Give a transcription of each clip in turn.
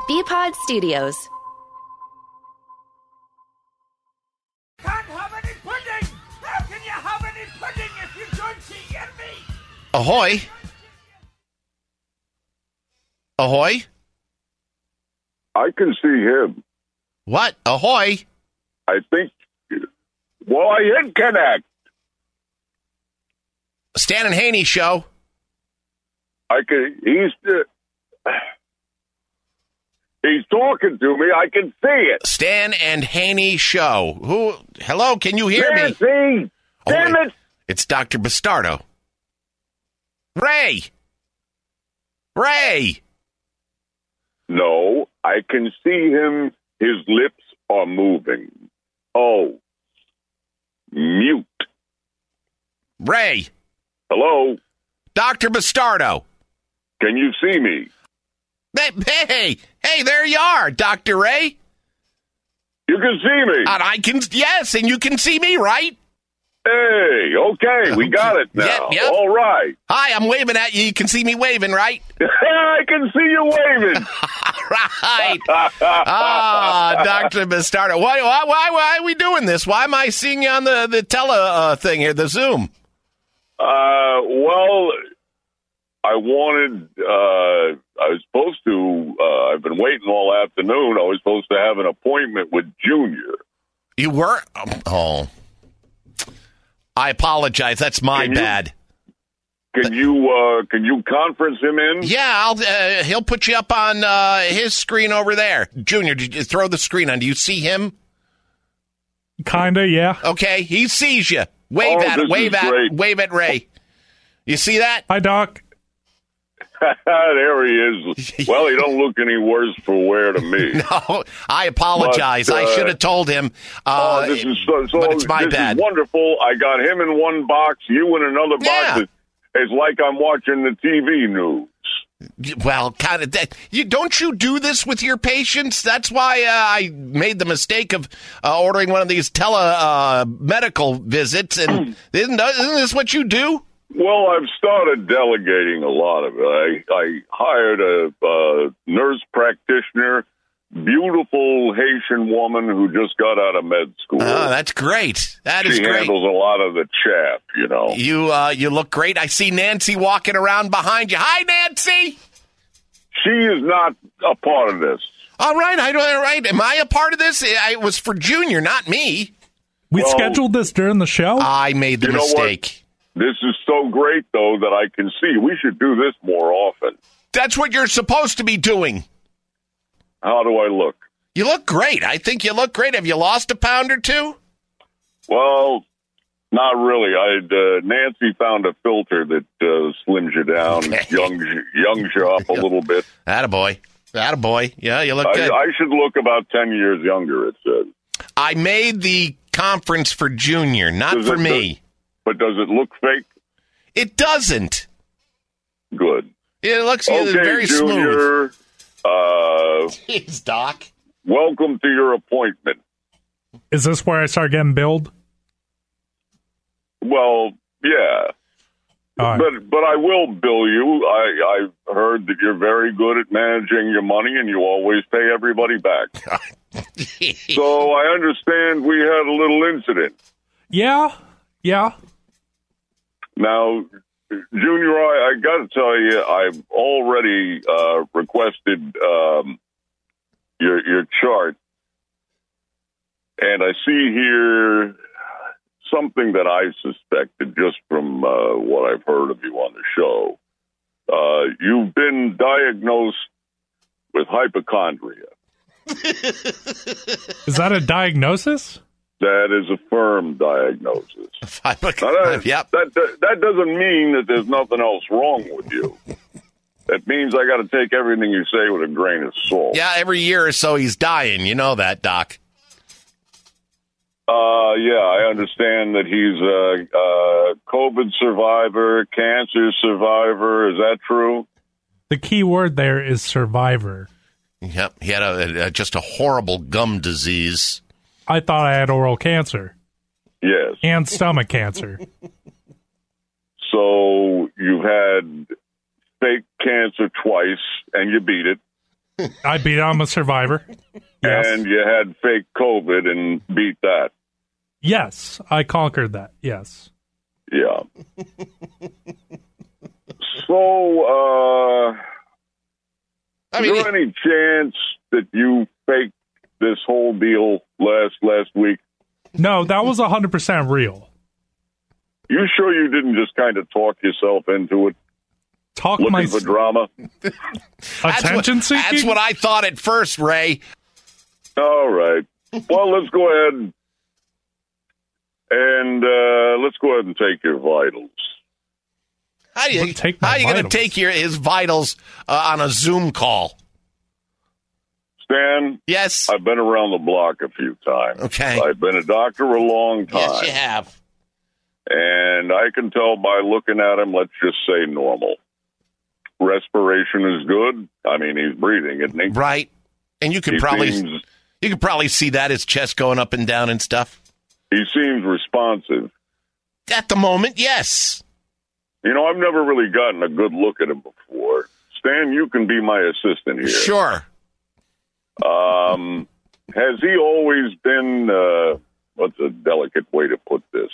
Bpod Studios. Can't have any pudding! How can you have any pudding if you don't see your meat? Ahoy! Ahoy! I can see him. What? Ahoy! I think. Well, I hit connect. Stan and Haney show. I can. He's talking to me. I can see it. Stan and Haney show. Who? Hello? Can you hear me? Nancy! Damn wait. it! It's Dr. Bastardo. Ray! Ray! No, I can see him. His lips are moving. Oh. Mute. Ray! Hello? Dr. Bastardo. Can you see me? Hey, there you are, Dr. Ray. You can see me. And I can, yes, and you can see me, right? Hey, okay, we got it now. Yep. All right. Hi, I'm waving at you. You can see me waving, right? I can see you waving. Right. Dr. Bastardo. Why are we doing this? Why am I seeing you on the tele thing here, the Zoom? Well, I was supposed to, I've been waiting all afternoon. I was supposed to have an appointment with Junior. You were? Oh. I apologize. That's my bad. Can you conference him in? Yeah, he'll put you up on his screen over there. Junior, did you throw the screen on? Do you see him? Kinda, yeah. Okay, he sees you. Wave at Ray. You see that? Hi, Doc. There he is. Well, he don't look any worse for wear to me. No, I apologize. I should have told him. This is but it's my bad. Is wonderful. I got him in one box, you in another box. Yeah. It's like I'm watching the TV news. Well, kind of. Don't you do this with your patients? That's why I made the mistake of ordering one of these medical visits. And isn't this what you do? Well, I've started delegating a lot of it. I hired a nurse practitioner, beautiful Haitian woman who just got out of med school. Oh, that's great. She handles a lot of the chaff, you know. You look great. I see Nancy walking around behind you. Hi, Nancy. She is not a part of this. All right. Am I a part of this? It was for Junior, not me. We scheduled this during the show? I made the mistake. This is so great, though, that I can see. We should do this more often. That's what you're supposed to be doing. How do I look? You look great. I think you look great. Have you lost a pound or two? Well, not really. Nancy found a filter that slims you down, youngs you up a little bit. Attaboy. Yeah, you look good. I should look about 10 years younger, it says. I made the conference for Junior, not for me. But does it look fake? It doesn't. Good. It looks very Junior, smooth. Jeez, Doc. Welcome to your appointment. Is this where I start getting billed? Well, yeah. Right. But I will bill you. I've heard that you're very good at managing your money and you always pay everybody back. So I understand we had a little incident. Yeah. Now, Junior, I got to tell you, I've already requested your chart, and I see here something that I suspected just from what I've heard of you on the show. You've been diagnosed with hypochondria. Is that a diagnosis? That is a firm diagnosis. Yep. That doesn't mean that there's nothing else wrong with you. That means I got to take everything you say with a grain of salt. Yeah, every year or so he's dying. You know that, Doc. Yeah, I understand that he's a COVID survivor, cancer survivor. Is that true? The key word there is survivor. Yep, he had just a horrible gum disease. I thought I had oral cancer. Yes. And stomach cancer. So you've had fake cancer twice, and you beat it. I beat. I'm a survivor. Yes. And you had fake COVID and beat that. Yes, I conquered that. Yes. Yeah. So, I is mean, there any chance that you faked this whole deal last week? No, that was 100% real. You sure you didn't just kind of talk yourself into it? Talk Looking for drama? attention seeking? That's what I thought at first, Ray. All right. Well, let's go ahead and take your vitals. How you Take my going to vitals? take his vitals on a Zoom call? Stan, Yes. I've been around the block a few times. Okay. I've been a doctor a long time. Yes, you have. And I can tell by looking at him, let's just say normal. Respiration is good. I mean, he's breathing, isn't he? Right. And you could He probably seems- see that, his chest going up and down and stuff. He seems responsive. At the moment, yes. You know, I've never really gotten a good look at him before. Stan, you can be my assistant here. Sure. Has he always been, what's a delicate way to put this,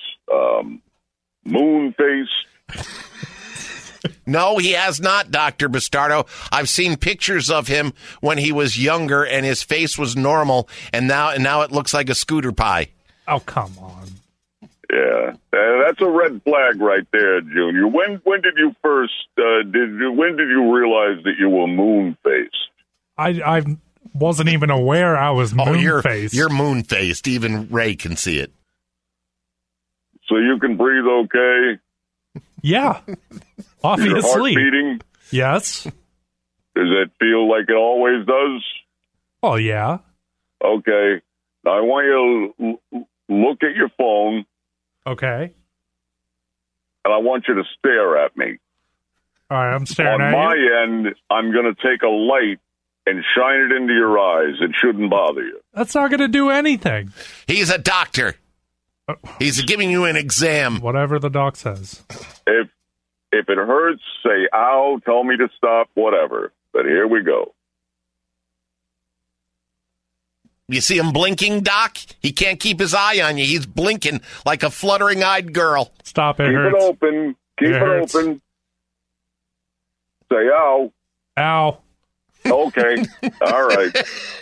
moon-faced? No, he has not, Dr. Bastardo. I've seen pictures of him when he was younger and his face was normal, and now it looks like a scooter pie. Oh, come on. Yeah, that's a red flag right there, Junior. When did you first, when did you realize that you were moon-faced? I wasn't even aware I was moon-faced. You're moon-faced. Even Ray can see it. So you can breathe okay? Yeah. Off Your you heart sleep. beating? Yes. Does it feel like it always does? Oh, yeah. Okay. Now I want you to look at your phone, Okay. and I want you to stare at me. All right, I'm staring On at my you. end, I'm going to take a light and shine it into your eyes. It shouldn't bother you. That's not going to do anything. He's a doctor. He's giving you an exam. Whatever the doc says. If it hurts, say, ow, tell me to stop, whatever. But here we go. You see him blinking, Doc? He can't keep his eye on you. He's blinking like a fluttering-eyed girl. Stop it. Keep Hurts. it open. Keep It it hurts. open. Say, ow. Ow. Okay. All right.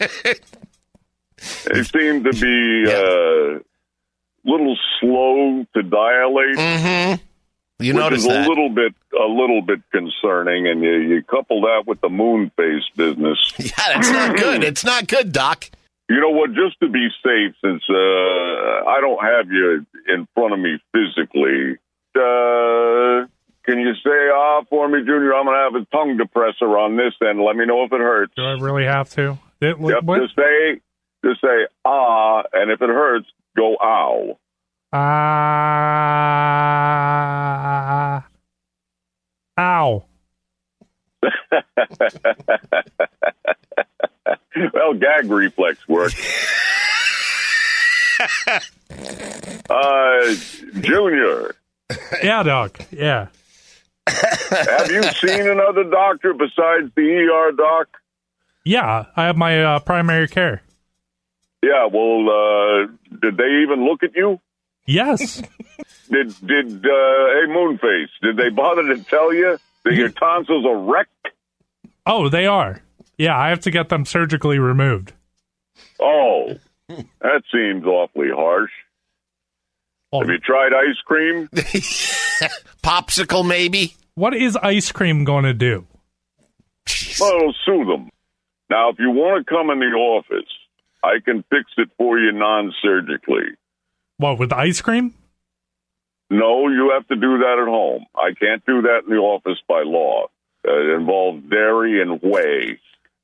They seem to be a little slow to dilate. Mm-hmm. You which notice is that. a little bit concerning, and you couple that with the moon face business. Yeah, that's not good. It's not good, Doc. You know what? Just to be safe, since I don't have you in front of me physically, can you say for me, Junior? I'm going to have a tongue depressor on this end. Let me know if it hurts. Do I really have to? Yep. What? Just say and if it hurts, go ow. Ow. Well, gag reflex works. Junior, Yeah, doc. Yeah. have you seen another doctor besides the ER doc? Yeah, I have my primary care. Yeah, well, did they even look at you? Yes. Did hey, Moonface, did they bother to tell you that your tonsils are wrecked? Oh, they are. Yeah, I have to get them surgically removed. Oh, that seems awfully harsh. Oh, Have you tried ice cream? Popsicle, maybe? what is ice cream going to do? Well, it'll soothe them. Now, if you want to come in the office, I can fix it for you non-surgically. What, with ice cream? No, you have to do that at home. I can't do that in the office by law. It involves dairy and whey.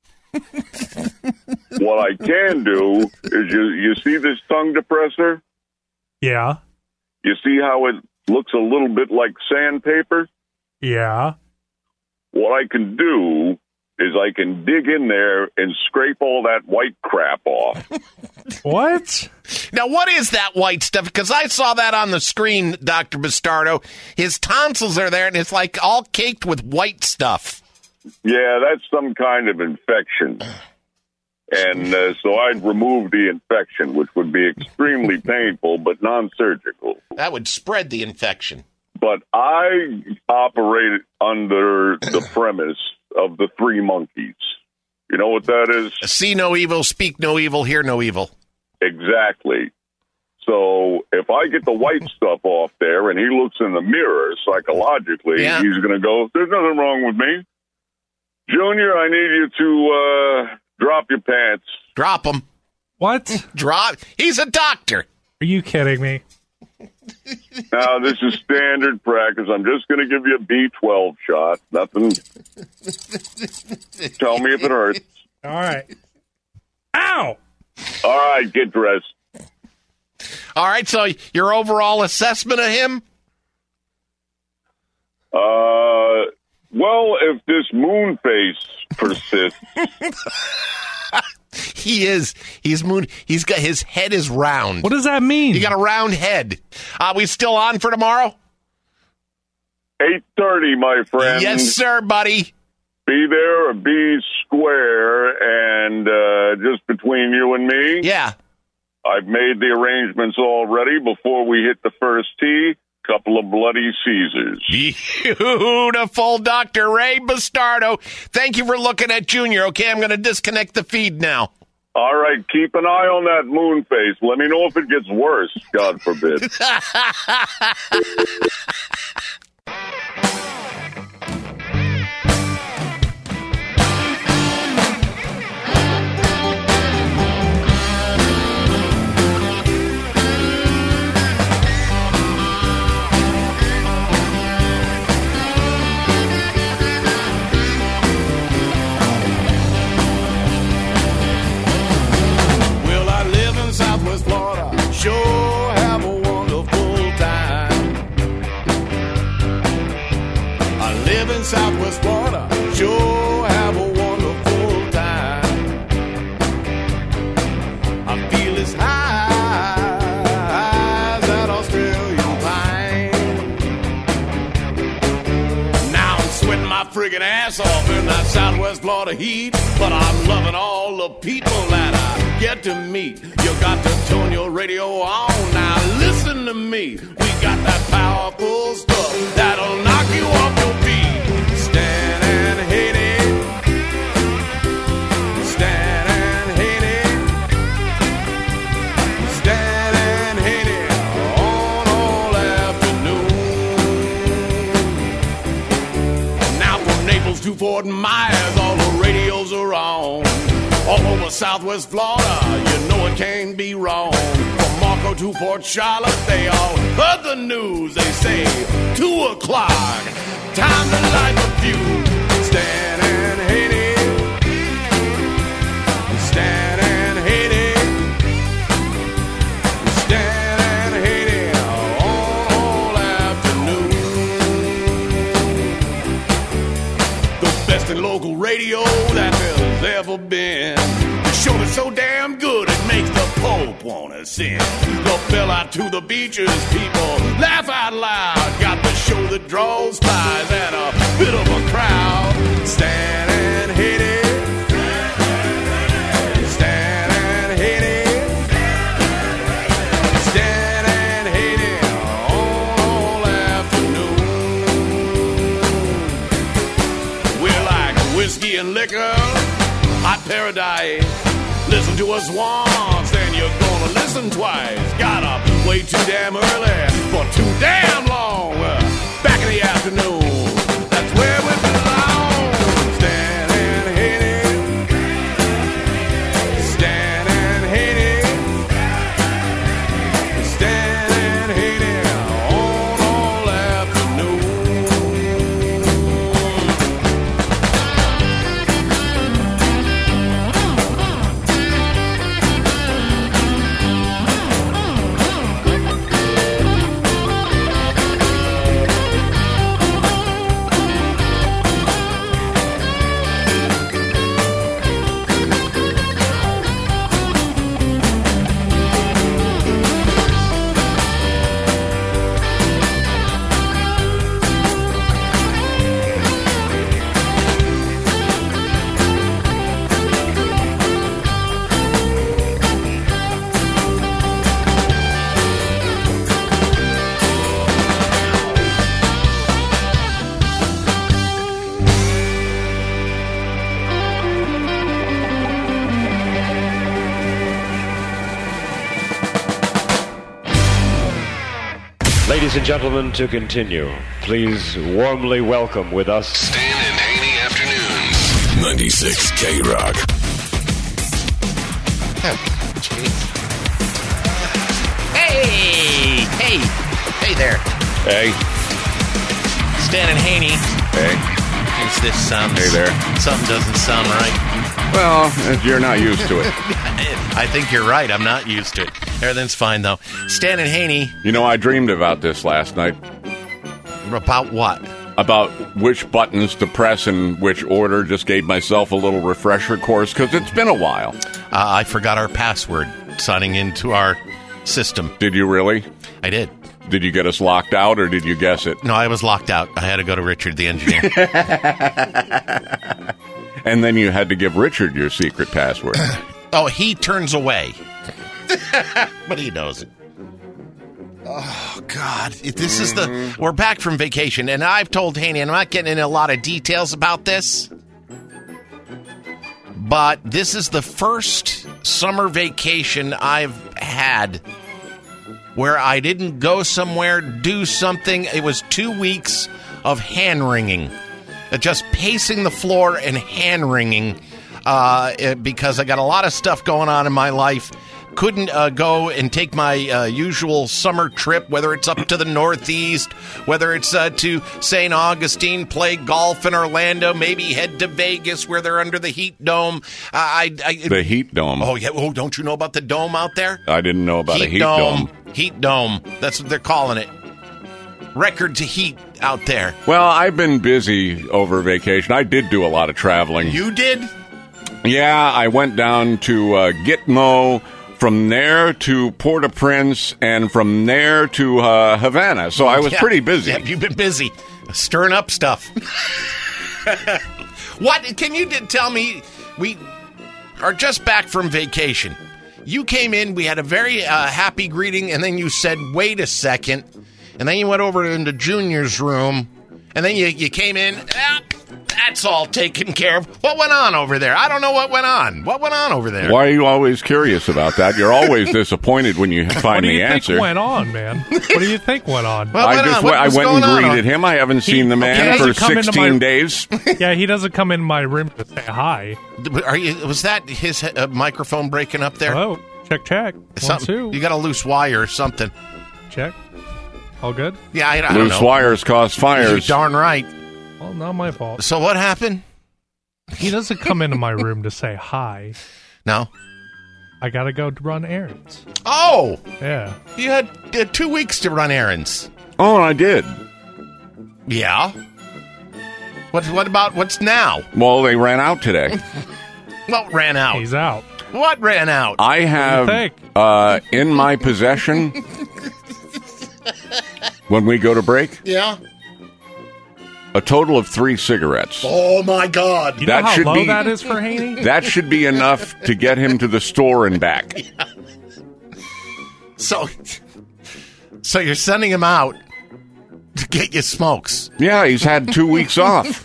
What I can do is you see this tongue depressor? Yeah. You see how it looks a little bit like sandpaper? Yeah. What I can do is I can dig in there and scrape all that white crap off. What? Now, what is that white stuff? Because I saw that on the screen, Dr. Bastardo. His tonsils are there, and it's like all caked with white stuff. Yeah, that's some kind of infection. And so I'd remove the infection, which would be extremely painful, but non-surgical. That would spread the infection. But I operate under the premise of the three monkeys. You know what that is? See no evil, speak no evil, hear no evil. Exactly. So if I get the white stuff off there and he looks in the mirror psychologically, he's going to go, there's nothing wrong with me. Junior, I need you to drop your pants. Drop them. What? Drop. He's a doctor. Are you kidding me? Now, this is standard practice. I'm just going to give you a B12 shot. Nothing. Tell me if it hurts. All right. Ow! All right, get dressed. All right, so your overall assessment of him? Well, if this moon face persists. He's got, his head is round. What does that mean? He got a round head. We still on for tomorrow? 8:30, my friend. Yes, sir, buddy. Be there or be square, and just between you and me. Yeah. I've made the arrangements already before we hit the first tee. Couple of bloody Caesars. Beautiful, Dr. Ray Bastardo. Thank you for looking at Junior. Okay, I'm going to disconnect the feed now. All right, keep an eye on that moon face. Let me know if it gets worse, God forbid. Sure have a wonderful time. I live in Southwest Florida. Sure have a wonderful time. I feel as high as that Australian pine. Now I'm sweating my friggin' ass off in that Southwest Florida heat, but I'm loving all the people that I get to meet. You got to tune your radio on. Now listen to me. We got that powerful stuff that'll knock you off your feet. Stand and hate it. Stand and hate it. Stand and hate it on all afternoon. Now from Naples to Fort Myers, all the radios are on. All over Southwest Florida, you know it can't be wrong. From Marco to Port Charlotte, they all heard the news. They say 2 o'clock, time to light the fuse. Stand and hate it. Stand and hate it. Stand and hate it all afternoon. The best in local radio that there's ever been. The show is so damn good it makes the Pope wanna sing. The bell out to the beaches, people laugh out loud. Got the show that draws spies and a bit of a crowd. Stand and hit it. Stand and hit it. Stand and hit it all afternoon. We're like whiskey and liquor, hot paradise. Listen to us once, then you're gonna listen twice. Got up way too damn early for too damn long. Back in the afternoon, that's where we belong. Stand and hit it. Stand and hit it. Stand and hit it on all afternoon. Ladies and gentlemen, to continue, please warmly welcome with us Stan and Haney Afternoons. 96 K-Rock. Hey there. Hey. Stan and Haney. Hey. This sounds... Hey there. Something doesn't sound right. Well, you're not used to it. I think you're right. I'm not used to it. Everything's fine, though. Stan and Haney. You know, I dreamed about this last night. About what? About which buttons to press in which order. Just gave myself a little refresher course because it's been a while. I forgot our password signing into our system. Did you really? I did. Did you get us locked out or did you guess it? No, I was locked out. I had to go to Richard, the engineer. And then you had to give Richard your secret password. Oh, he turns away. But he knows it. Oh, God. This is we're back from vacation, and I've told Haney, and I'm not getting into a lot of details about this, but this is the first summer vacation I've had where I didn't go somewhere, do something. It was 2 weeks of hand-wringing. Just pacing the floor and hand-wringing because I got a lot of stuff going on in my life. Couldn't go and take my usual summer trip, whether it's up to the Northeast, whether it's to St. Augustine, play golf in Orlando, maybe head to Vegas where they're under the heat dome. The heat dome. Oh, yeah. Oh, don't you know about the dome out there? I didn't know about a heat dome. Heat dome. That's what they're calling it. Record to heat out there. Well, I've been busy over vacation. I did do a lot of traveling. You did? Yeah, I went down to Gitmo, from there to Port-au-Prince, and from there to Havana. So I was pretty busy. Yeah, you've been busy stirring up stuff. What? Can you tell me? We are just back from vacation. You came in, we had a very happy greeting, and then you said, wait a second. And then you went over into Junior's room, and then you came in. That's all taken care of. What went on over there? I don't know what went on. What went on over there? Why are you always curious about that? You're always disappointed when you find the answer. What do you think went on, man? What do you think went on? I went and greeted him. I haven't seen the man for 16 days. Yeah, he doesn't come in my room to say hi. Was that his microphone breaking up there? Hello? Check. 1, 2. You got a loose wire or something. Check. All good? Yeah, I don't know. Loose wires cause fires. You're darn right. Well, not my fault. So what happened? He doesn't come into my room to say hi. No. I got to go to run errands. Oh! Yeah. You had 2 weeks to run errands. Oh, I did. Yeah? What about what's now? Well, they ran out today. What ran out? He's out. What ran out? I have in my possession, when we go to break, yeah, a total of 3 cigarettes. Oh, my God. You know how low that is for Haney? That should be enough to get him to the store and back. Yeah. So you're sending him out to get you smokes. Yeah, he's had 2 weeks off.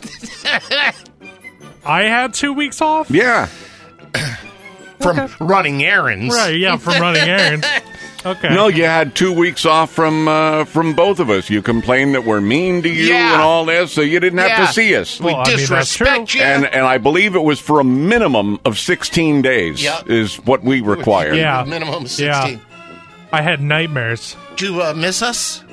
I had 2 weeks off? Yeah. From running errands. Right, yeah, from running errands. Okay. No, you had 2 weeks off from both of us. You complained that we're mean to you and all this, so you didn't have to see us. We disrespect you. And I believe it was for a minimum of 16 days is what we required. Yeah. Minimum 16. Yeah. I had nightmares. Did you miss us?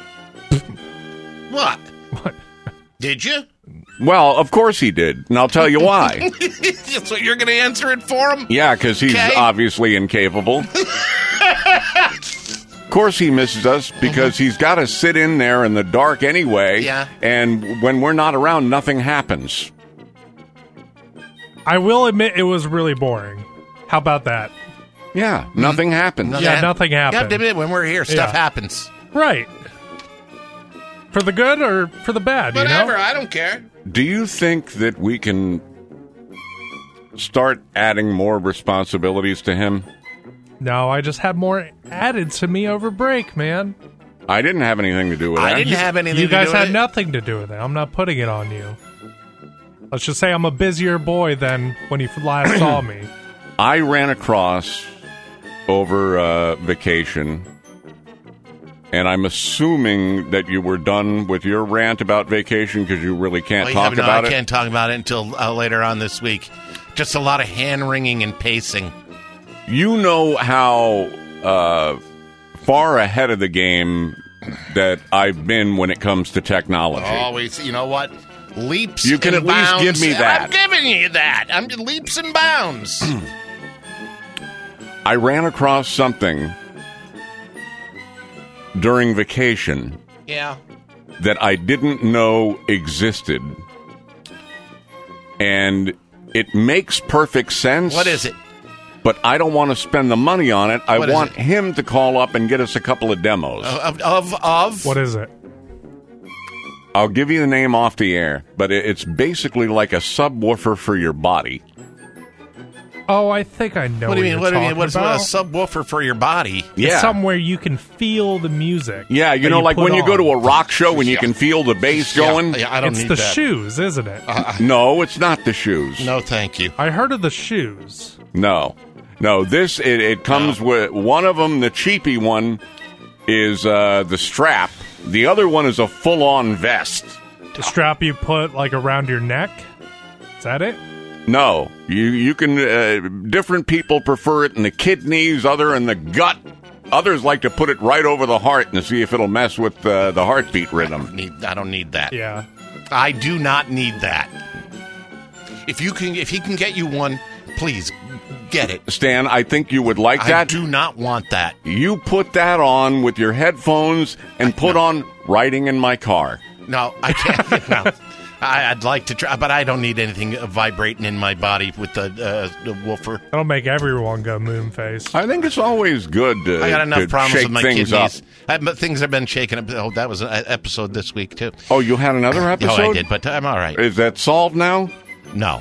What? Did you? Well, of course he did, and I'll tell you why. So you're going to answer it for him? Yeah, because he's obviously incapable. Of course he misses us because he's got to sit in there in the dark anyway. Yeah. And when we're not around, nothing happens. I will admit it was really boring. How about that? Yeah, nothing happens. Yeah, nothing happened. You have to admit, when we're here, stuff happens. Right. For the good or for the bad, Whatever, you know? I don't care. Do you think that we can start adding more responsibilities to him? No, I just had more added to me over break, man. I didn't have anything to do with that. I didn't have anything to do with it. You guys had nothing to do with it. I'm not putting it on you. Let's just say I'm a busier boy than when you last saw me. I ran across, over vacation, And I'm assuming that you were done with your rant about vacation because you really can't talk about it. I can't talk about it until later on this week. Just a lot of hand-wringing and pacing. You know how far ahead of the game that I've been when it comes to technology. Always, you know what? Leaps You can and at least bounds. give me that. I'm giving you that. I'm leaps and bounds. I ran across something during vacation Yeah. that I didn't know existed. And it makes perfect sense. What is it? But I don't want to spend the money on it. I What is want it? him to call up and get us a couple of demos. Of What is it? I'll give you the name off the air, but it's basically like a subwoofer for your body. Oh, I think I know What do you mean? you're What do you mean? talking What's a about. subwoofer for your body? Yeah. Somewhere you can feel the music. Yeah, you that know, like put when you go on. to a rock show and you can feel the bass going. Yeah, I don't It's need the that. shoes, isn't it? No, it's not the shoes. No, thank you. I heard of the shoes. No. This, it comes with one of them, the cheapy one, is the strap. The other one is a full-on vest. The strap you put like around your neck. Is that it? No, you can. Different people prefer it in the kidneys, other in the gut. Others like to put it right over the heart and see if it'll mess with the heartbeat rhythm. I don't need that. Yeah. I do not need that. If he can get you one, please get it. Stan, I think you would like that. I do not want that. You put that on with your headphones and put on Riding in My Car. No, I can't. No. I'd like to try, but I don't need anything vibrating in my body with the woofer. That'll make everyone go moon face. I think it's always good to I got enough to problems shake with my things kidneys. up. Things have been shaken up. Oh, that was an episode this week, too. Oh, you had another episode? Oh, I did, but I'm all right. Is that solved now? No.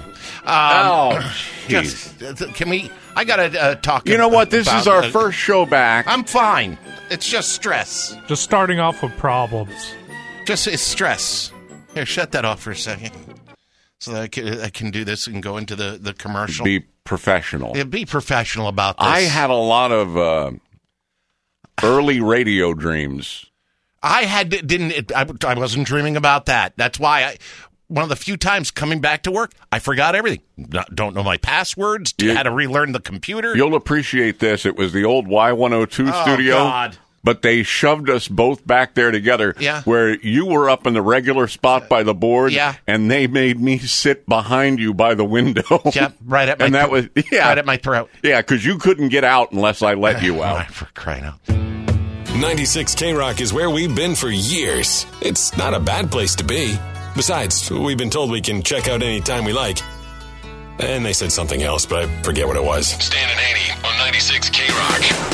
Jeez. Can we... I got to talk You know what? This about, is our first show back. I'm fine. It's just stress. Just starting off with problems. It's stress. Here, shut that off for a second. So that I can do this and go into the commercial. Be professional. Yeah, be professional about this. I had a lot of early radio dreams. I wasn't dreaming about that. That's why one of the few times coming back to work, I forgot everything. Don't know my passwords. Had to relearn the computer. You'll appreciate this. It was the old Y102 studio. God. But they shoved us both back there together. Yeah. Where you were up in the regular spot by the board. Yeah. And they made me sit behind you by the window. Yep, right at my and that was right at my throat. Yeah, because you couldn't get out unless I let you out. For crying out. 96 K-Rock is where we've been for years. It's not a bad place to be. Besides, we've been told we can check out any time we like. And they said something else, but I forget what it was. Stan and Haney on 96 K-Rock.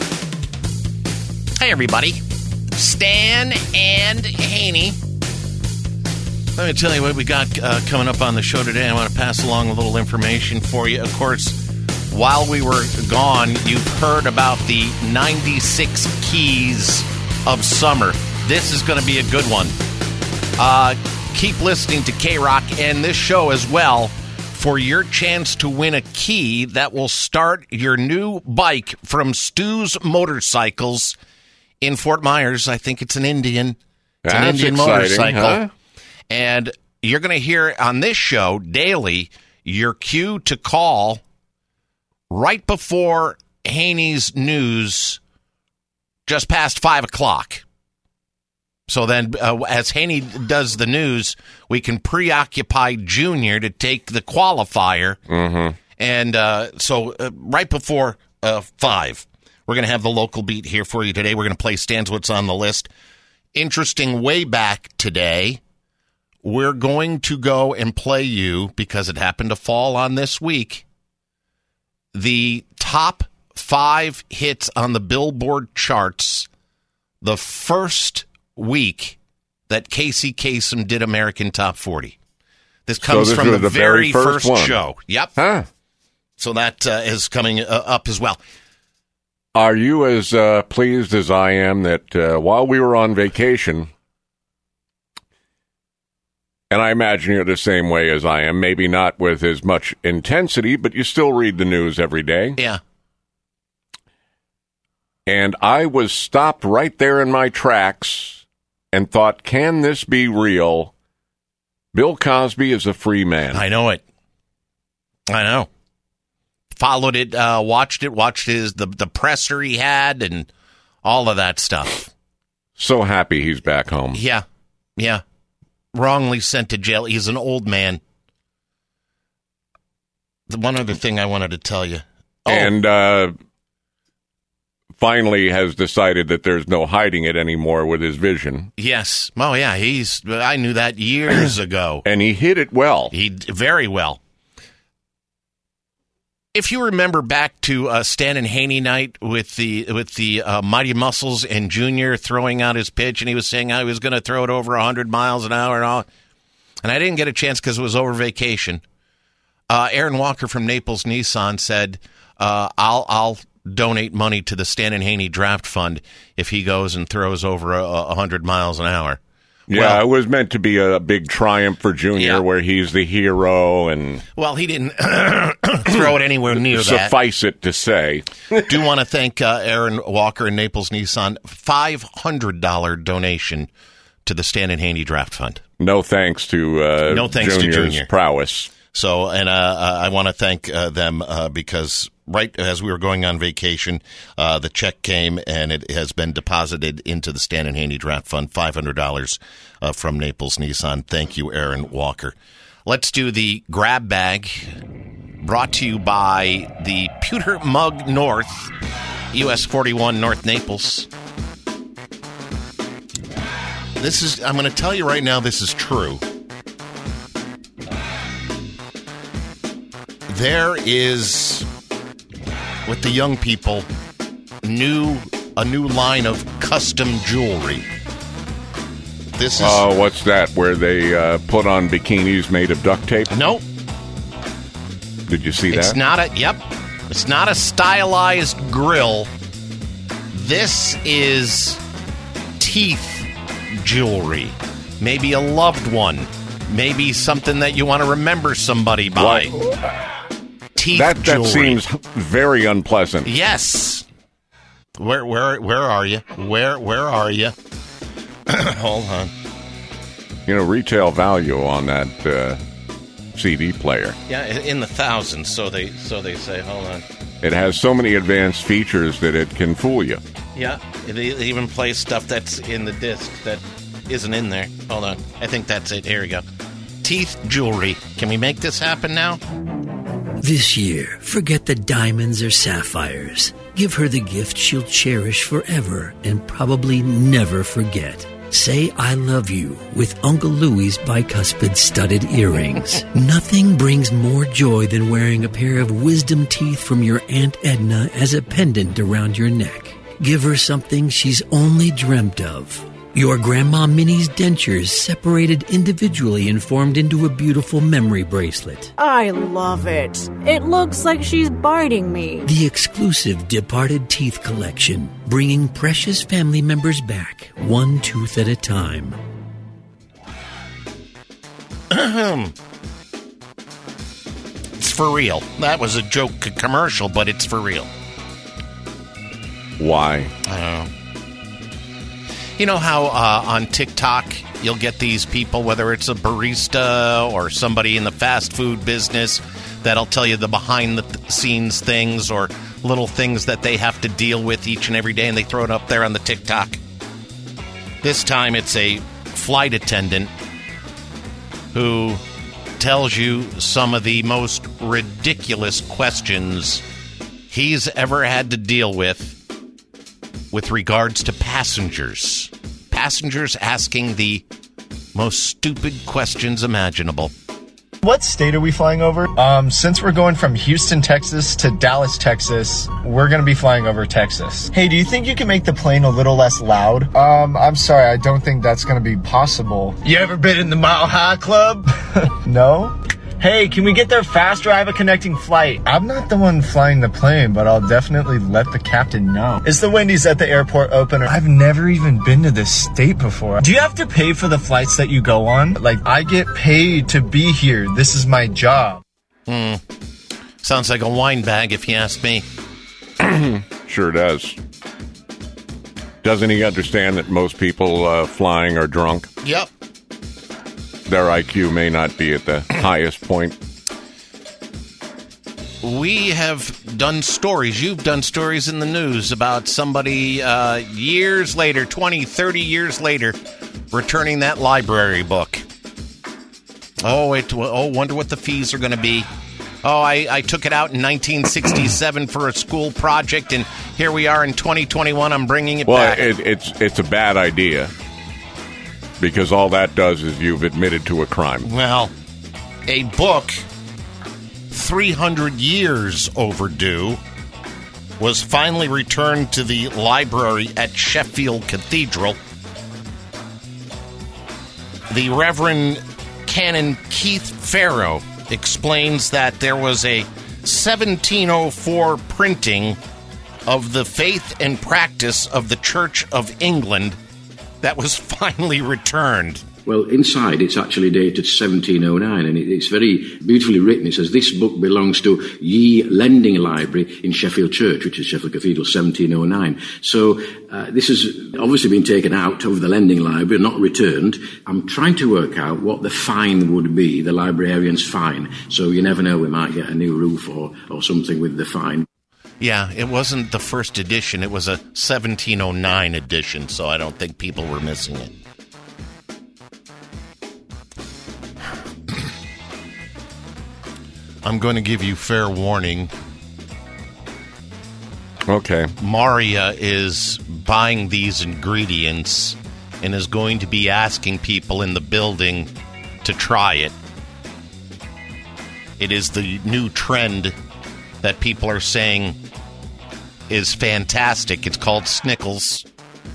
Hey, everybody. Stan and Haney. Let me tell you what we got coming up on the show today. I want to pass along a little information for you. Of course, while we were gone, you've heard about the 96 keys of summer. This is going to be a good one. Keep listening to K-Rock and this show as well for your chance to win a key that will start your new bike from Stu's Motorcycles in Fort Myers. I think it's an Indian. It's an That's Indian exciting, motorcycle. huh? And you're going to hear on this show daily your cue to call right before Haney's news just past 5 o'clock. So then as Haney does the news, we can preoccupy Junior to take the qualifier. Mm-hmm. And so right before 5, we're going to have the local beat here for you today. We're going to play Stan's What's on the List. Interesting way back today, we're going to go and play you, because it happened to fall on this week, the top 5 hits on the Billboard charts the first week that Casey Kasem did American Top 40. This comes from the very first one. show. Yep. Huh. So that is coming up as well. Are you as pleased as I am that while we were on vacation, and I imagine you're the same way as I am, maybe not with as much intensity, but you still read the news every day. Yeah. And I was stopped right there in my tracks and thought, can this be real? Bill Cosby is a free man. I know it. I know. Followed it, watched the presser he had and all of that stuff. So happy he's back home. Yeah. Wrongly sent to jail. He's an old man. The one other thing I wanted to tell you. Oh. And finally has decided that there's no hiding it anymore with his vision. Yes. Oh, yeah. I knew that years ago. And he hid it well. Very well. If you remember back to Stan and Haney night with the Mighty Muscles and Junior throwing out his pitch, and he was saying how he was going to throw it over 100 miles an hour and all, and I didn't get a chance because it was over vacation. Aaron Walker from Naples Nissan said, "I'll donate money to the Stan and Haney Draft Fund if he goes and throws over 100 miles an hour." Yeah, it was meant to be a big triumph for Junior where he's the hero. And well, he didn't throw it anywhere near that. Suffice it to say. Do want to thank Aaron Walker and Naples Nissan, $500 donation to the Stan and Haney Draft Fund. No thanks to Junior's prowess. So, and I want to thank them because right as we were going on vacation, the check came and it has been deposited into the Stan and Haney Draft Fund, $500 from Naples Nissan. Thank you, Aaron Walker. Let's do the grab bag, brought to you by the Pewter Mug North, US 41 North Naples. I'm going to tell you right now, this is true. There is, with the young people, a new line of custom jewelry. This is what's that? Where they put on bikinis made of duct tape? Nope. Did you see that? It's not a stylized grill. This is teeth jewelry. Maybe a loved one. Maybe something that you want to remember somebody by. Teeth jewelry. That seems very unpleasant. Yes. Where are you? Where are you? Hold on. Retail value on that CD player. Yeah, in the thousands. So they say. Hold on. It has so many advanced features that it can fool you. Yeah, it even plays stuff that's in the disc that isn't in there. Hold on. I think that's it. Here we go. Teeth jewelry. Can we make this happen now? This year, forget the diamonds or sapphires. Give her the gift she'll cherish forever and probably never forget. Say I love you with Uncle Louie's bicuspid studded earrings. Nothing brings more joy than wearing a pair of wisdom teeth from your Aunt Edna as a pendant around your neck. Give her something she's only dreamt of. Your Grandma Minnie's dentures separated individually and formed into a beautiful memory bracelet. I love it. It looks like she's biting me. The exclusive Departed Teeth Collection, bringing precious family members back, one tooth at a time. It's for real. That was a joke commercial, but it's for real. Why? I don't know. You know how on TikTok you'll get these people, whether it's a barista or somebody in the fast food business, that'll tell you the behind-the-scenes things or little things that they have to deal with each and every day, and they throw it up there on the TikTok. This time it's a flight attendant who tells you some of the most ridiculous questions he's ever had to deal with regards to passengers. Passengers asking the most stupid questions imaginable. What state are we flying over? Since we're going from Houston, Texas to Dallas, Texas, we're going to be flying over Texas. Hey, do you think you can make the plane a little less loud? I'm sorry, I don't think that's going to be possible. You ever been in the Mile High Club? No? Hey, can we get there faster? I have a connecting flight. I'm not the one flying the plane, but I'll definitely let the captain know. Is the Wendy's at the airport open? I've never even been to this state before. Do you have to pay for the flights that you go on? Like, I get paid to be here. This is my job. Sounds like a wine bag if you ask me. Sure does. Doesn't he understand that most people flying are drunk? Yep. Their IQ may not be at the highest point. We have done stories. You've done stories in the news about somebody years later, 20, 30 years later, returning that library book. Wonder what the fees are going to be. Oh, I took it out in 1967 for a school project, and here we are in 2021. I'm bringing it back. Well, it's a bad idea because all that does is you've admitted to a crime. Well, a book 300 years overdue was finally returned to the library at Sheffield Cathedral. The Reverend Canon Keith Farrow explains that there was a 1704 printing of the faith and practice of the Church of England that was finally returned. Well, inside it's actually dated 1709, and it's very beautifully written. It says, "This book belongs to Ye Lending Library in Sheffield Church," which is Sheffield Cathedral, 1709. So this has obviously been taken out of the lending library, not returned. I'm trying to work out what the fine would be, the librarian's fine. So you never know, we might get a new roof or something with the fine. Yeah, it wasn't the first edition. It was a 1709 edition, so I don't think people were missing it. I'm going to give you fair warning. Okay. Maria is buying these ingredients and is going to be asking people in the building to try it. It is the new trend that people are saying is fantastic. It's called Snickles.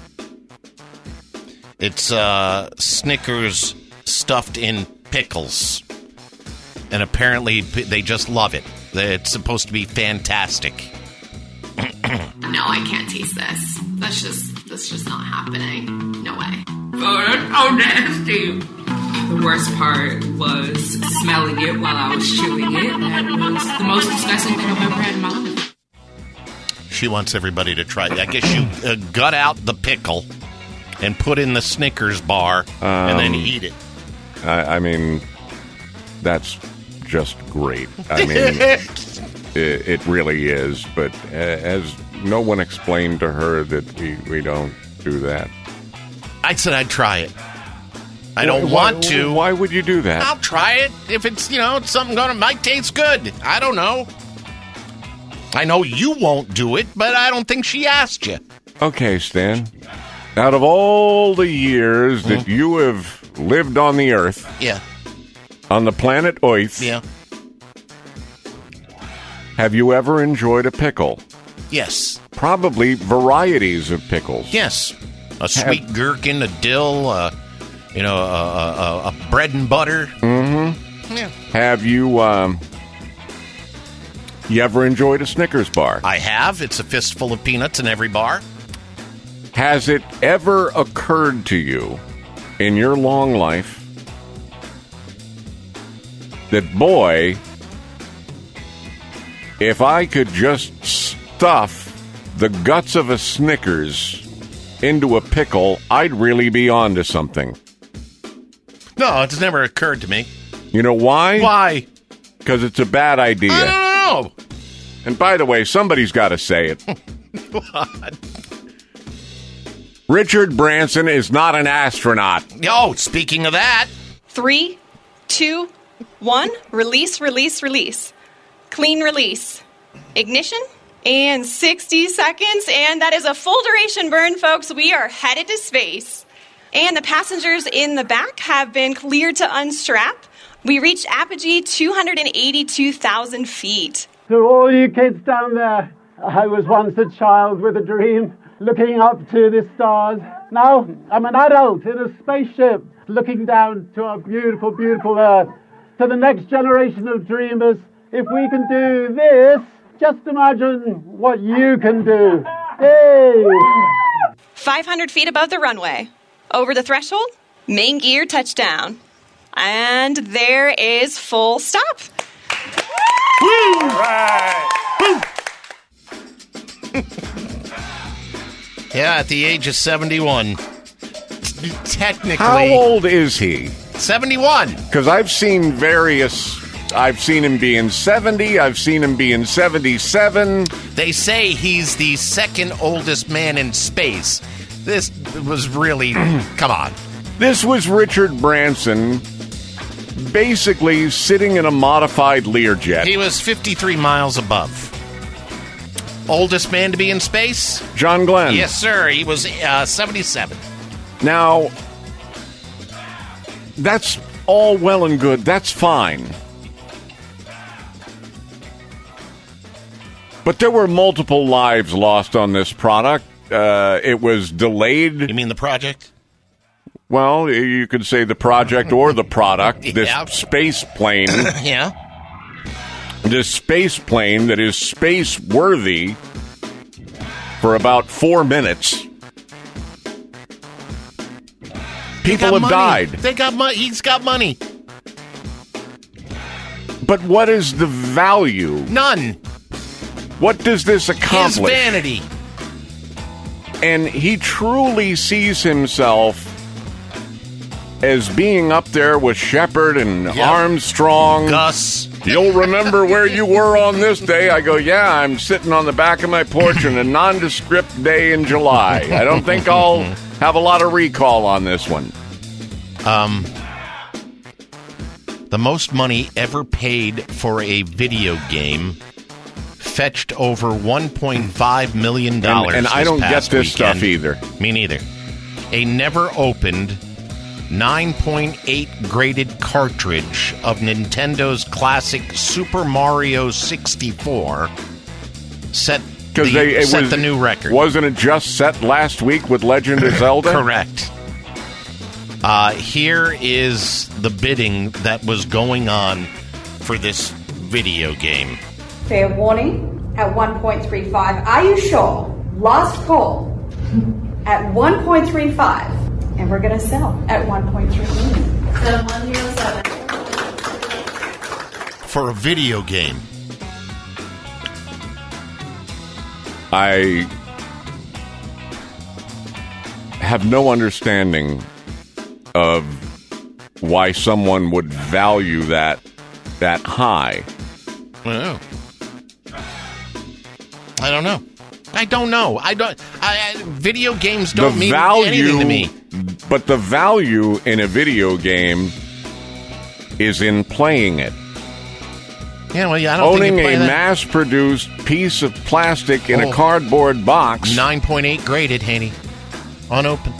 It's Snickers stuffed in pickles. And apparently they just love it. It's supposed to be fantastic. No, I can't taste this. That's just not happening. No way. Oh, that's so nasty. The worst part was smelling it while I was chewing it. That was the most disgusting thing I've ever had in my life. She wants everybody to try it. I guess you gut out the pickle and put in the Snickers bar and then eat it. I mean, that's just great. I mean, it really is. But has no one explained to her that we don't do that? I said I'd try it. I don't want to. Why would you do that? I'll try it if it's, something might taste good. I don't know. I know you won't do it, but I don't think she asked you. Okay, Stan. Out of all the years that you have lived on the Earth, on the planet Earth, have you ever enjoyed a pickle? Yes. Probably varieties of pickles. Yes. A sweet gherkin, a dill, a bread and butter. Mm-hmm. Yeah. Have you ever enjoyed a Snickers bar? I have. It's a fistful of peanuts in every bar. Has it ever occurred to you in your long life that, boy, if I could just stuff the guts of a Snickers into a pickle, I'd really be onto something? No, it's never occurred to me. You know why? Why? Because it's a bad idea. I don't know. And by the way, somebody's got to say it. What? Richard Branson is not an astronaut. Oh, speaking of that. 3, 2, 1. Release, release, release. Clean release. Ignition. And 60 seconds. And that is a full duration burn, folks. We are headed to space. And the passengers in the back have been cleared to unstrap. We reached apogee 282,000 feet. To all you kids down there, I was once a child with a dream, looking up to the stars. Now I'm an adult in a spaceship, looking down to our beautiful, beautiful Earth. To the next generation of dreamers, if we can do this, just imagine what you can do. Hey! 500 feet above the runway. Over the threshold, main gear touchdown. And there is full stop. Woo! All right. Woo! Yeah, at the age of 71. Technically. How old is he? 71. Because I've seen him being 70, I've seen him being 77. They say he's the second oldest man in space. This was really, come on. This was Richard Branson basically sitting in a modified Learjet. He was 53 miles above. Oldest man to be in space? John Glenn. Yes, sir. He was 77. Now, that's all well and good. That's fine. But there were multiple lives lost on this product. It was delayed. You mean the project? Well, you could say the project or the product. This space plane. Yeah. This space plane that is space-worthy for about 4 minutes. People have died. They got money. He's got money. But what is the value? None. What does this accomplish? His vanity. And he truly sees himself as being up there with Shepard and Armstrong. Gus. You'll remember where you were on this day. I go, yeah, I'm sitting on the back of my porch on a nondescript day in July. I don't think I'll have a lot of recall on this one. The most money ever paid for a video game fetched over $1.5 million. And I don't get this weekend. stuff either. Me neither. A never-opened 9.8 graded cartridge of Nintendo's classic Super Mario 64 set the new record. Wasn't it just set last week with Legend of Zelda? Correct. Here is the bidding that was going on for this video game. Fair warning at 1.35. Are you sure? Last call at 1.35. And we're going to sell at 1.3 million. 7107. For a video game. I have no understanding of why someone would value that high. I don't know. Video games don't mean anything to me. But the value in a video game is in playing it. Yeah, well, I don't Owning think you play a that. mass-produced piece of plastic in a cardboard box. 9.8 graded, Haney. Unopened.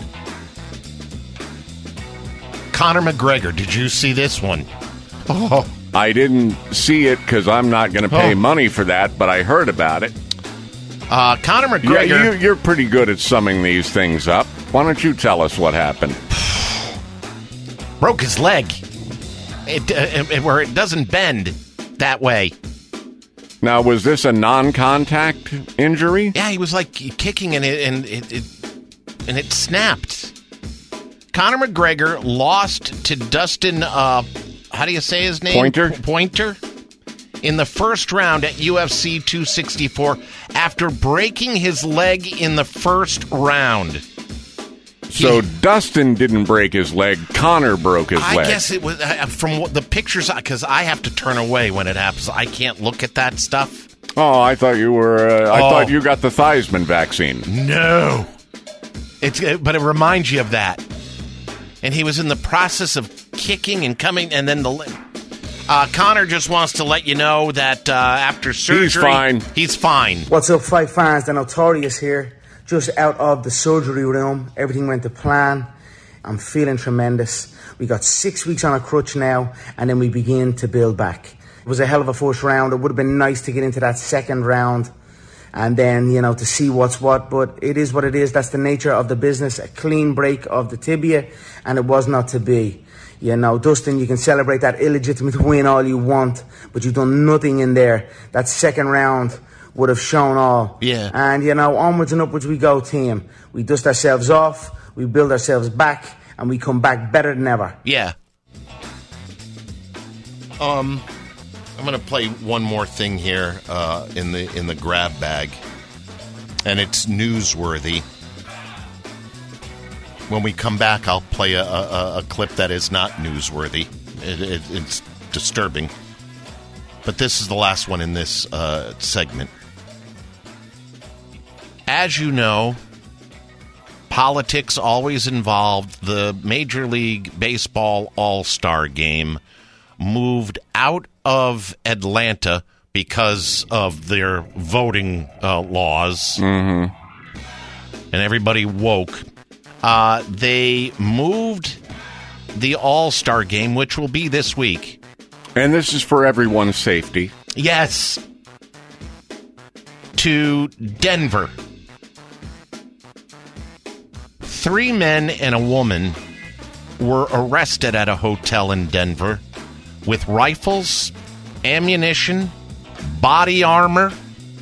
Conor McGregor, did you see this one? Oh. I didn't see it because I'm not going to pay money for that, but I heard about it. Conor McGregor... Yeah, you're pretty good at summing these things up. Why don't you tell us what happened? Broke his leg. Where it doesn't bend that way. Now, was this a non-contact injury? Yeah, he was like kicking and it snapped. Conor McGregor lost to Dustin, how do you say his name? Pointer. In the first round at UFC 264 after breaking his leg in the first round. So Dustin didn't break his leg. Conor broke his leg. I guess it was from the pictures, because I have to turn away when it happens. I can't look at that stuff. Oh, I thought you were. I thought you got the Theismann vaccine. No, but it reminds you of that. And he was in the process of kicking and coming, and then Conor just wants to let you know that after surgery, he's fine. What's up, fight fans? The Notorious here. Just out of the surgery room. Everything went to plan. I'm feeling tremendous. We got 6 weeks on a crutch now, and then we begin to build back. It was a hell of a first round. It would have been nice to get into that second round and then, to see what's what. But it is what it is. That's the nature of the business. A clean break of the tibia, and it was not to be. Dustin, you can celebrate that illegitimate win all you want, but you've done nothing in there. That second round would have shown all. Yeah. And, onwards and upwards we go, team. We dust ourselves off, we build ourselves back, and we come back better than ever. Yeah. I'm going to play one more thing here in the grab bag, and it's newsworthy. When we come back, I'll play a clip that is not newsworthy. It's disturbing. But this is the last one in this segment. As you know, politics always involved. The Major League Baseball All-Star Game moved out of Atlanta because of their voting laws. Mm-hmm. And everybody woke. They moved the All-Star Game, which will be this week. And this is for everyone's safety. Yes. To Denver. 3 men and a woman were arrested at a hotel in Denver with rifles, ammunition, body armor.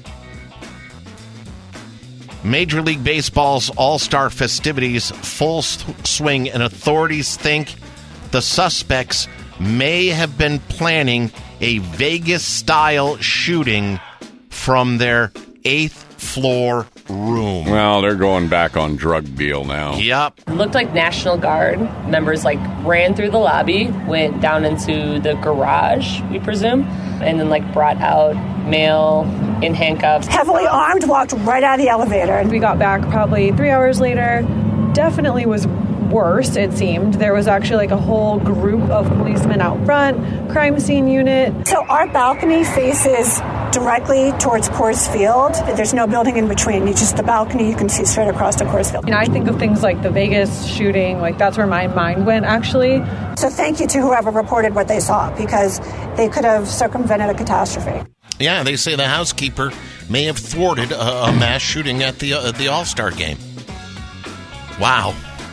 Major League Baseball's All-Star festivities full swing, and authorities think the suspects may have been planning a Vegas-style shooting from their 8th floor room. Well, they're going back on drug deal now. Yep. It looked like National Guard members ran through the lobby, went down into the garage, we presume, and then brought out male in handcuffs. Heavily armed, walked right out of the elevator. We got back probably 3 hours later. Definitely was worse, it seemed. There was actually a whole group of policemen out front, crime scene unit. So our balcony faces directly towards Coors Field. There's no building in between. The balcony, you can see straight across to Coors Field. I think of things like the Vegas shooting, that's where my mind went, actually. So thank you to whoever reported what they saw, because they could have circumvented a catastrophe. Yeah, they say the housekeeper may have thwarted a mass shooting at the All-Star Game. Wow.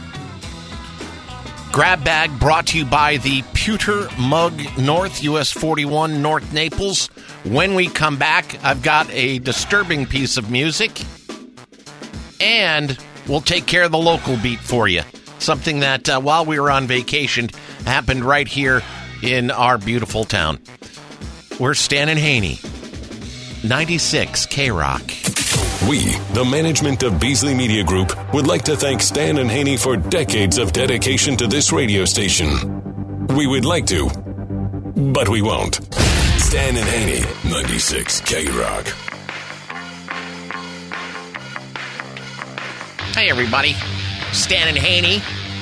Grab Bag brought to you by the Pewter Mug North, US 41 North Naples. When we come back, I've got a disturbing piece of music, and we'll take care of the local beat for you. Something that, while we were on vacation, happened right here in our beautiful town. We're Stan and Haney, 96 K-Rock. We, the management of Beasley Media Group, would like to thank Stan and Haney for decades of dedication to this radio station. We would like to, but we won't. Stan and Haney, 96 K-Rock. Hey, everybody. Stan and Haney.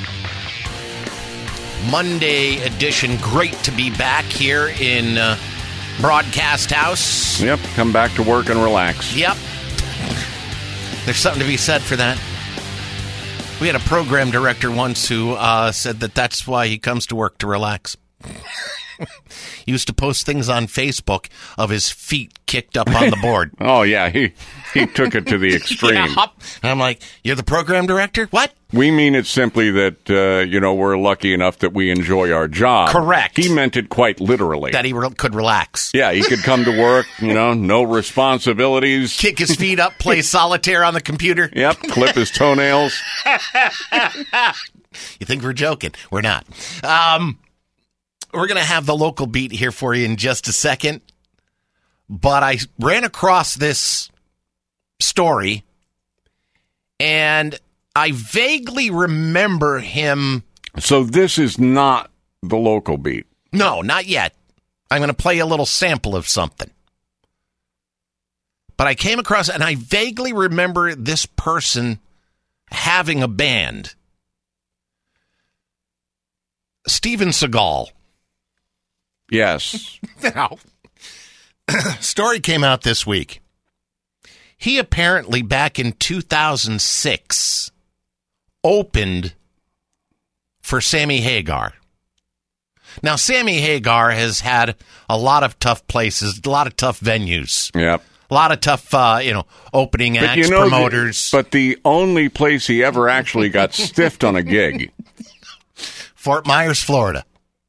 Monday edition. Great to be back here in Broadcast House. Yep, come back to work and relax. Yep. There's something to be said for that. We had a program director once who said that that's why he comes to work, to relax. He used to post things on Facebook of his feet kicked up on the board. Oh, yeah, he took it to the extreme. Yeah. And I'm like, you're the program director? What? We mean it simply that, we're lucky enough that we enjoy our job. Correct. He meant it quite literally. That he could relax. Yeah, he could come to work, no responsibilities. Kick his feet up, play solitaire on the computer. Yep, clip his toenails. You think we're joking? We're not. We're going to have the local beat here for you in just a second. But I ran across this story, and I vaguely remember him. So this is not the local beat? No, not yet. I'm going to play a little sample of something. But I came across, and I vaguely remember this person having a band. Steven Seagal. Yes. Now, story came out this week. He apparently, back in 2006, opened for Sammy Hagar. Now, Sammy Hagar has had a lot of tough places, a lot of tough venues. Yep. A lot of tough, opening acts, promoters. But the only place he ever actually got stiffed on a gig. Fort Myers, Florida.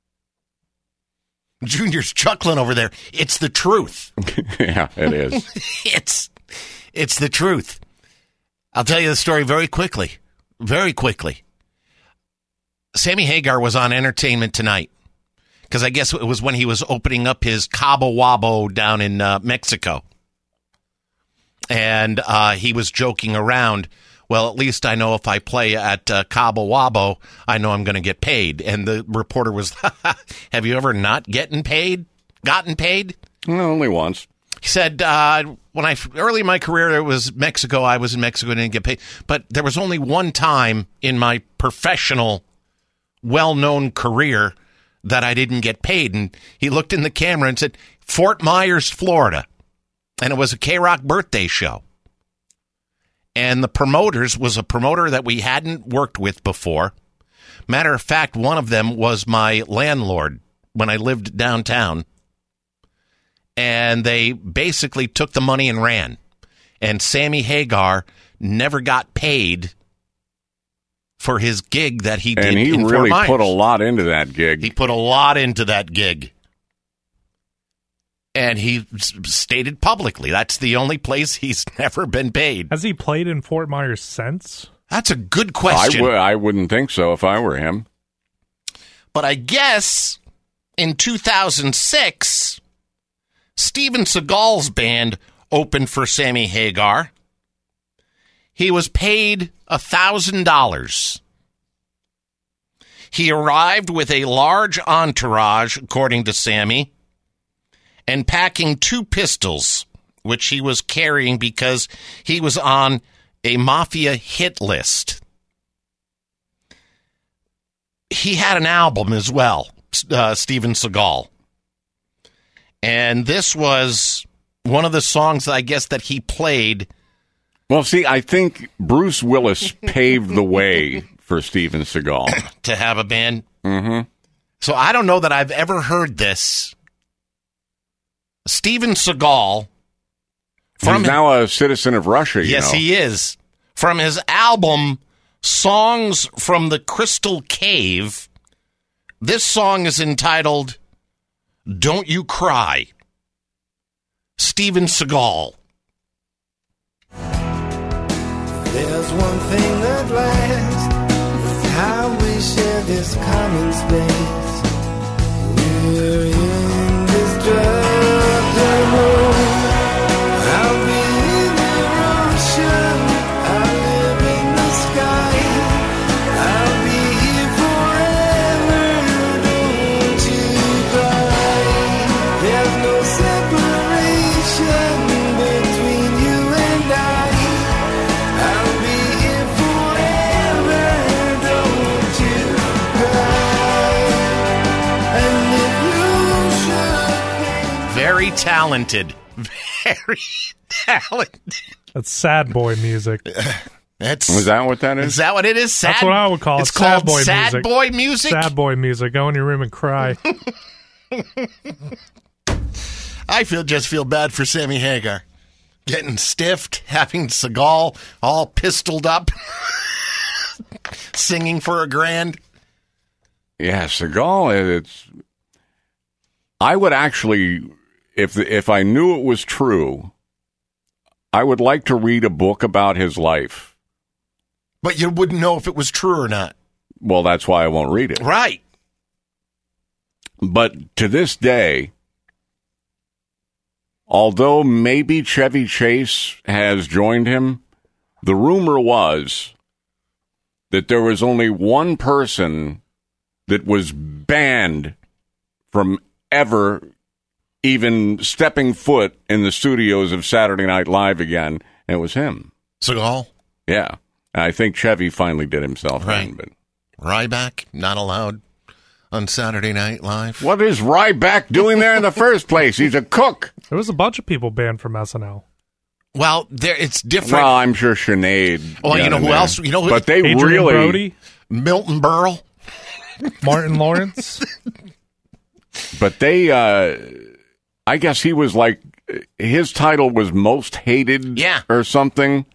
Junior's chuckling over there. It's the truth. Yeah, it is. It's the truth. I'll tell you the story very quickly. Very quickly. Sammy Hagar was on Entertainment Tonight, because I guess it was when he was opening up his Cabo Wabo down in Mexico. And he was joking around. well, at least I know if I play at Cabo Wabo, I know I'm going to get paid. And the reporter was, have you ever not gotten paid? No, only once. He said, when early in my career, it was Mexico. I was in Mexico and didn't get paid. But there was only one time in my professional, well-known career that I didn't get paid. And he looked in the camera and said, Fort Myers, Florida. And it was a K-Rock birthday show. And the promoters was a promoter that we hadn't worked with before. Matter of fact, one of them was my landlord when I lived downtown. And they basically took the money and ran. And Sammy Hagar never got paid for his gig that he did. And he really put a lot into that gig. He put a lot into that gig. And he stated publicly that's the only place he's never been paid. Has he played in Fort Myers since? That's a good question. I wouldn't think so if I were him. But I guess in 2006, Steven Seagal's band opened for Sammy Hagar. He was paid $1,000. He arrived with a large entourage, according to Sammy, and packing 2 pistols, which he was carrying because he was on a mafia hit list. He had an album as well, Steven Seagal. And this was one of the songs, I guess, that he played. Well, see, I think Bruce Willis paved the way for Steven Seagal. To have a band? Mm-hmm. So I don't know that I've ever heard this. Steven Seagal. He's now a citizen of Russia, Yes, he is. From his album, Songs from the Crystal Cave, this song is entitled Don't You Cry. Steven Seagal. There's one thing that lasts, how we share this common space. We're indestructible. I'll be in the ocean, I'll live in the sky. I'll be here forever, don't you cry. There's no separation between you and I. I'll be here forever, don't you cry. And if you should Very talented. Very talented. That's sad boy music. Was that what that is? Is that what it is? Sad? That's what I would call it. It's sad called boy sad music. boy music? Sad boy music. Go in your room and cry. I just feel bad for Sammy Hagar. Getting stiffed, having Seagal all pistoled up, singing for $1,000. Yeah, Seagal, I would actually, if I knew it was true, I would like to read a book about his life. But you wouldn't know if it was true or not. Well, that's why I won't read it. Right. But to this day, although maybe Chevy Chase has joined him, the rumor was that there was only one person that was banned from ever even stepping foot in the studios of Saturday Night Live again, and it was him. Seagal? Yeah. I think Chevy finally did himself right. in, but Ryback, not allowed on Saturday Night Live. What is Ryback doing there in the first place? He's a cook. There was a bunch of people banned from SNL. Well, it's different. Well, I'm sure Sinead. Well, you know who else? You know who? But they Adrian really Brody, Milton Berle, Martin Lawrence. But they, I guess he was like, his title was most hated, or something.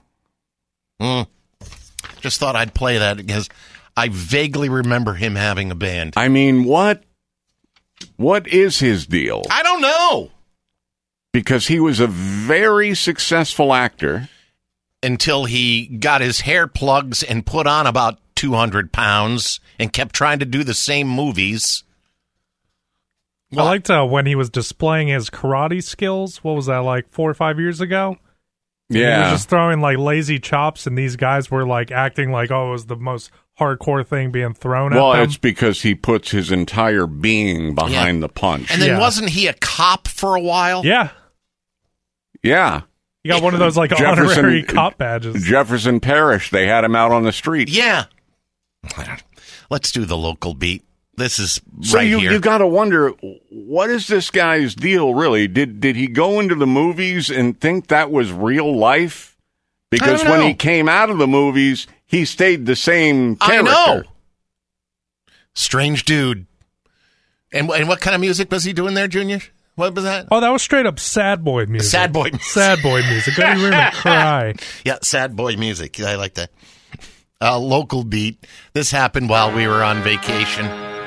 Just thought I'd play that because I vaguely remember him having a band. I mean, what is his deal? I don't know. Because he was a very successful actor. Until he got his hair plugs and put on about 200 pounds and kept trying to do the same movies. I liked when he was displaying his karate skills. What was that, like 4 or 5 years ago? He Yeah. was just throwing like lazy chops, and these guys were like acting like, oh, it was the most hardcore thing being thrown Well, at them. it's because he puts his entire being behind the punch. And then wasn't he a cop for a while? Yeah. Yeah. He got one of those like honorary cop badges. Jefferson Parish, they had him out on the street. Yeah. Let's do the local beat. This is So right here. you got to wonder, what is this guy's deal really? Did he go into the movies and think that was real life? Because when he came out of the movies, he stayed the same character. I know. Strange dude. And what kind of music was he doing there, Junior? What was that? Oh, that was straight up sad boy music. Sad boy music. Sad boy music. Got me to cry. Yeah, sad boy music. I like that. Local beat. This happened while we were on vacation.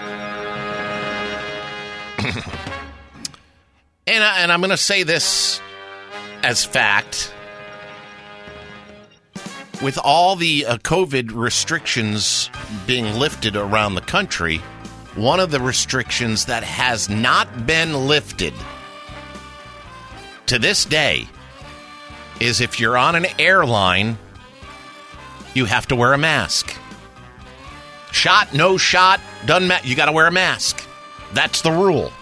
And I'm going to say this as fact. With all the COVID restrictions being lifted around the country, one of the restrictions that has not been lifted to this day is if you're on an airline, you have to wear a mask. Shot, no shot, doesn't matter. You got to wear a mask. That's the rule.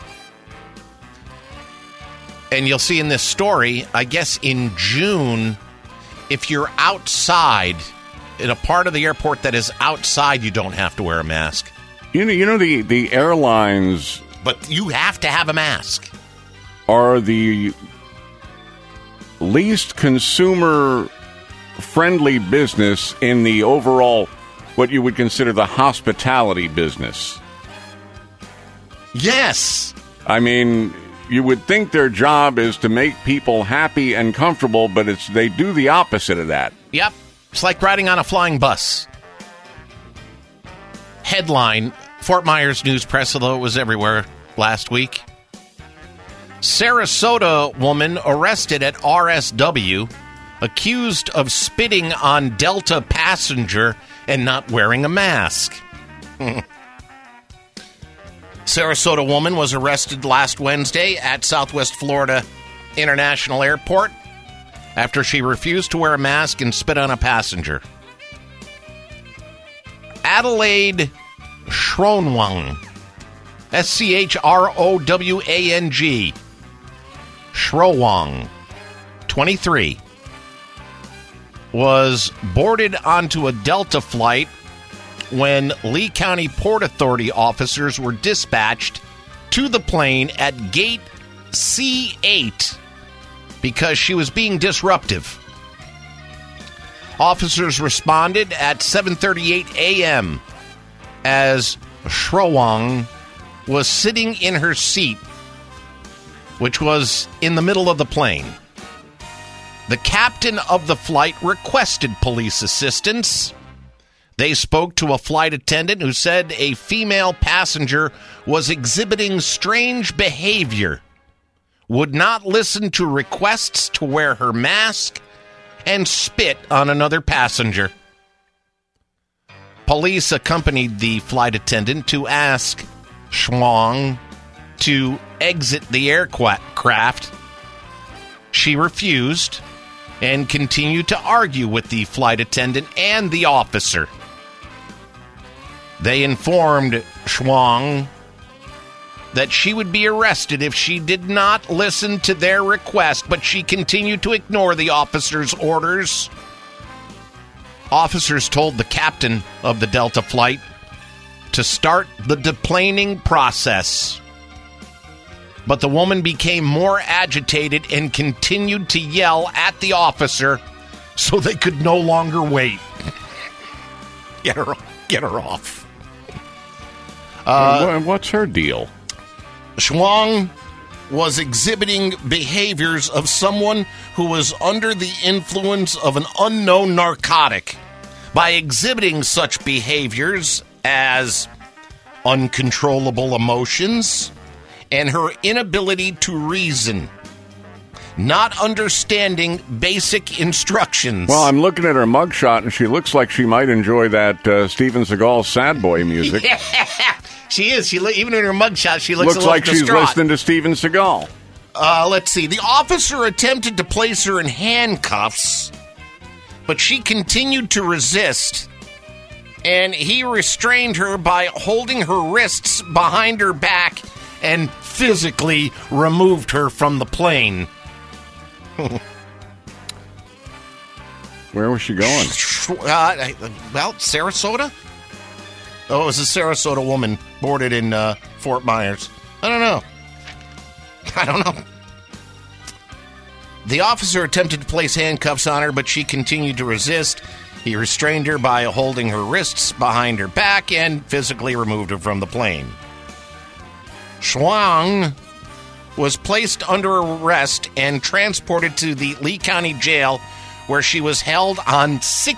And you'll see in this story, I guess in June, if you're outside, in a part of the airport that is outside, you don't have to wear a mask. You know the airlines... But you have to have a mask. ...are the least consumer-friendly business in the overall, what you would consider the hospitality business. Yes. I mean, you would think their job is to make people happy and comfortable, but they do the opposite of that. Yep. It's like riding on a flying bus. Headline, Fort Myers News Press, although it was everywhere last week. Sarasota woman arrested at RSW, accused of spitting on Delta passenger and not wearing a mask. Sarasota woman was arrested last Wednesday at Southwest Florida International Airport after she refused to wear a mask and spit on a passenger. Adelaide Schroewang, Schrowang, Schroewang, 23, was boarded onto a Delta flight when Lee County Port Authority officers were dispatched to the plane at gate C8 because she was being disruptive. Officers responded at 7:38 a.m. as Schroewang was sitting in her seat, which was in the middle of the plane. The captain of the flight requested police assistance. They spoke to a flight attendant who said a female passenger was exhibiting strange behavior, would not listen to requests to wear her mask, and spit on another passenger. Police accompanied the flight attendant to ask Schroewang to exit the aircraft. She refused and continued to argue with the flight attendant and the officer. They informed Schroewang that she would be arrested if she did not listen to their request, but she continued to ignore the officer's orders. Officers told the captain of the Delta flight to start the deplaning process. But the woman became more agitated and continued to yell at the officer so they could no longer wait. Get her off. What's her deal? Schroewang was exhibiting behaviors of someone who was under the influence of an unknown narcotic by exhibiting such behaviors as uncontrollable emotions and her inability to reason, not understanding basic instructions. Well, I'm looking at her mugshot, and she looks like she might enjoy that Steven Seagal sad boy music. Yeah, she is. Even in her mugshot, she looks a little like distraught. She's listening to Steven Seagal. Let's see. The officer attempted to place her in handcuffs, but she continued to resist, and he restrained her by holding her wrists behind her back and physically removed her from the plane. Where was she going? Well, Sarasota? Oh, it was a Sarasota woman boarded in Fort Myers. I don't know. The officer attempted to place handcuffs on her, but she continued to resist. He restrained her by holding her wrists behind her back and physically removed her from the plane. Schwang was placed under arrest and transported to the Lee County Jail, where she was held on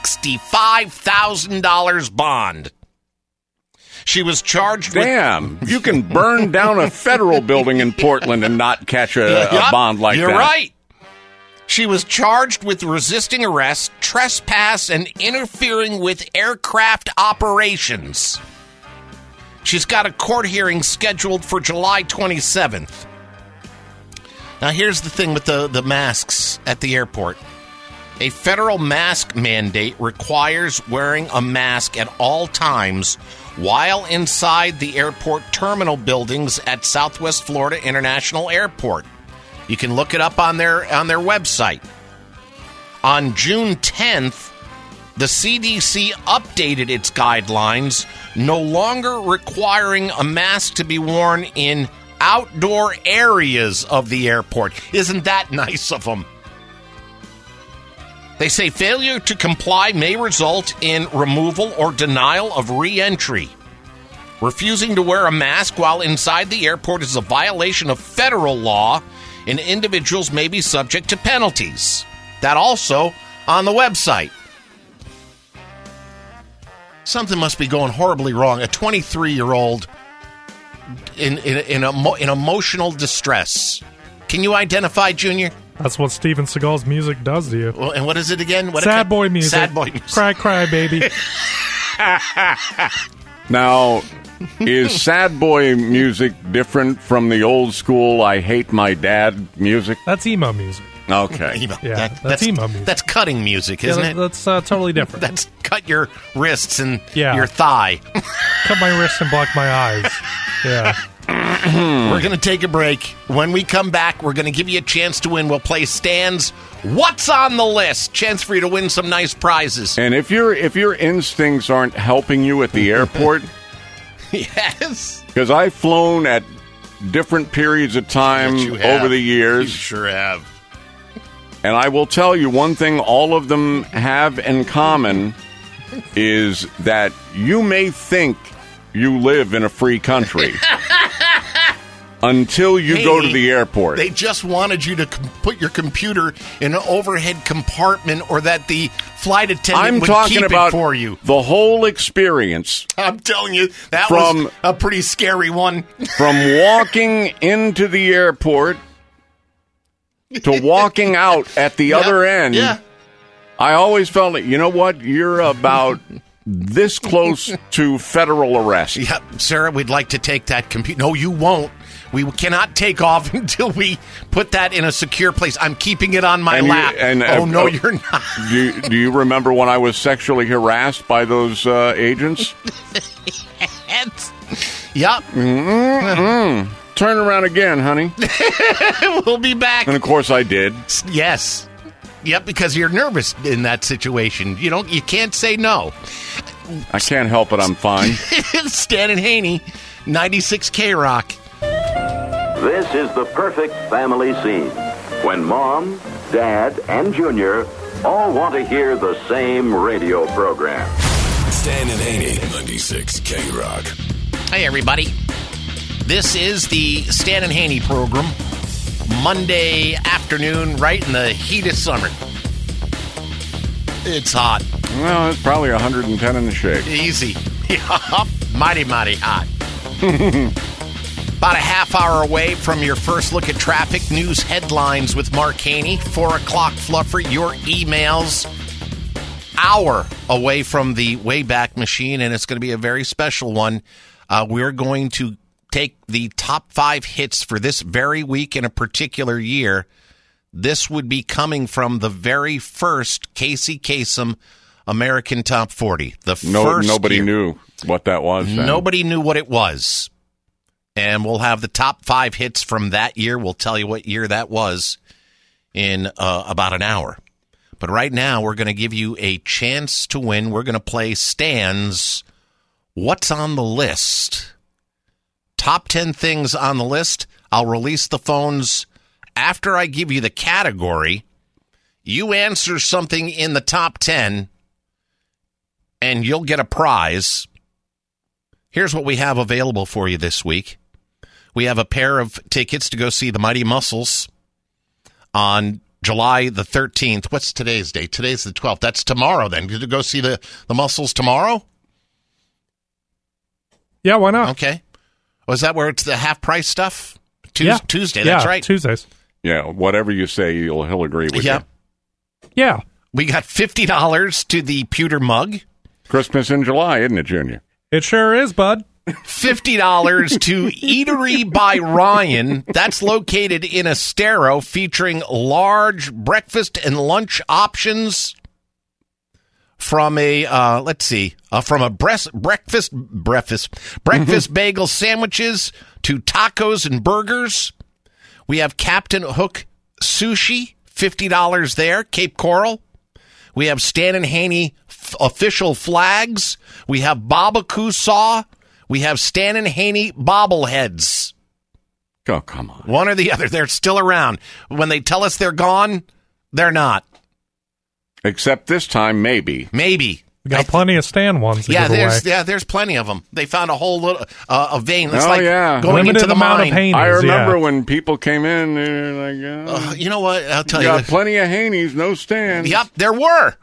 $65,000 bond. She was charged with... Damn, you can burn down a federal building in Portland and not catch a bond like that. You're right. She was charged with resisting arrest, trespass, and interfering with aircraft operations. She's got a court hearing scheduled for July 27th. Now, here's the thing with the masks at the airport. A federal mask mandate requires wearing a mask at all times while inside the airport terminal buildings at Southwest Florida International Airport. You can look it up on their website. On June 10th, the CDC updated its guidelines, no longer requiring a mask to be worn in outdoor areas of the airport. Isn't that nice of them? They say failure to comply may result in removal or denial of re-entry. Refusing to wear a mask while inside the airport is a violation of federal law, and individuals may be subject to penalties. That also on the website. Something must be going horribly wrong. A 23-year-old in emotional distress. Can you identify, Junior? That's what Steven Seagal's music does to you. Well, and what is it again? Sad boy music. Sad boy music. Cry, cry, baby. Now, is sad boy music different from the old school I hate my dad music? That's emo music. Okay. Emo. Yeah, that's emo music. That's cutting music, isn't it? That's totally different. That's cut your wrists and your thigh. Cut my wrists and block my eyes. Yeah. We're going to take a break. When we come back, we're going to give you a chance to win. We'll play Stan's What's on the List? Chance for you to win some nice prizes. And if your instincts aren't helping you at the airport... Yes. Because I've flown at different periods of time over the years. You sure have. And I will tell you one thing all of them have in common is that you may think you live in a free country until you go to the airport. They just wanted you to put your computer in an overhead compartment or that the flight attendant would keep it for you. The whole experience. I'm telling you, that was a pretty scary one. From walking into the airport to walking out at the other end, I always felt like, you know what, you're about this close to federal arrest. Yeah, Sarah, we'd like to take that computer. No, you won't. We cannot take off until we put that in a secure place. I'm keeping it on my lap. No, you're not. Do you remember when I was sexually harassed by those agents? Yep. Turn around again, honey. We'll be back. And of course I did. Yes. Yep, because you're nervous in that situation. You can't say no. I can't help it. I'm fine. Stan and Haney, 96 K-Rock. This is the perfect family scene when Mom, Dad, and Junior all want to hear the same radio program. Stan and Haney, 96 K-Rock. Hey, everybody. This is the Stan and Haney program. Monday afternoon, right in the heat of summer. It's hot. Well, it's probably 110 in the shade. Easy. Mighty, mighty hot. About a half hour away from your first look at traffic news headlines with Mark Haney. 4 o'clock fluffer, your emails. Hour away from the Wayback Machine, and it's going to be a very special one. We're going to take the top 5 hits for this very week in a particular year, this would be coming from the very first Casey Kasem American Top 40. Nobody knew what that was. Then. Nobody knew what it was. And we'll have the top 5 hits from that year. We'll tell you what year that was in about an hour. But right now, we're going to give you a chance to win. We're going to play Stan's What's on the List? Top 10 things on the list. I'll release the phones after I give you the category. You answer something in the top 10, and you'll get a prize. Here's what we have available for you this week. We have a pair of tickets to go see the Mighty Muscles on July the 13th. What's today's date? Today's the 12th. That's tomorrow, then. Did you go see the Muscles tomorrow? Yeah, why not? Okay. Was that where it's the half-price stuff? Tuesday, that's right. Tuesdays. Yeah, whatever you say, he'll agree with you. Yeah. We got $50 to the pewter mug. Christmas in July, isn't it, Junior? It sure is, bud. $50 to Eatery by Ryan. That's located in Estero, featuring large breakfast and lunch options from a breakfast bagel sandwiches to tacos and burgers. We have Captain Hook Sushi, $50 there, Cape Coral. We have Stan and Haney official flags. We have Babaku Saw. We have Stan and Haney bobbleheads. Oh, come on. One or the other. They're still around. When they tell us they're gone, they're not. Except this time, maybe. Maybe. We got plenty of Stan ones to give away. There's plenty of them. They found a whole little a vein. It's going Limited into the amount mine. of Haneys, I remember when people came in, they're like, you know what? I'll tell you you. got plenty of Haneys, no Stans. Yep, there were.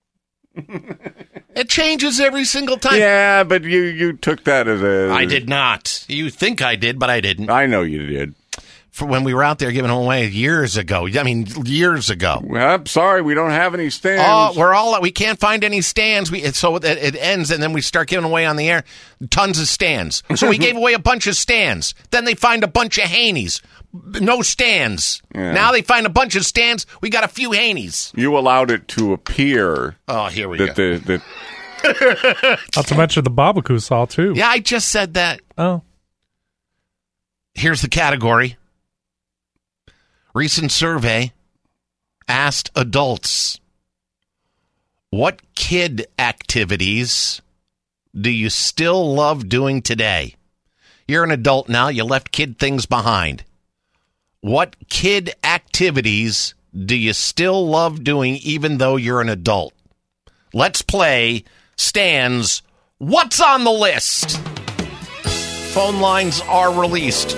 It changes every single time. Yeah, but you took that as a... I did not. You think I did, but I didn't. I know you did. For when we were out there giving them away years ago. I mean, years ago. Well, I'm sorry, we don't have any stands. Oh, we can't find any stands. So it ends, and then we start giving away on the air tons of stands. So we gave away a bunch of stands. Then they find a bunch of Haneys. No stands. Yeah. Now they find a bunch of stands. We got a few Haneys. You allowed it to appear. Oh, here we go. Not to mention the Babaku Saw, too. Yeah, I just said that. Oh. Here's the category. Recent survey asked adults, what kid activities do you still love doing today? You're an adult now. You left kid things behind. What kid activities do you still love doing even though you're an adult? Let's play Stan's What's on the List? Phone lines are released.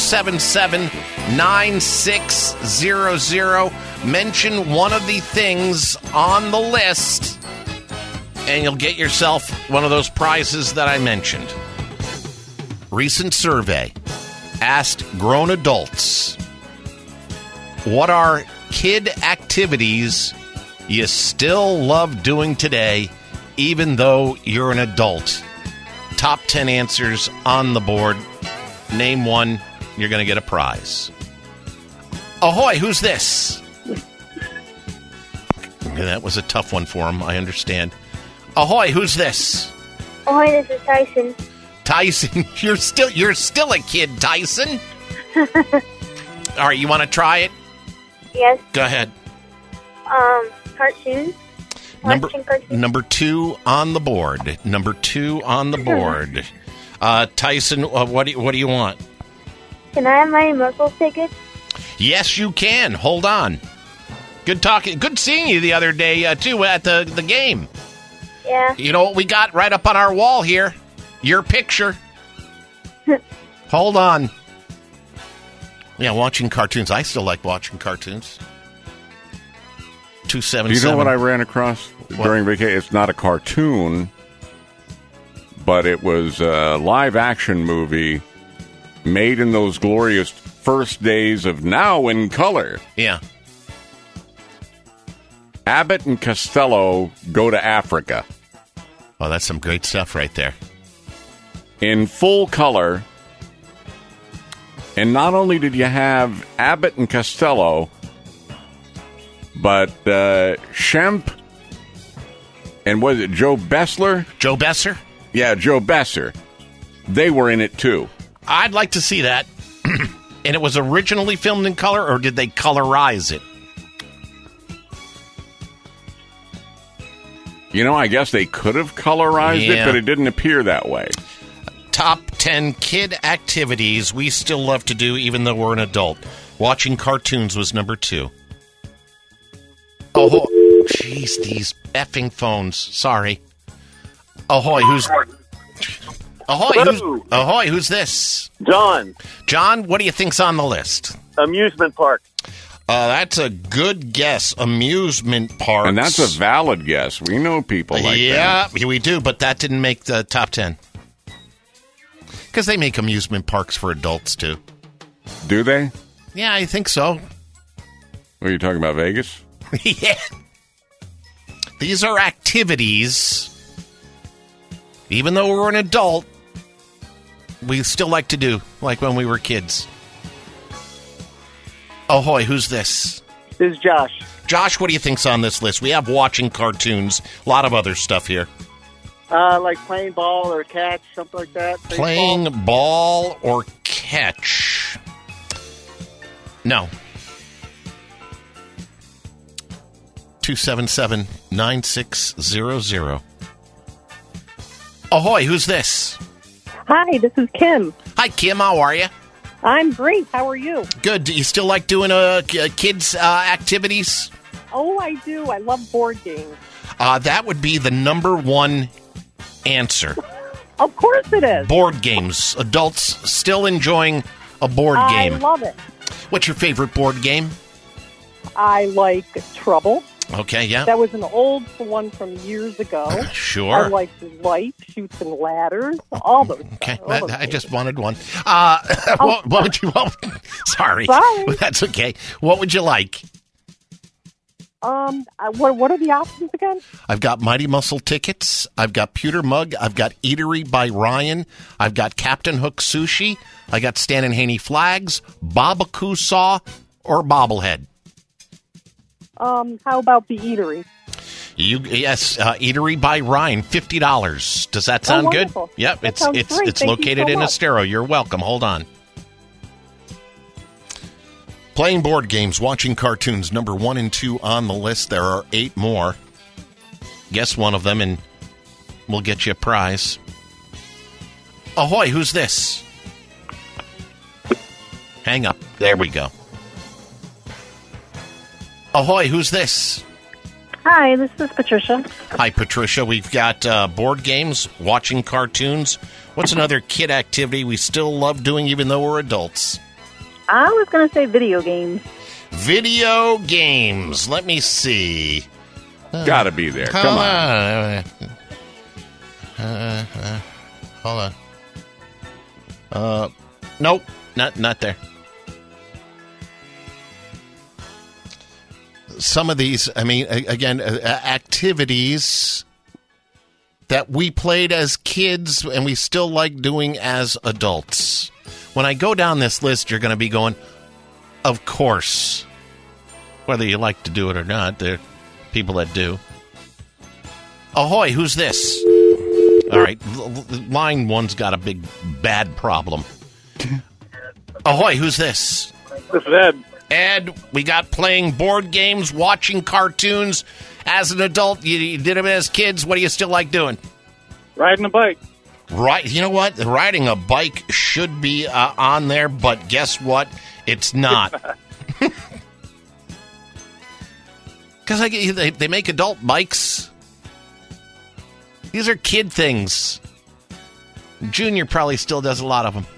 277-9600. Mention one of the things on the list, and you'll get yourself one of those prizes that I mentioned. Recent survey asked grown adults, what are kid activities you still love doing today, even though you're an adult? Top 10 answers on the board. Name one. You're going to get a prize. Ahoy, who's this? That was a tough one for him, I understand. Ahoy, who's this? Ahoy, this is Tyson. Tyson, you're still a kid, Tyson. All right, you want to try it? Yes. Go ahead. Cartoons. Number 2 on the board. Number 2 on the board. Tyson, what do you want? Can I have my Muscles tickets? Yes, you can. Hold on. Good talking. Good seeing you the other day too at the game. Yeah. You know what we got right up on our wall here? Your picture. Hold on. Yeah, watching cartoons. I still like watching cartoons. 277. Do you know what I ran across during vacation? It's not a cartoon, but it was a live-action movie made in those glorious first days of Now in Color. Yeah. Abbott and Costello go to Africa. Oh, that's some great stuff right there. In full color, And not only did you have Abbott and Costello, but Shemp and was it Joe Bessler? Joe Besser? Yeah, Joe Besser. They were in it too. I'd like to see that. And it was originally filmed in color, or did they colorize it? You know, I guess they could have colorized it, but it didn't appear that way. Top 10 kid activities we still love to do even though we're an adult. Watching cartoons was number 2. Oh, jeez, these effing phones. Sorry. Ahoy, who's... Ahoy, who's this? John. John, what do you think's on the list? Amusement park. That's a good guess. Amusement parks. And that's a valid guess. We know people like that. Yeah, we do, but that didn't make the top 10. Because they make amusement parks for adults, too. Do they? Yeah, I think so. What are you talking about, Vegas? Yeah. These are activities. Even though we're an adult, we still like to do, like when we were kids. Ahoy, who's this? This is Josh. Josh, what do you think's on this list? We have watching cartoons, a lot of other stuff here. Like playing ball or catch, something like that. Playing ball or catch. No. 277-9600. Ahoy, who's this? Hi, this is Kim. Hi, Kim. How are you? I'm great. How are you? Good. Do you still like doing kids' activities? Oh, I do. I love board games. That would be the number one answer. Of course it is. Board games. Adults still enjoying a board game. I love it. What's your favorite board game? I like Trouble. Okay, yeah. That was an old one from years ago. Sure. I like Light, Chutes and Ladders, all those. Okay, all those I just wanted one. What would you? Sorry, that's okay. What would you like? What are the options again? I've got Mighty Muscle tickets. I've got Pewter Mug. I've got Eatery by Ryan. I've got Captain Hook Sushi. I got Stan and Haney flags, Babacoo Saw, or Bobblehead. How about the Eatery? Yes, Eatery by Ryan, $50. Does that sound good? Yep, that sounds great. it's Thank located you so in much. Estero. You're welcome. Hold on. Playing board games, watching cartoons, number 1 and 2 on the list. There are 8 more. Guess one of them, and we'll get you a prize. Ahoy, who's this? Hang up. There we go. Ahoy, who's this? Hi, this is Patricia. Hi, Patricia. We've got board games, watching cartoons. What's another kid activity we still love doing even though we're adults? I was going to say video games. Video games. Let me see. Gotta be there. Come on. Hold on. Nope. Not there. Some of these, I mean, again, activities that we played as kids and we still like doing as adults. When I go down this list, you're going to be going, of course. Whether you like to do it or not, there are people that do. Ahoy, who's this? All right, line 1's got a big, bad problem. Ahoy, who's this? This is Ed. Ed, we got playing board games, watching cartoons. As an adult, you did them as kids. What do you still like doing? Riding a bike. Right. You know what? Riding a bike should be on there, but guess what? It's not. Because they make adult bikes. These are kid things. Junior probably still does a lot of them.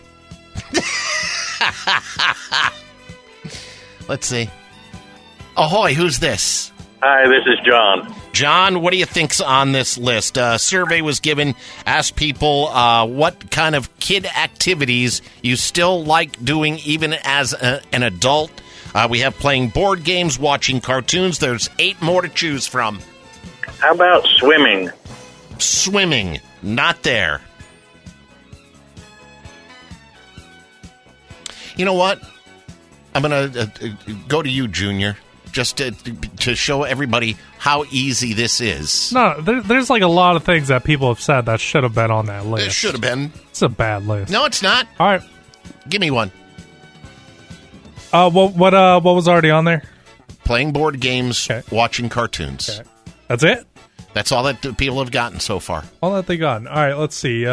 Let's see. Ahoy, who's this? Hi, this is John. John, what do you think's on this list? A survey was given, asked people what kind of kid activities you still like doing even as an adult. We have playing board games, watching cartoons. There's 8 more to choose from. How about swimming? Swimming, not there. You know what? I'm going to go to you, Junior, just to show everybody how easy this is. No, there's like a lot of things that people have said that should have been on that list. It should have been. It's a bad list. No, it's not. All right. Give me one. What was already on there? Playing board games, watching cartoons. Okay. That's it? That's all that people have gotten so far. All that they got. All right, let's see.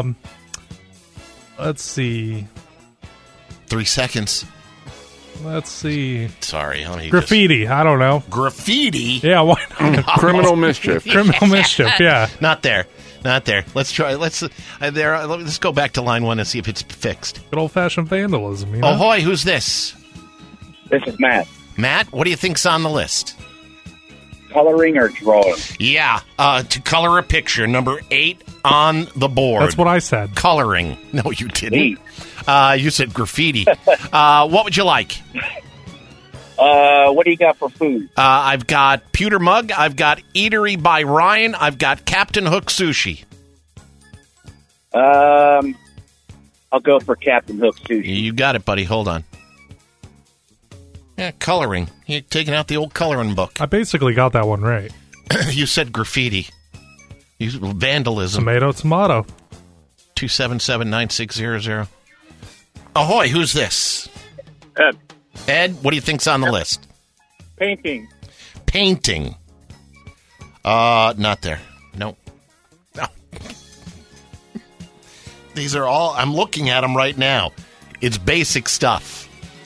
Let's see. 3 seconds. Let's see. Sorry. Graffiti. I don't know. Graffiti? Yeah, why not? Criminal mischief. Criminal mischief, yeah. Not there. Let's try. Let's go back to line 1 and see if it's fixed. Good old-fashioned vandalism, you know? Ahoy, who's this? This is Matt. Matt, what do you think's on the list? Coloring or drawing? Yeah, to color a picture. Number 8 on the board. That's what I said. Coloring. No, you didn't. You said graffiti. What would you like? What do you got for food? I've got Pewter Mug. I've got Eatery by Ryan. I've got Captain Hook Sushi. I'll go for Captain Hook Sushi. You got it, buddy. Hold on. Yeah, coloring. You're taking out the old coloring book. I basically got that one right. You said graffiti. Vandalism. Tomato. 277-9600. Ahoy, who's this? Ed. Ed, what do you think's on the list? Painting. Painting. Not there. Nope. No. These are all, I'm looking at them right now. It's basic stuff.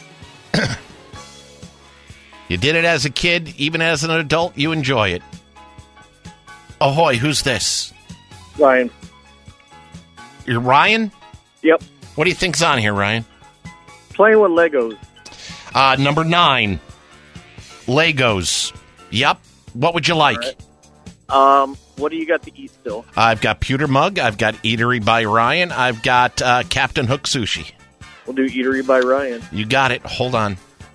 You did it as a kid, even as an adult, you enjoy it. Ahoy, who's this? Ryan. You're Ryan? Yep. What do you think's on here, Ryan? Playing with Legos. Number 9. Legos. Yep. What would you like? Right. What do you got to eat still? I've got Pewter Mug. I've got Eatery by Ryan. I've got Captain Hook Sushi. We'll do Eatery by Ryan. You got it. Hold on.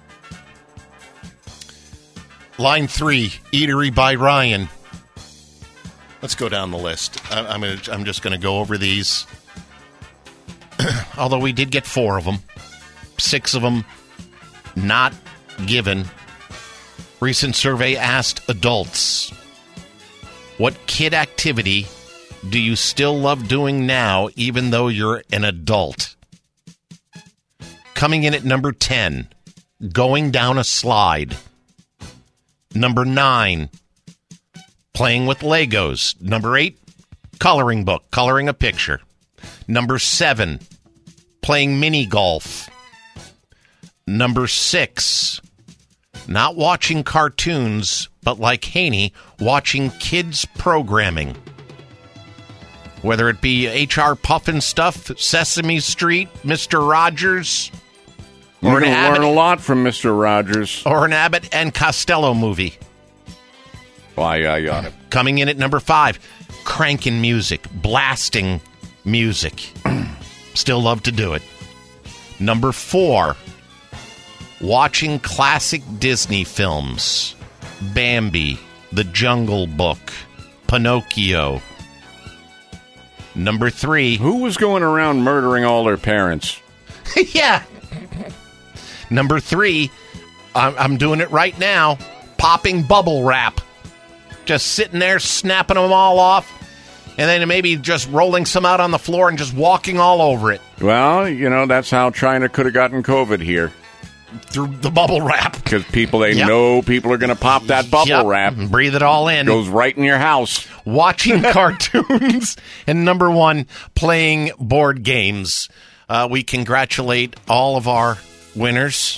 Line 3, Eatery by Ryan. Let's go down the list. I'm just going to go over these. Although we did get 4 of them. 6 of them not given. Recent survey asked adults, what kid activity do you still love doing now even though you're an adult? Coming in at number 10, going down a slide. Number 9, playing with Legos. Number 8, coloring book, coloring a picture. Number 7, playing mini golf. Number 6, not watching cartoons, but like Haney, watching kids programming. Whether it be H.R. Puffin stuff, Sesame Street, Mr. Rogers, You're going to learn a lot from Mr. Rogers. Or an Abbott and Costello movie. Why, I got it. Coming in at number 5, cranking music, blasting music. Still love to do it. Number 4, watching classic Disney films. Bambi, The Jungle Book, Pinocchio. Number 3. Who was going around murdering all their parents? Yeah. Number 3, I'm doing it right now, popping bubble wrap. Just sitting there, snapping them all off, and then maybe just rolling some out on the floor and just walking all over it. Well, you know, that's how China could have gotten COVID here. Through the bubble wrap. Because they know people are going to pop that bubble wrap. Breathe it all in. Goes right in your house. Watching cartoons. And number 1, playing board games. We congratulate all of our winners.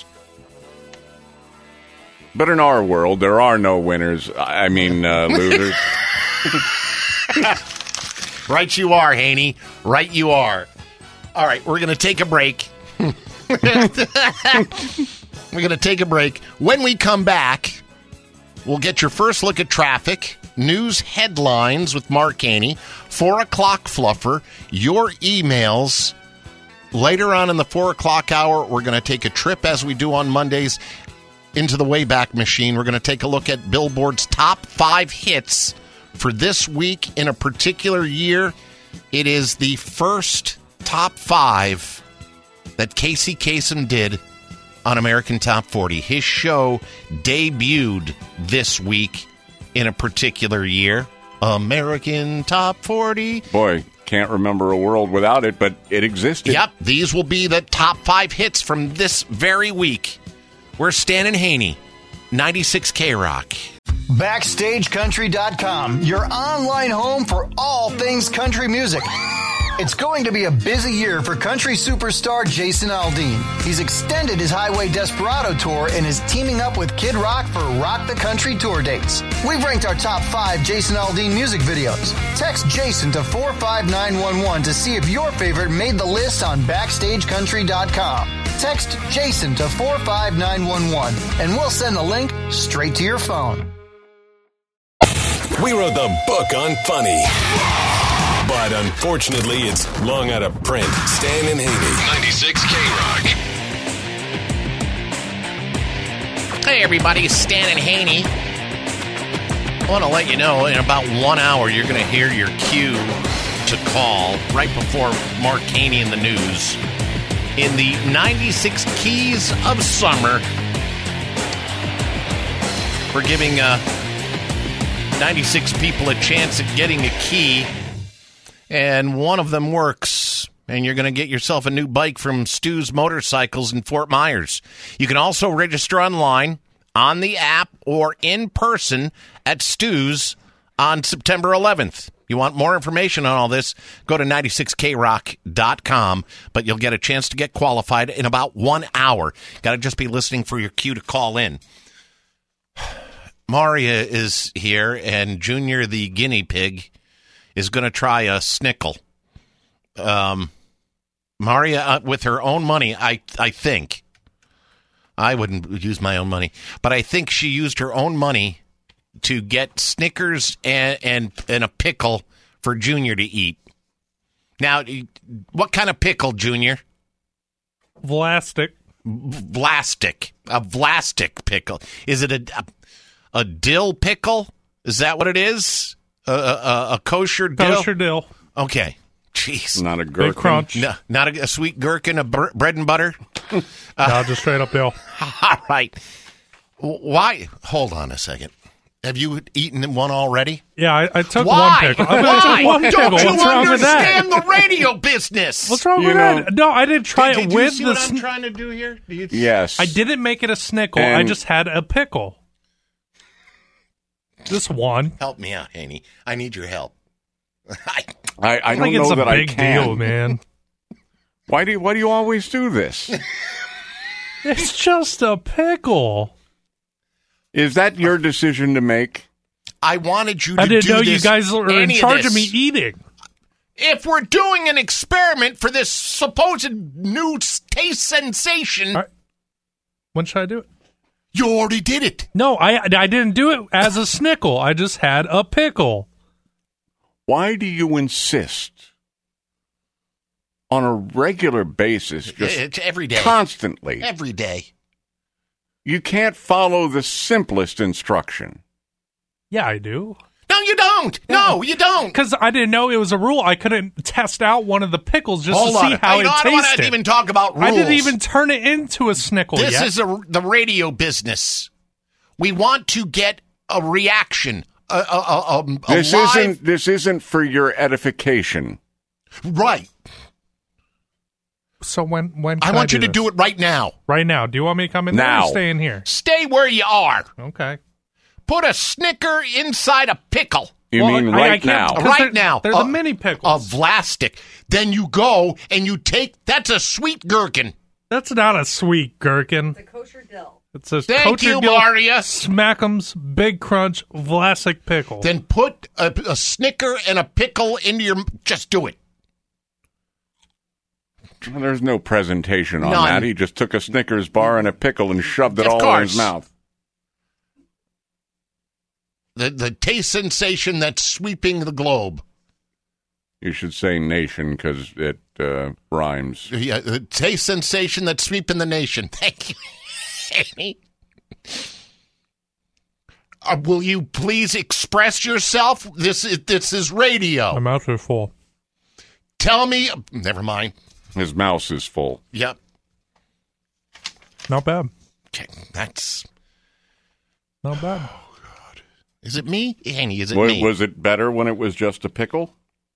But in our world, there are no winners. I mean, losers. Right you are, Haney. Right you are. All right, we're going to take a break. We're going to take a break. When we come back, we'll get your first look at traffic, news headlines with Mark Haney, 4 o'clock fluffer, your emails. Later on in the 4 o'clock hour, we're going to take a trip, as we do on Mondays, into the Wayback Machine. We're going to take a look at Billboard's top 5 hits for this week in a particular year. It is the first top 5 that Casey Kasem did on American Top 40. His show debuted this week in a particular year. American Top 40. Boy, can't remember a world without it, but it existed. Yep, these will be the top 5 hits from this very week. We're Stan and Haney, 96 K-Rock. BackstageCountry.com, your online home for all things country music. It's going to be a busy year for country superstar Jason Aldean. He's extended his Highway Desperado tour and is teaming up with Kid Rock for Rock the Country tour dates. We've ranked our top 5 Jason Aldean music videos. Text Jason to 45911 to see if your favorite made the list on BackstageCountry.com. Text Jason to 45911 and we'll send the link straight to your phone. We wrote the book on funny. But unfortunately, it's long out of print. Stan and Haney. 96 K-Rock. Hey, everybody. Stan and Haney. I want to let you know, in about 1 hour, you're going to hear your cue to call right before Mark Haney in the news. In the 96 Keys of Summer, we're giving 96 people a chance at getting a key. And one of them works, and you're going to get yourself a new bike from Stu's Motorcycles in Fort Myers. You can also register online, on the app, or in person at Stu's on September 11th. You want more information on all this, go to 96krock.com, but you'll get a chance to get qualified in about 1 hour. Got to just be listening for your cue to call in. Maria is here, and Junior the guinea pig is going to try a snickle. Maria, with her own money, I think. I wouldn't use my own money, but I think she used her own money to get Snickers and a pickle for Junior to eat. Now, what kind of pickle, Junior? Vlastic. A Vlastic pickle. Is it a dill pickle? Is that what it is? A kosher dill? Kosher dill. Okay. Jeez. Not a gherkin. Big crunch. No, not a sweet gherkin of bread and butter? No, just straight up dill. All right. Why? Hold on a second. Have you eaten one already? Yeah, I took Why? one pickle. Why? One pickle. Don't you What's wrong with that? understand the radio business? What's wrong with that? No, I didn't try Did it you with see the. what I'm trying to do here? Yes. I didn't make it a snickle. And- I just had a pickle. Just one. Help me out, Haney. I need your help. I don't think know it's a that I big can. deal, man. Why do you always do this? It's just a pickle. Is that your decision to make? I wanted you to I didn't do know this, you guys were in any charge of this. me eating. If we're doing an experiment for this supposed new taste sensation, When should I do it? you already did it. No, I didn't do it as a snickle. I just had a pickle. Why do you insist on a regular basis, just It's every day. constantly? Every day. You can't follow the simplest instruction. Yeah, I do. No, you don't. No, you don't. Because I didn't know it was a rule. I couldn't test out one of the pickles just Hold to see on. how I it don't want tasted. to even talk about rules. I didn't even turn it into a snickle This yet. is the radio business. We want to get a reaction. This isn't for your edification. Right. So when I want you to do it right now. Right now. Do you want me to come in there Now. or stay in here? Stay where you are. Okay. Put a Snicker inside a pickle. You mean right now? Right now. They're the mini pickles. A Vlastic. Then you go and you take, that's a sweet gherkin. That's not a sweet gherkin. The kosher dill. It's a Thank Kosher you, Dill Maria. Smack'em's Big Crunch Vlasic pickle. Then put a Snicker and a pickle into your, just do it. Well, there's no presentation on None. that. He just took a Snickers bar and a pickle and shoved it Of all in course. his mouth. The taste sensation that's sweeping the globe. You should say nation because it rhymes. Yeah, the taste sensation that's sweeping the nation. Thank you, Amy. Will you please express yourself? This is radio. My mouth is full. Tell me. Never mind. His mouse is full. Yep. Not bad. Okay, that's not bad. Oh, God. Is it me? Annie, is it was, me? Was it better when it was just a pickle?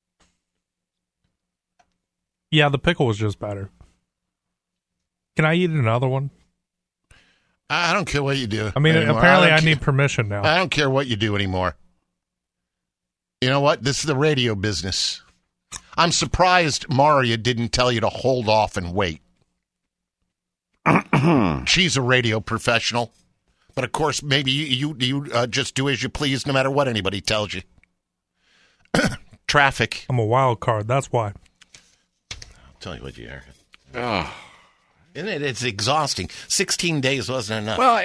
Yeah, the pickle was just better. Can I eat another one? I don't care what you do. I mean, anymore. apparently I don't need permission now. I don't care what you do anymore. You know what? This is the radio business. I'm surprised Maria didn't tell you to hold off and wait. She's a radio professional. But, of course, maybe you just do as you please no matter what anybody tells you. Traffic. I'm a wild card. That's why. I'll tell you what, you are. Isn't it? It's exhausting. 16 days wasn't enough. Well,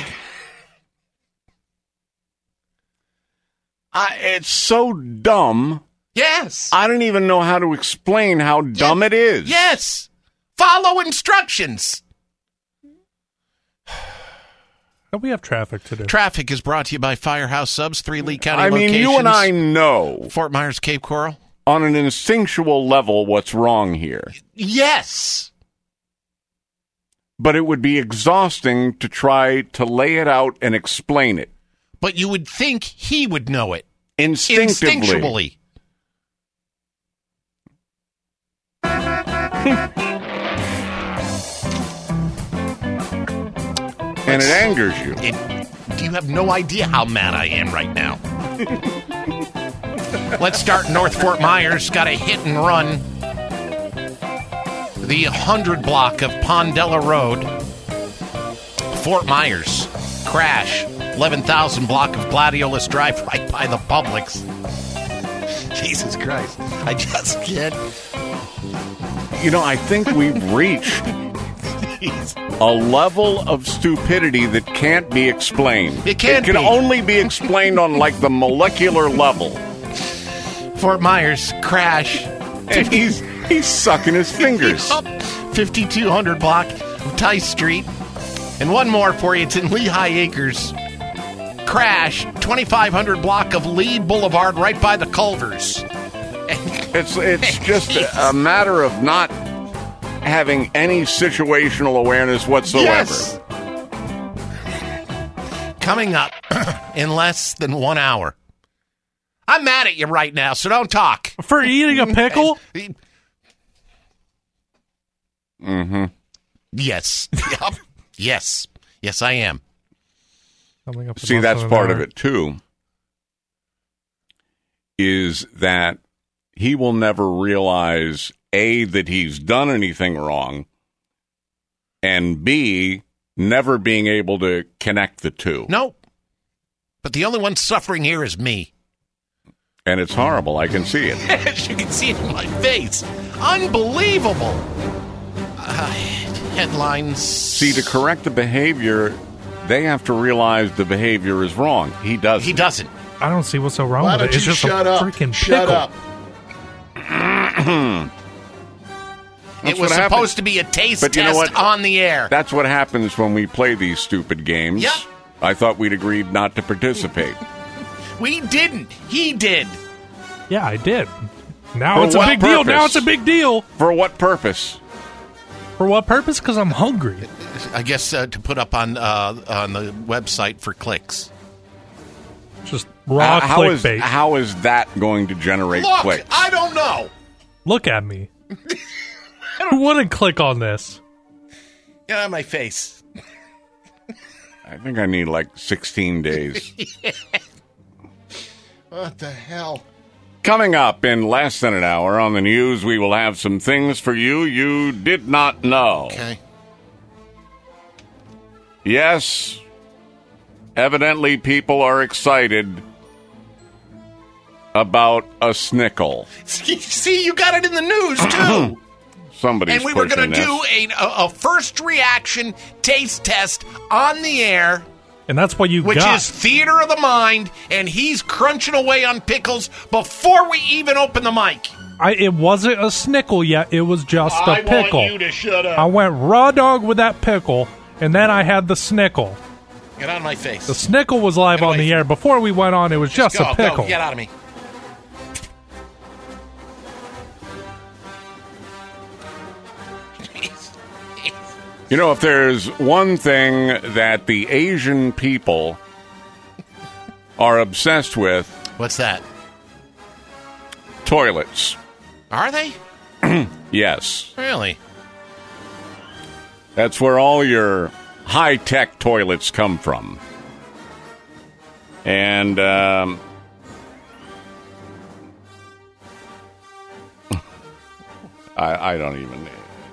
it's so dumb. Yes. I don't even know how to explain how dumb it is. Yes. Follow instructions. We have traffic today. Traffic is brought to you by Firehouse Subs, 3 Lee County I mean, locations. you and I know. Fort Myers, Cape Coral. On an instinctual level, what's wrong here. Yes. But it would be exhausting to try to lay it out and explain it. But you would think he would know it. Instinctively. And it angers you. You have no idea how mad I am right now. Let's start North Fort Myers. Got a hit and run. The 100 block of Pondella Road. Fort Myers. Crash. 11,000 block of Gladiolus Drive right by the Publix. Jesus Christ. I just can't. You know, I think we've reached a level of stupidity that can't be explained. It can't It can be. only be explained on, like, the molecular level. Fort Myers. Crash. And he's sucking his fingers. 5200 block of Tice Street. And one more for you. It's in Lehigh Acres. Crash. 2500 block of Lee Boulevard right by the Culvers. It's just a matter of not having any situational awareness whatsoever. Yes. Coming up in less than 1 hour. I'm mad at you right now, so don't talk. For eating a pickle? Mm-hmm. Yes. Yep. Yes. Yes, I am. See, that's part of it, too, is that he will never realize, A, that he's done anything wrong, and B, never being able to connect the two. No. But the only one suffering here is me. And it's horrible. I can see it. As you can see it in my face. Unbelievable. Headlines. See, to correct the behavior, they have to realize the behavior is wrong. He doesn't. He doesn't. I don't see what's so wrong Why with it. don't It's you just shut a up? freaking Shut pickle. up. It was supposed to be a taste But you know test what? on the air. That's what happens when we play these stupid games. Yep. I thought we'd agreed not to participate. We didn't. He did. Yeah, I did. Now For it's a what big deal. purpose? Now it's a big deal. For what purpose? For what purpose? Because I'm hungry. I guess to put up on the website for clicks. Just raw clickbait. How is that going to generate Look, clicks? I don't know. Look at me. Who wouldn't click on this? Get out of my face. I think I need like 16 days. What the hell? Coming up in less than an hour on the news, we will have some things for you did not know. Okay. Yes, evidently people are excited about a snickle. See, you got it in the news, too. Somebody's And we were pushing going to this. do a first reaction taste test on the air. And that's what you Which got. is theater of the mind, and he's crunching away on pickles before we even open the mic. It wasn't a snickle yet. It was just a I pickle. want you to shut up. I went raw dog with that pickle, and then I had the snickle. Get out of my face. The snickle was live on the air. Before we went on, it was just go, a pickle. Go, get out of me. You know, if there's one thing that the Asian people are obsessed with... What's that? Toilets. Are they? Yes. Really? That's where all your high-tech toilets come from. And, I don't even...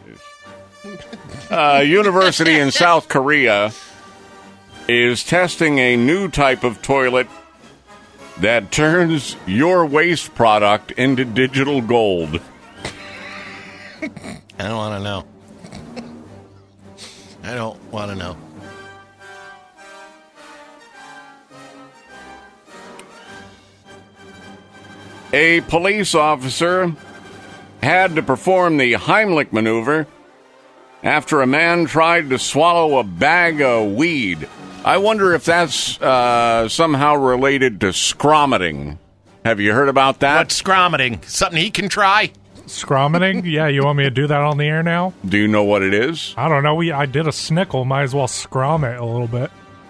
University in South Korea is testing a new type of toilet that turns your waste product into digital gold. I don't want to know. I don't want to know. A police officer had to perform the Heimlich maneuver after a man tried to swallow a bag of weed. I wonder if that's somehow related to scromiting. Have you heard about that? What's scromiting? Something he can try? Scromiting? Yeah, you want me to do that on the air now? Do you know what it is? I don't know. I did a snickle. Might as well scrom it a little bit.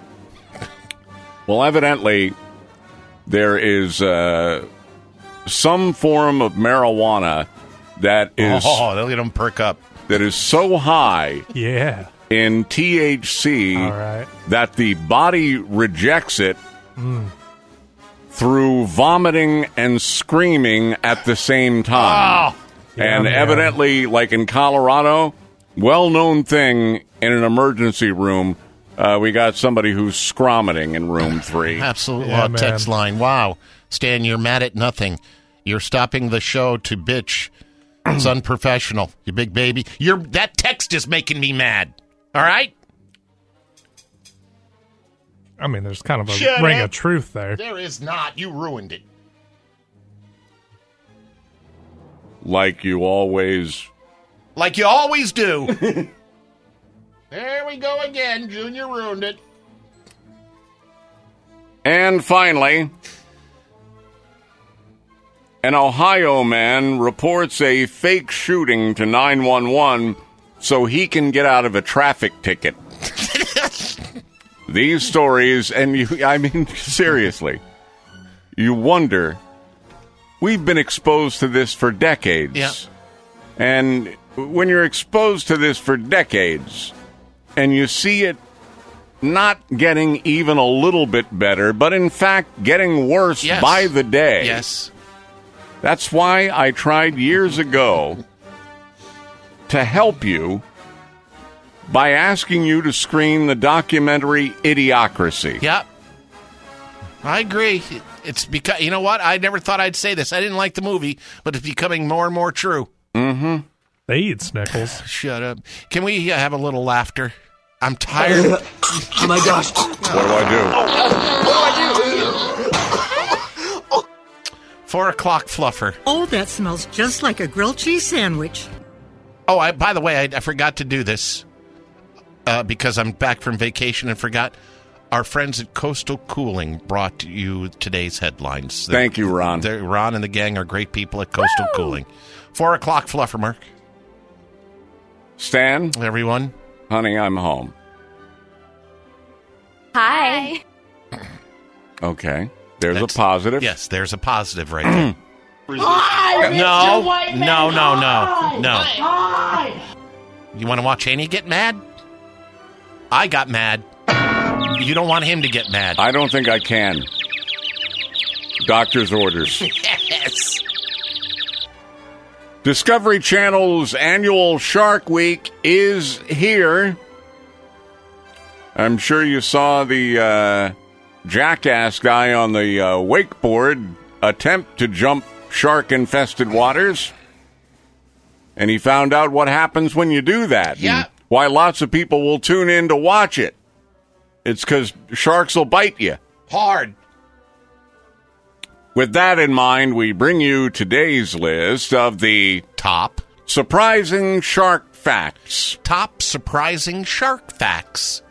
Well, evidently, there is some form of marijuana that is... Oh, they'll get them perk up. That is so high in THC that the body rejects it through vomiting and screaming at the same time. And evidently, like in Colorado, well-known thing in an emergency room, we got somebody who's scromiting in room 3. Absolutely. Text line. Wow. Stan, you're mad at nothing. You're stopping the show to bitch. It's unprofessional, you big baby. That text is making me mad. All right? I mean, there's kind of a ring of truth there. There is not. You ruined it. Like you always do. There we go again. Junior ruined it. And finally... An Ohio man reports a fake shooting to 911 so he can get out of a traffic ticket. These stories, and seriously, you wonder, we've been exposed to this for decades. Yeah. And when you're exposed to this for decades, and you see it not getting even a little bit better, but in fact getting worse by the day. Yes. That's why I tried years ago to help you by asking you to screen the documentary Idiocracy. Yep. I agree. It's because, you know what? I never thought I'd say this. I didn't like the movie, but it's becoming more and more true. Mm-hmm. They eat Snickles. Shut up. Can we have a little laughter? I'm tired. Oh my gosh. What do I do? 4 o'clock fluffer. Oh, that smells just like a grilled cheese sandwich. Oh, by the way, I forgot to do this because I'm back from vacation and forgot. Our friends at Coastal Cooling brought you today's headlines. Thank you, Ron. Ron and the gang are great people at Coastal Cooling. 4 o'clock fluffer, Mark. Stan? Everyone? Honey, I'm home. Hi. Okay. There's a positive. Yes, there's a positive right there. Hi, No. Mr. White Man. No. Hi. You want to watch Annie get mad? I got mad. You don't want him to get mad. I don't think I can. Doctor's orders. Yes. Discovery Channel's annual Shark Week is here. I'm sure you saw the jackass guy on the wakeboard attempt to jump shark-infested waters. And he found out what happens when you do that. Yeah. And why lots of people will tune in to watch it. It's because sharks will bite you. Hard. With that in mind, we bring you today's list of the top surprising shark facts. Top surprising shark facts.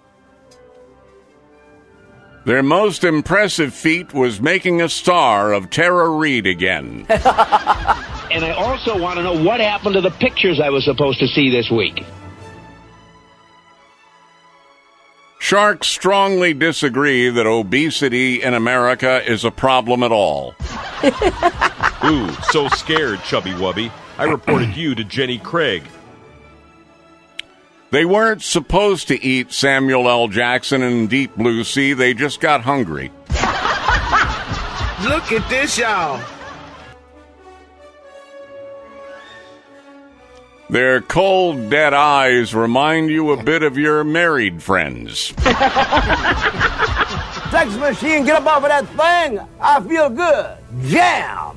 Their most impressive feat was making a star of Tara Reid again. And I also want to know what happened to the pictures I was supposed to see this week. Sharks strongly disagree that obesity in America is a problem at all. Ooh, so scared, Chubby Wubby. I reported you to Jenny Craig. They weren't supposed to eat Samuel L. Jackson in Deep Blue Sea. They just got hungry. Look at this, y'all. Their cold, dead eyes remind you a bit of your married friends. Sex machine, get up off of that thing. I feel good. Jam.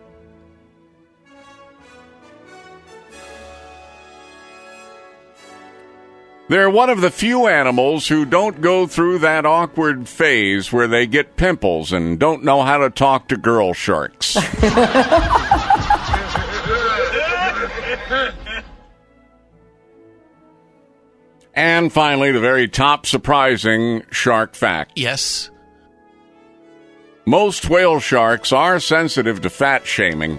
They're one of the few animals who don't go through that awkward phase where they get pimples and don't know how to talk to girl sharks. And finally, the very top surprising shark fact. Yes. Most whale sharks are sensitive to fat shaming.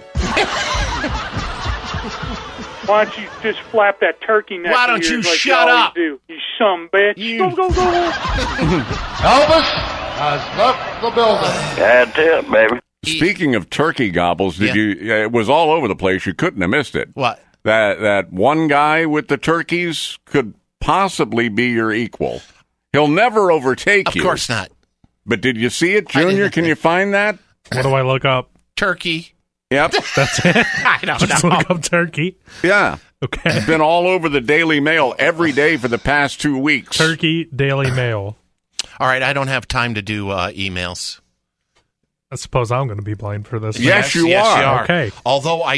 Why don't you just flap that turkey neck? Why don't you like shut you up? Do. You some bitch. Go. Elvis has left the building. That's it, baby. Speaking of turkey gobbles, did you? It was all over the place. You couldn't have missed it. What? That one guy with the turkeys could possibly be your equal. He'll never overtake you. Of course not. But did you see it, Junior? Can you find that? What do I look up? Turkey. Yep. That's it. I don't Just know. look up turkey. Yeah. Okay. It's been all over the Daily Mail every day for the past 2 weeks. Turkey Daily Mail. All right, I don't have time to do emails. I suppose I'm going to be blamed for this. Yes, you are. Okay. Although I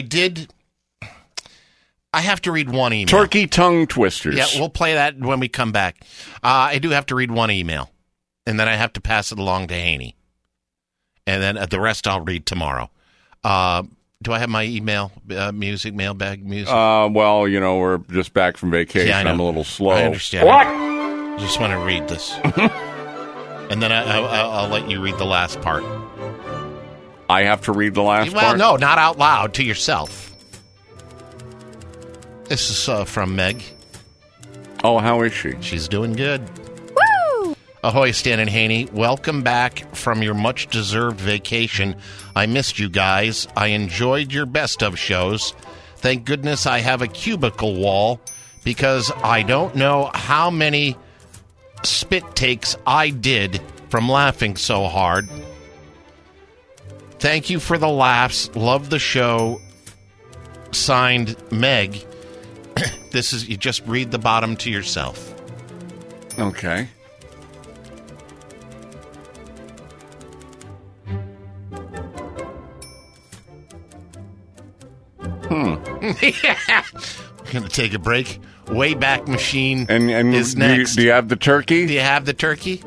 have to read one email. Turkey tongue twisters. Yeah, we'll play that when we come back. I do have to read one email, and then I have to pass it along to Haney. And then the rest I'll read tomorrow. Do I have my email music, mailbag music? Well, you know, we're just back from vacation. Yeah, I know. I'm a little slow. I understand. What? I just want to read this. And then I'll let you read the last part. I have to read the last well, part? no, not out loud, to yourself. This is from Meg. Oh, how is she? She's doing good. Woo! Ahoy, Stan and Haney. Welcome back from your much-deserved vacation. I missed you guys. I enjoyed your best of shows. Thank goodness I have a cubicle wall because I don't know how many spit takes I did from laughing so hard. Thank you for the laughs. Love the show. Signed, Meg. This is, you just read the bottom to yourself. Okay. Yeah. We're going to take a break. Wayback Machine and is next. Do you have the turkey? Do you have the turkey?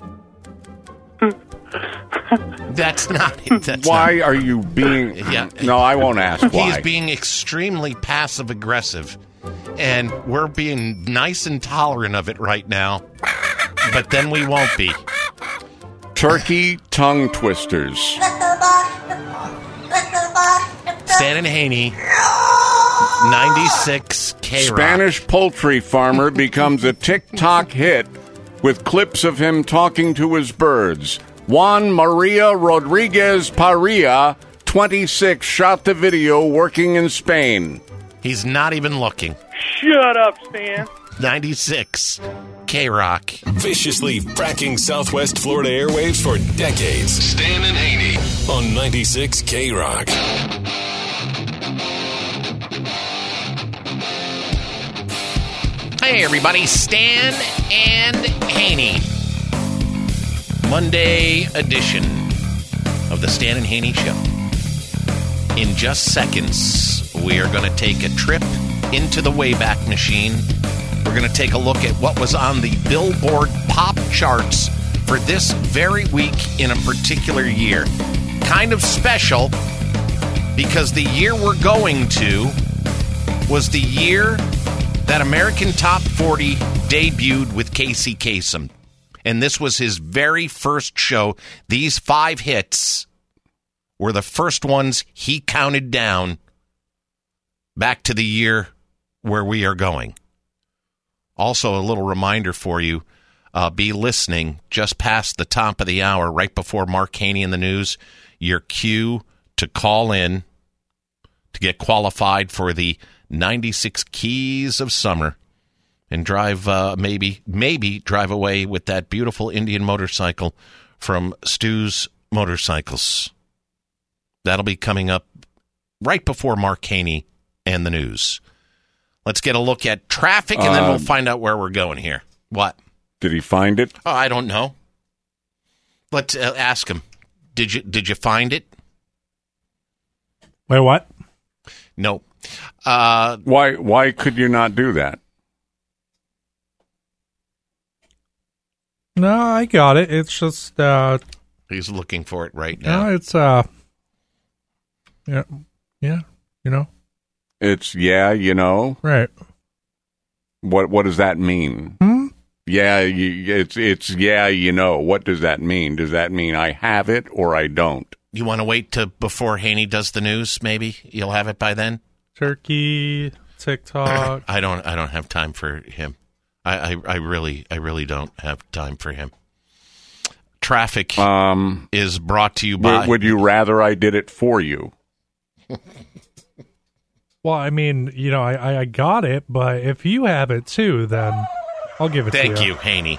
That's not it. Why are you being... Yeah. No, I won't ask why. He's being extremely passive-aggressive, and we're being nice and tolerant of it right now, but then we won't be. Turkey tongue twisters. Stan and Haney, 96 K-Rock. Spanish poultry farmer becomes a TikTok hit with clips of him talking to his birds. Juan Maria Rodriguez Parilla, 26, shot the video working in Spain. He's not even looking. Shut up, Stan. 96 K-Rock. Viciously fracking Southwest Florida airwaves for decades. Stan and Haney on 96 K-Rock. Hey, everybody. Stan and Haney. Monday edition of the Stan and Haney Show. In just seconds, we are going to take a trip into the Wayback Machine. We're going to take a look at what was on the Billboard pop charts for this very week in a particular year. Kind of special because the year we're going to was the year that American Top 40 debuted with Casey Kasem. And this was his very first show. These 5 hits were the first ones he counted down back to the year where we are going. Also, a little reminder for you, be listening just past the top of the hour, right before Mark Haney in the news. Your cue to call in to get qualified for the 96 Keys of Summer and drive, maybe drive away with that beautiful Indian motorcycle from Stu's Motorcycles. That'll be coming up right before Mark Haney and the news. Let's get a look at traffic, and then we'll find out where we're going here. What? Did he find it? Oh, I don't know. Let's ask him. Did you find it? Wait, what? No. Why could you not do that? No, I got it. It's just he's looking for it right now. No, it's yeah, you know. It's you know. Right. What does that mean? Yeah, it's you know. What does that mean? Does that mean I have it or I don't? You want to wait to before Haney does the news? Maybe you'll have it by then. Turkey, TikTok. I don't have time for him. I really don't have time for him. Traffic is brought to you by. Would you rather I did it for you? Well, I mean, you know, I got it, but if you have it too, then I'll give it to you. Thank you, Haney.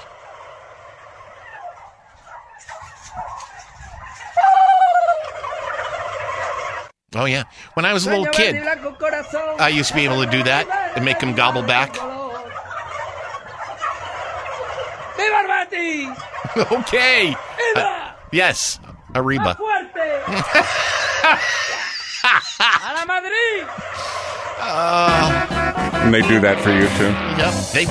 Oh, yeah. When I was a little kid, I used to be able to do that and make him gobble back. Okay. Yes, Arriba. And they do that for you, too? Yep, they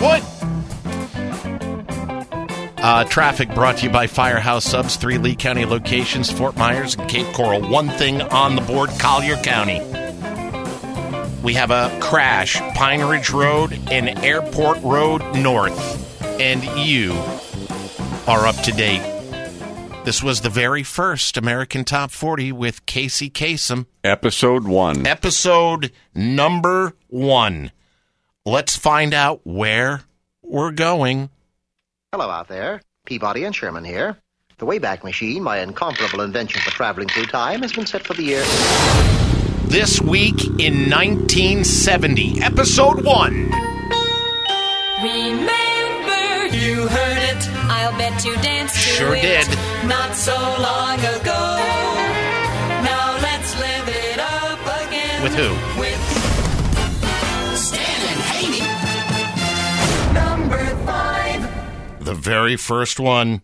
would. Traffic brought to you by Firehouse Subs, 3 Lee County locations, Fort Myers and Cape Coral. One thing on the board, Collier County. We have a crash, Pine Ridge Road and Airport Road North. And you are up to date. This was the very first American Top 40 with Casey Kasem. Episode 1. Episode number 1. Let's find out where we're going. Hello out there. Peabody and Sherman here. The Wayback Machine, my incomparable invention for traveling through time, has been set for the year... This week in 1970, Episode 1. Remember, you heard it. I'll bet you danced to Sure it. did. Not so long ago. Now let's live it up again. With who? With Stan and Haney. Number 5. The very first one.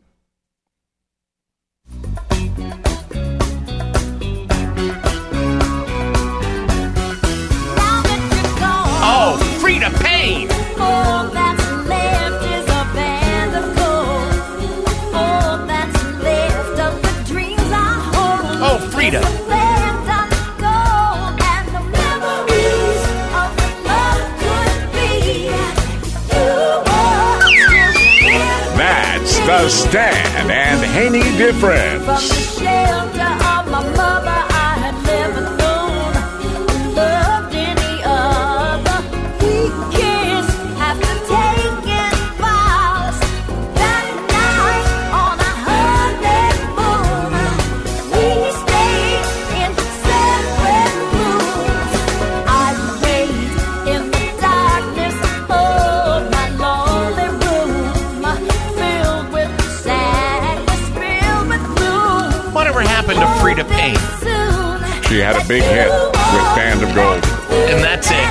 Oh, Frida Payne! All that's left is a band of gold. All that's left of the dreams I hold. Oh, Frida. Is a band of gold and the memories of the love could be. You were That's the Stan and Haney from the difference. shelter of my mother. I had never known loved any other. We kissed after taking vows. That night on a honeymoon, we stayed in separate rooms. I prayed in the darkness of my lonely room, filled with sadness, filled with gloom. Whatever happened to Frida Payne? She had a big hit with Band of Gold. And that's it.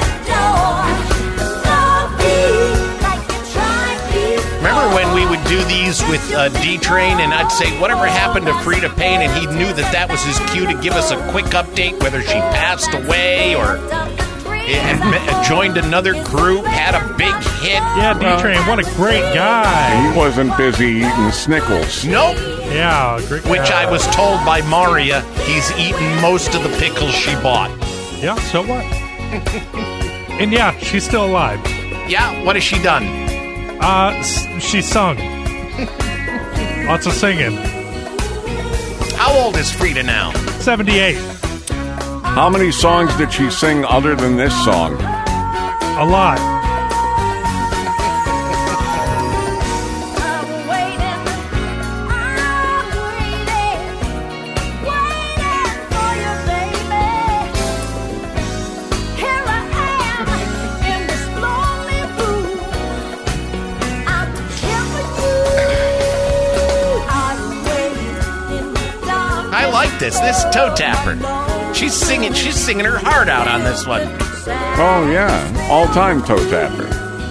Remember when we would do these with D-Train and I'd say, whatever happened to Frida Payne? And he knew that that was his cue to give us a quick update, whether she passed away or joined another group, had a big hit. Yeah, D-Train, what a great guy. He wasn't busy eating Snickles. Nope. Yeah, great guy. Which I was told by Maria, he's eaten most of the pickles she bought. Yeah, so what? And yeah, she's still alive. Yeah, what has she done? She sung. Lots of singing. How old is Frida now? 78. How many songs did she sing other than this song? A lot. What's this toe tapper? She's singing her heart out on this one. Oh, yeah. All-time toe tapper.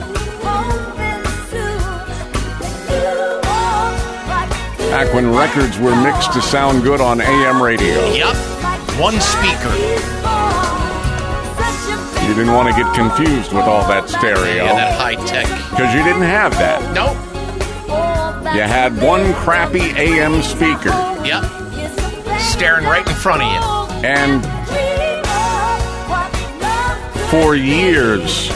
Back when records were mixed to sound good on AM radio. Yep. One speaker. You didn't want to get confused with all that stereo. Yeah, that high tech. Because you didn't have that. Nope. You had one crappy AM speaker. Yep. Staring right in front of you. And for years,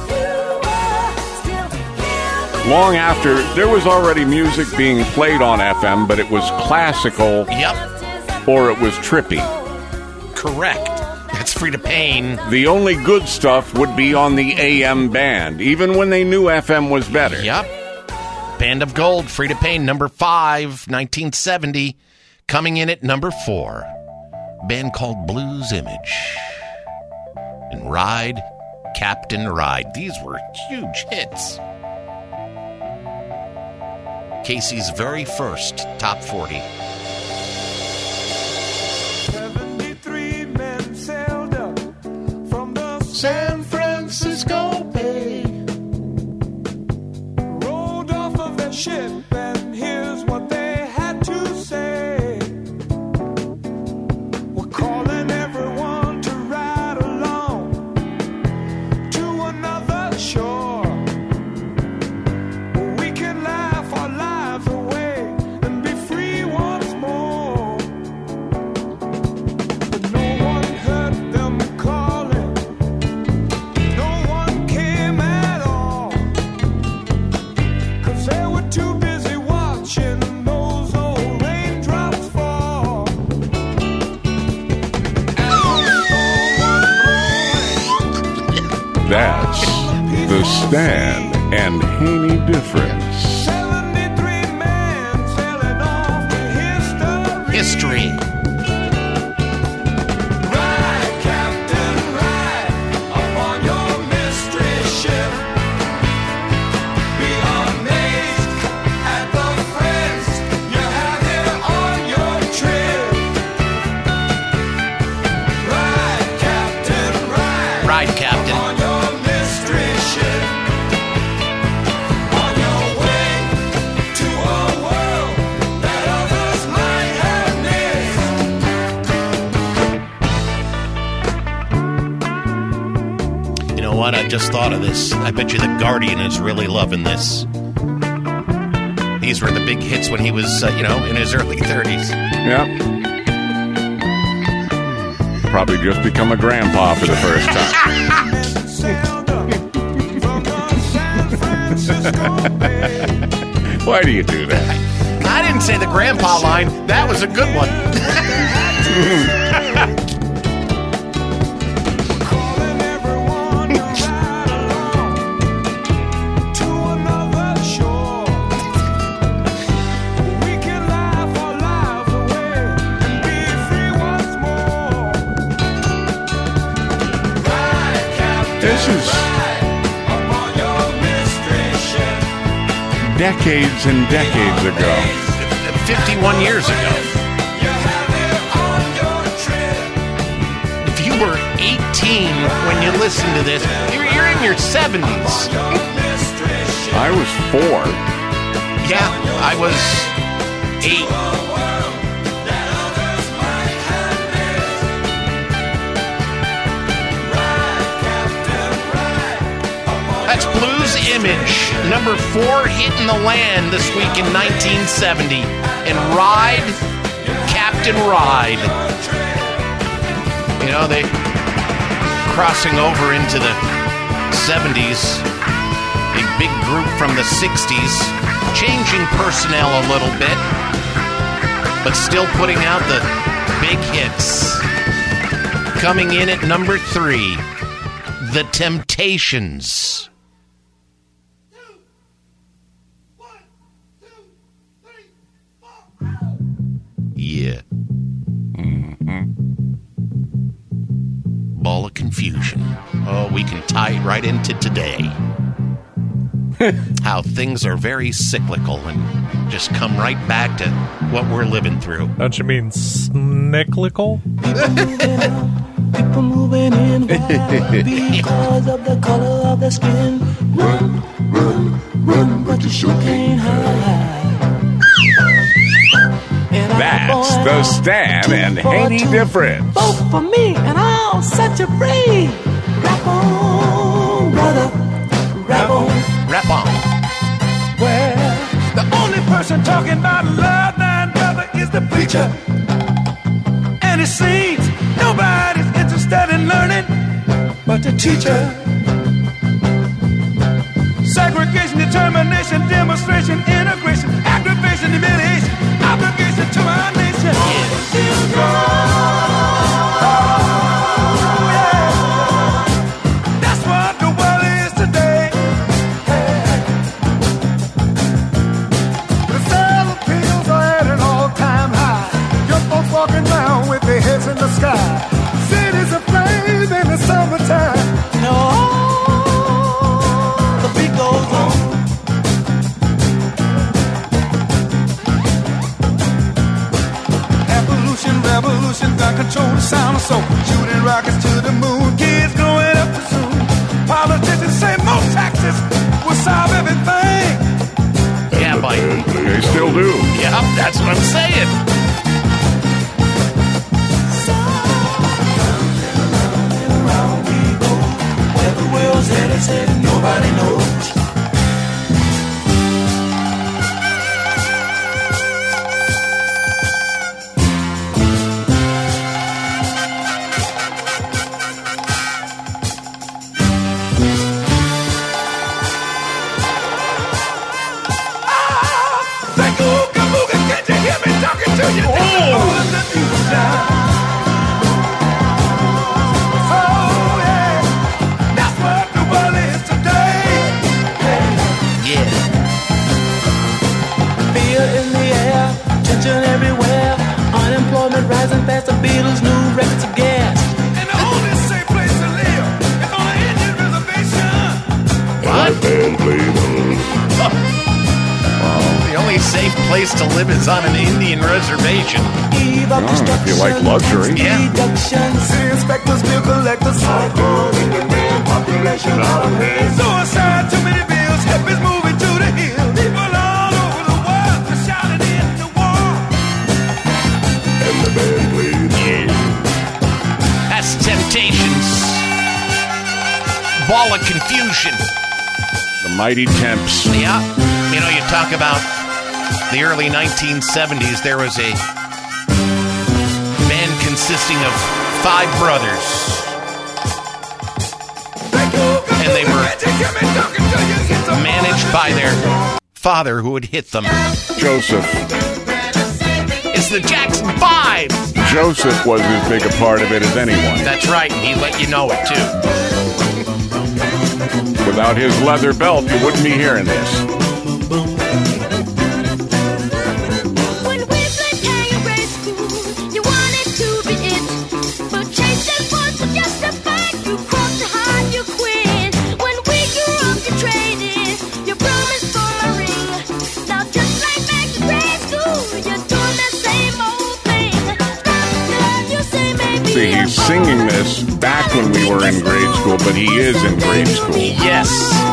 long after, there was already music being played on FM, but it was classical. Yep. Or it was trippy. Correct. That's Frida Payne. The only good stuff would be on the AM band, even when they knew FM was better. Yep. Band of Gold, Frida Payne, number 5, 1970. Coming in at number 4, band called Blues Image. And Ride, Captain Ride. These were huge hits. Casey's very first top 40. 73 men sailed up from the San Francisco Bay. Rolled off of their ship, and here's what they had to say. We're calling everyone to ride along to another shore. We can laugh our lives away and be free once more. But no one heard them calling. No one came at all. 'Cause they were too busy watching those old raindrops fall. That's the Stan and Haney difference. 73 men sailing off to History. Ride, Captain, ride upon your mystery ship. Be amazed at the friends you have here on your trip. Ride, Captain, ride. Ride, Captain. On your mystery ship. On your way to a world that others might have missed. You know what? I just thought of this. I bet you the Guardian is really loving this. These were the big hits when he was, in his early 30s. Yep. Probably just become a grandpa for the first time. Why do you do that? I didn't say the grandpa line. That was a good one. This is decades and decades ago. 51 years ago. If you were 18 when you listened to this, you're in your 70s. I was 4. Yeah, I was 8. That's Blues Image, number 4 hit in the land this week in 1970. And Ride, Captain Ride. You know, they crossing over into the 70s. A big group from the 60s, changing personnel a little bit, but still putting out the big hits. Coming in at number 3, The Temptations. Yeah. Ball of confusion. Oh, we can tie it right into today. how things are very cyclical and just come right back to what we're living through. Don't you mean snicklical? People moving in because of the color of their skin. Run, run, run, but you sure can't hide. That's the Stan and Haney difference. Vote for me and I'll set you free. Rap on, brother. Rap on. Rap on. Well, the only person talking about love, man, brother, is the preacher. And it seems nobody's interested in learning but the teacher. Segregation, determination, demonstration, integration, aggravation, humiliation, obligation to our nation. That's what the world is today. The sale of pills are at an all-time high. Young folks walking around with their heads in the sky. Cities aflame in the summertime. The beat goes on. Revolution, gun control, the sound of soul. Shooting rockets to the moon, kids growing up too soon. Politicians say more taxes will solve everything. Yeah, Mike. They still do. Yep, that's what I'm saying. Around we go. Where the world's headed, nobody knows. Rising past the Beatles' new records of gas. And the only safe place to live is on an Indian reservation. What? The only safe place to live is on an Indian reservation. If you like luxury. Yeah. City inspectors, bill collectors, population out of hand. Suicide, too many bills, hippies moving to the hill. People all over the world are shouting in the war. And the band plays. Yeah. That's Temptations. Ball of Confusion. The Mighty Temps. Yeah. You know, you talk about the early 1970s, there was a band consisting of 5 brothers. And they were managed by their father who would hit them. Joseph. It's the Jackson 5. Joseph was as big a part of it as anyone. That's right, and he let you know it, too. Without his leather belt, you wouldn't be hearing this. He's singing this back when we were in grade school, but he is in grade school. Yes.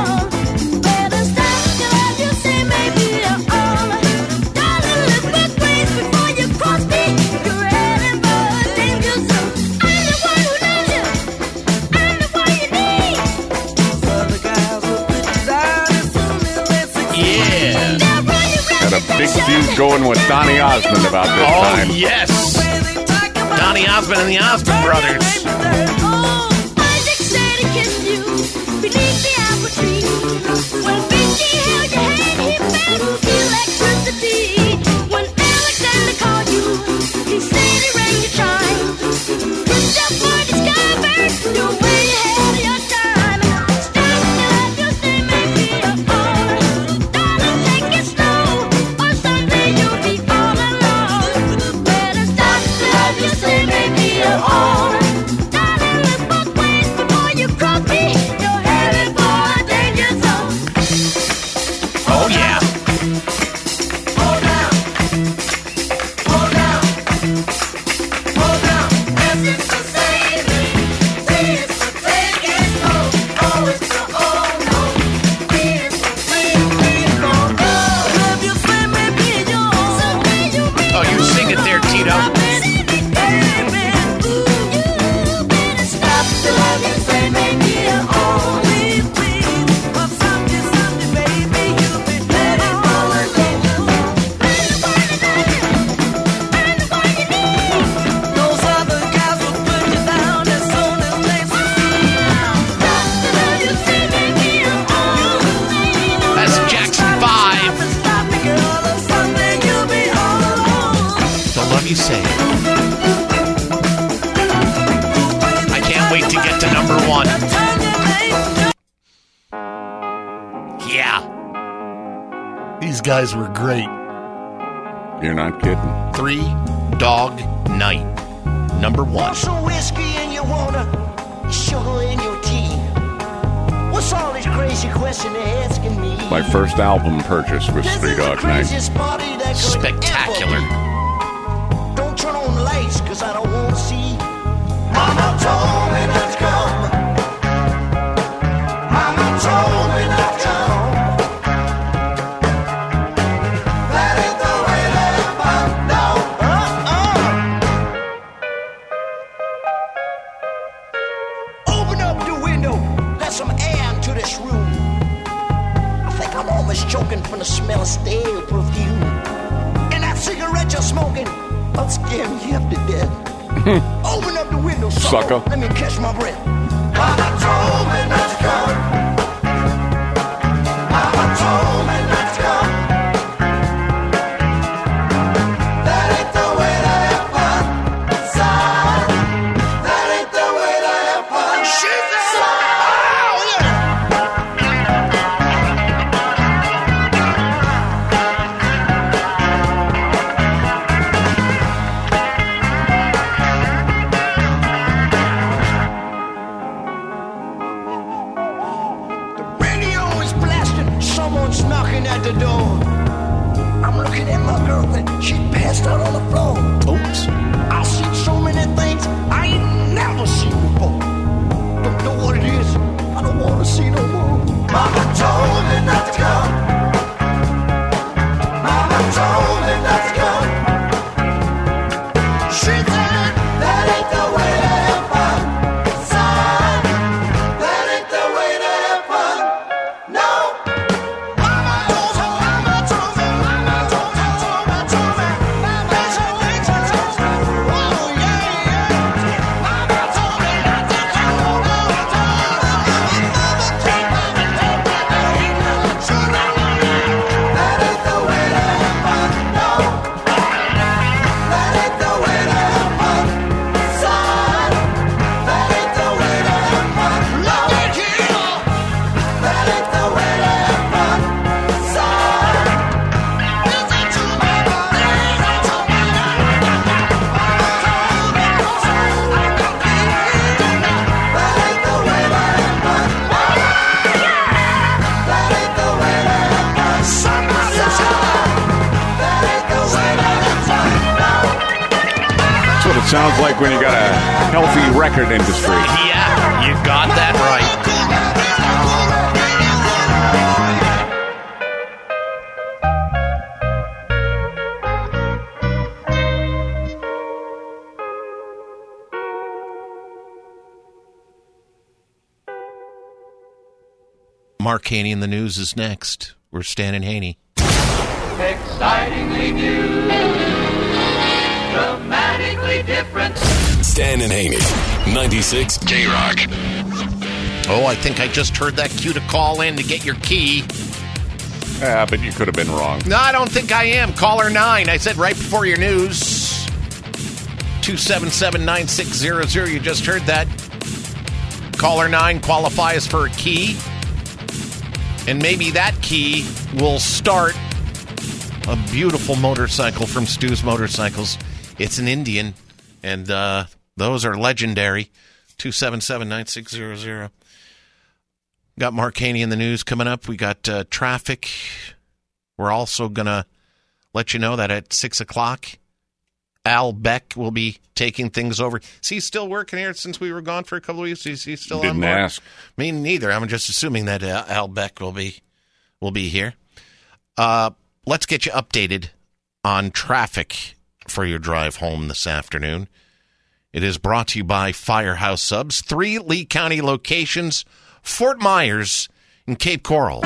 Yeah. Had a big feud going with Donny Osmond about this time. Oh, yes. Donny Osmond and the Osmond Brothers. Oh, you sing it there, Tito. That's Jackson 5. The love you say. I can't wait to get to number 1. Yeah. These guys were great. You're not kidding. 3 Dog Night. Number 1. Some whiskey and you wanna sugar in your tea. What's all this crazy question they're asking me? My first album purchase was Three Dog Night. Spectacular. Don't turn on the lights, cause I don't wanna see. Mama told me not to come. Mama told me not to come. That ain't the way that I know. Open up the window, let some air into this room. I think I'm almost choking from the smell of stale perfume. And that cigarette you're smoking, I'll scare me up to death. Open up the window, Sucker. Let me catch my breath. Mama told me not to come. Mama told me not to come. That ain't the way to have fun. Son, that ain't the way to have fun. She said, oh yeah. Radio is blasting, someone's knocking at the door. I'm looking at my girlfriend, she passed out on the floor. Oops. I've seen so many things I ain't never seen before. Don't know what it is, I don't want to see no more. Mama told me not to come. Mama told me not to come. She said, that ain't the way to have fun. Son, that ain't the way to have fun. No. Mama told me, mama told me, mama told me, mama told me. That's the way to have fun. Oh yeah, yeah. Mama told me not to come. Mama told me, mama told me, that ain't the way to have fun. No. That ain't the way to have fun. Son, that ain't the way to have fun. Love me kill. That ain't the way to have fun. Son, listen to me, listen to me. Mama told me, I can feel it. That ain't the way to have fun. That ain't the way to have fun. Somebody said that ain't the way to have fun. No. That's what it sounds like when you got a healthy record industry. Yeah, you got that right. Mark Haney in the news is next. We're Stan and Haney. Excitingly new, dramatically different. Stan and Haney, 96 K-Rock. Oh, I think I just heard that cue to call in to get your key. Yeah, but you could have been wrong. No, I don't think I am. Caller 9. I said right before your news. 277-9600. You just heard that. Caller 9 qualifies for a key. And maybe that key will start a beautiful motorcycle from Stu's Motorcycles. It's an Indian, and those are legendary. 277-9600. Got Mark Haney in the news coming up. We got traffic. We're also going to let you know that at 6 o'clock, Al Beck will be taking things over. Is he still working here since we were gone for a couple of weeks? Is he still on board? Didn't ask. Me neither. I'm just assuming that Al Beck will be here. Let's get you updated on traffic for your drive home this afternoon. It is brought to you by Firehouse Subs, 3 Lee County locations, Fort Myers and Cape Coral.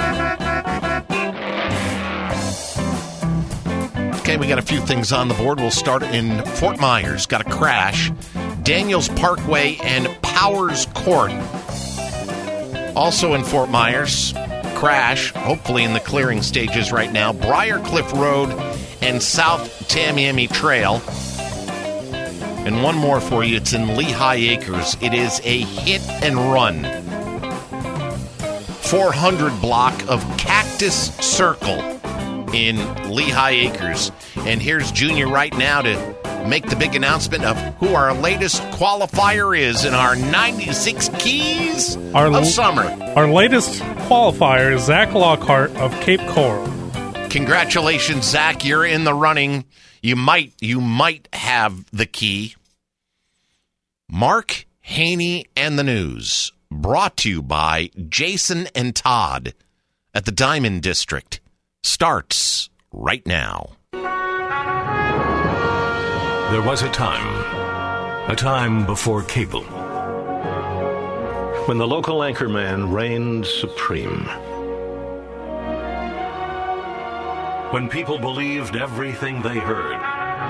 Okay, we got a few things on the board. We'll start in Fort Myers. Got a crash. Daniels Parkway and Powers Court. Also in Fort Myers, crash, hopefully in the clearing stages right now. Briarcliff Road and South Tamiami Trail. And one more for you. It's in Lehigh Acres. It is a hit and run. 400 block of Cactus Circle in Lehigh Acres. And here's Junior right now to make the big announcement of who our latest qualifier is in our 96 Keys of Summer. Our latest qualifier is Zach Lockhart of Cape Coral. Congratulations, Zach. You're in the running. You might have the key. Mark Haney and the News, brought to you by Jason and Todd at the Diamond District, starts right now. There was a time before cable, when the local anchorman reigned supreme. When people believed everything they heard.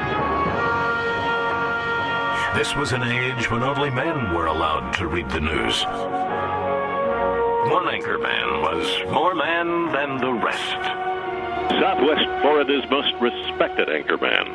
This was an age when only men were allowed to read the news. One anchorman was more man than the rest. Southwest Florida's most respected anchorman.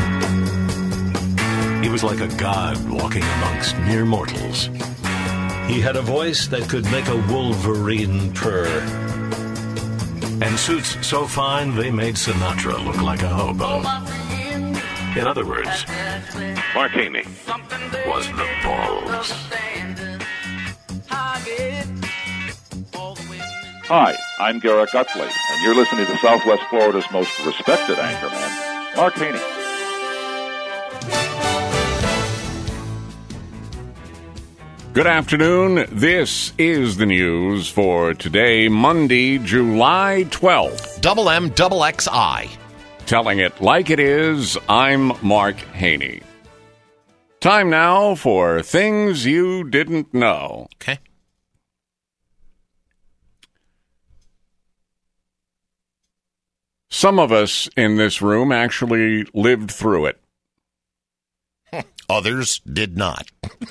He was like a god walking amongst mere mortals. He had a voice that could make a wolverine purr. And suits so fine they made Sinatra look like a hobo. In other words, Mark Haney was the balls. Hi, I'm Garrett Gutley, and you're listening to Southwest Florida's most respected anchorman, Mark Haney. Good afternoon. This is the news for today, Monday, July 12th. Double M, double XI. Telling it like it is, I'm Mark Haney. Time now for Things You Didn't Know. Okay. Some of us in this room actually lived through it. Others did not.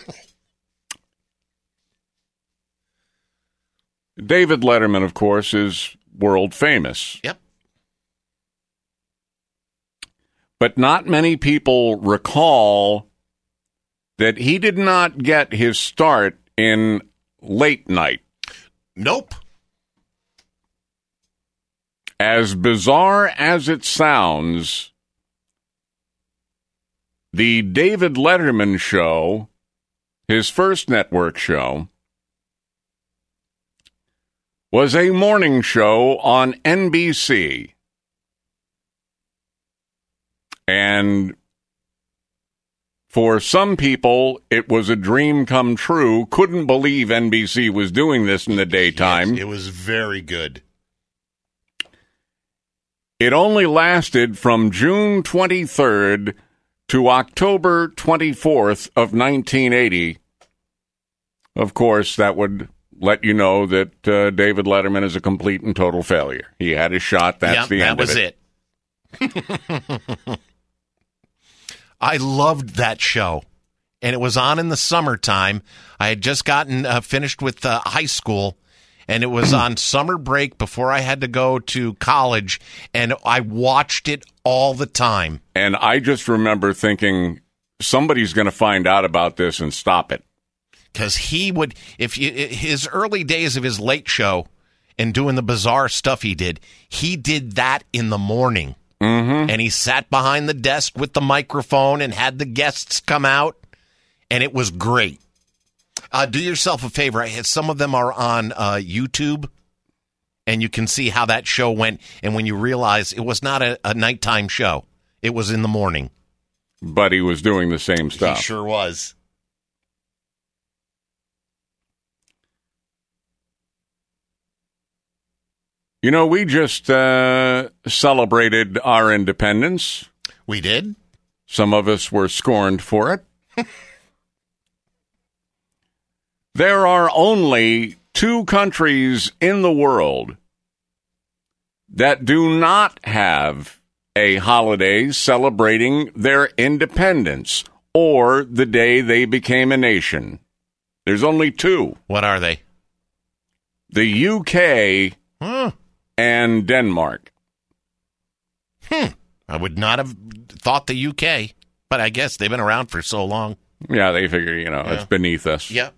David Letterman, of course, is world famous. Yep. But not many people recall that he did not get his start in late night. Nope. As bizarre as it sounds, the David Letterman show, his first network show, was a morning show on NBC. And for some people, it was a dream come true. Couldn't believe NBC was doing this in the daytime. Yes, it was very good. It only lasted from June 23rd to October 24th of 1980. Of course, that would let you know that David Letterman is a complete and total failure. He had his shot. That's the end of it. That was it. I loved that show, and it was on in the summertime. I had just gotten finished with high school, and it was on summer break before I had to go to college, and I watched it all the time. And I just remember thinking, somebody's going to find out about this and stop it. Because he would, his early days of his late show and doing the bizarre stuff he did that in the morning. Mm-hmm. And he sat behind the desk with the microphone and had the guests come out, and it was great. Do yourself a favor. Some of them are on YouTube, and you can see how that show went. And when you realize it was not a nighttime show, it was in the morning. but he was doing the same stuff. He sure was. You know, we just celebrated our independence. We did? Some of us were scorned for it. There are only 2 countries in the world that do not have a holiday celebrating their independence or the day they became a nation. There's only 2. What are they? The UK and Denmark. I would not have thought the UK, but I guess they've been around for so long. Yeah, they figure, it's beneath us. Yep.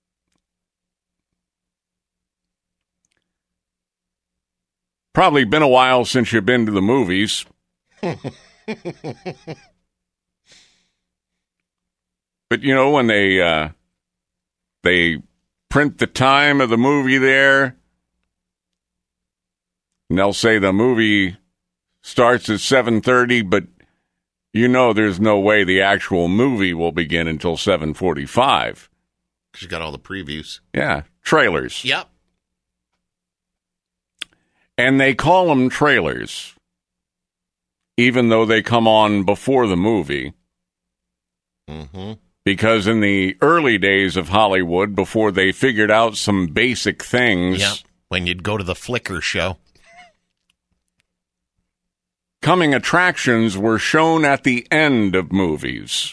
Probably been a while since you've been to the movies. But, when they print the time of the movie there, and they'll say the movie starts at 7:30, but there's no way the actual movie will begin until 7:45. Because you got all the previews. Yeah, trailers. Yep. And they call them trailers, even though they come on before the movie. Mm-hmm. Because in the early days of Hollywood, before they figured out some basic things... Yep, when you'd go to the Flickr show. Coming attractions were shown at the end of movies.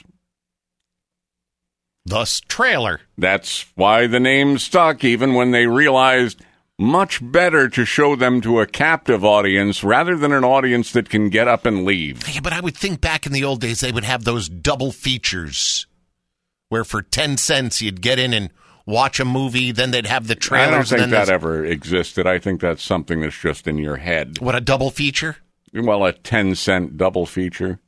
Thus, trailer. That's why the name stuck, even when they realized much better to show them to a captive audience rather than an audience that can get up and leave. Yeah, but I would think back in the old days they would have those double features where for 10 cents you'd get in and watch a movie, then they'd have the trailers. I don't think and then that ever existed. I think that's something that's just in your head. What, a double feature? Well, a 10-cent double feature.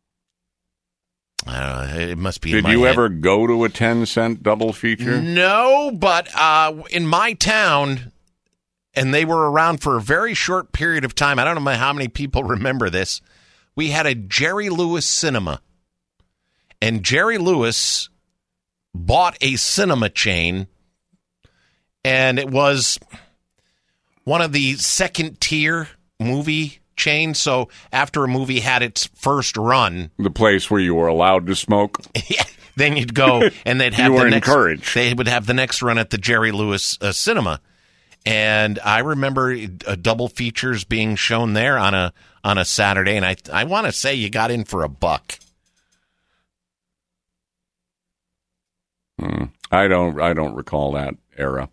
It must be Did in my you head. ever go to a 10-cent double feature? No, but in my town, and they were around for a very short period of time. I don't know how many people remember this. We had a Jerry Lewis cinema. And Jerry Lewis bought a cinema chain, and it was one of the second-tier movie chains. So after a movie had its first run... The place where you were allowed to smoke? Yeah. Then you'd go, and they'd have you were the next, encouraged. They would have the next run at the Jerry Lewis cinema. And I remember double features being shown there on a Saturday, and I want to say you got in for $1. I don't recall that era.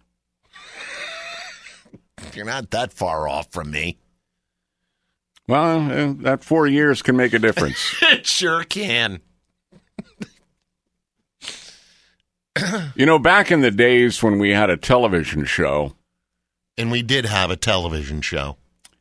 You're not that far off from me. Well, that 4 years can make a difference. It sure can. Back in the days when we had a television show. And we did have a television show.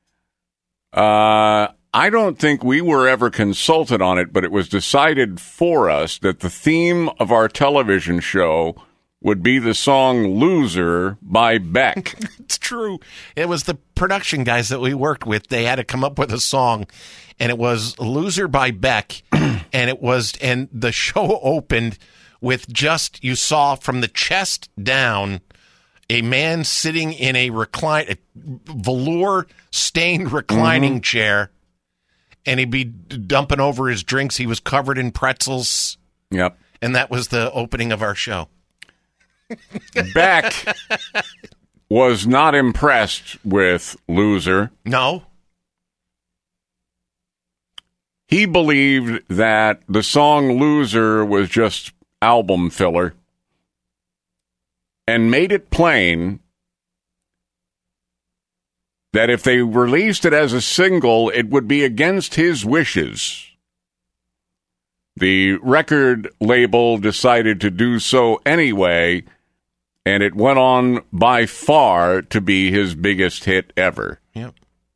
I don't think we were ever consulted on it, but it was decided for us that the theme of our television show would be the song Loser by Beck. It's true. It was the production guys that we worked with. They had to come up with a song, and it was Loser by Beck. And the show opened with just, you saw from the chest down, a man sitting in a velour-stained reclining chair, and he'd be dumping over his drinks. He was covered in pretzels. Yep. And that was the opening of our show. Beck was not impressed with Loser. No. He believed that the song Loser was just album filler and made it plain that if they released it as a single, it would be against his wishes. The record label decided to do so anyway, and it went on by far to be his biggest hit ever. Yep.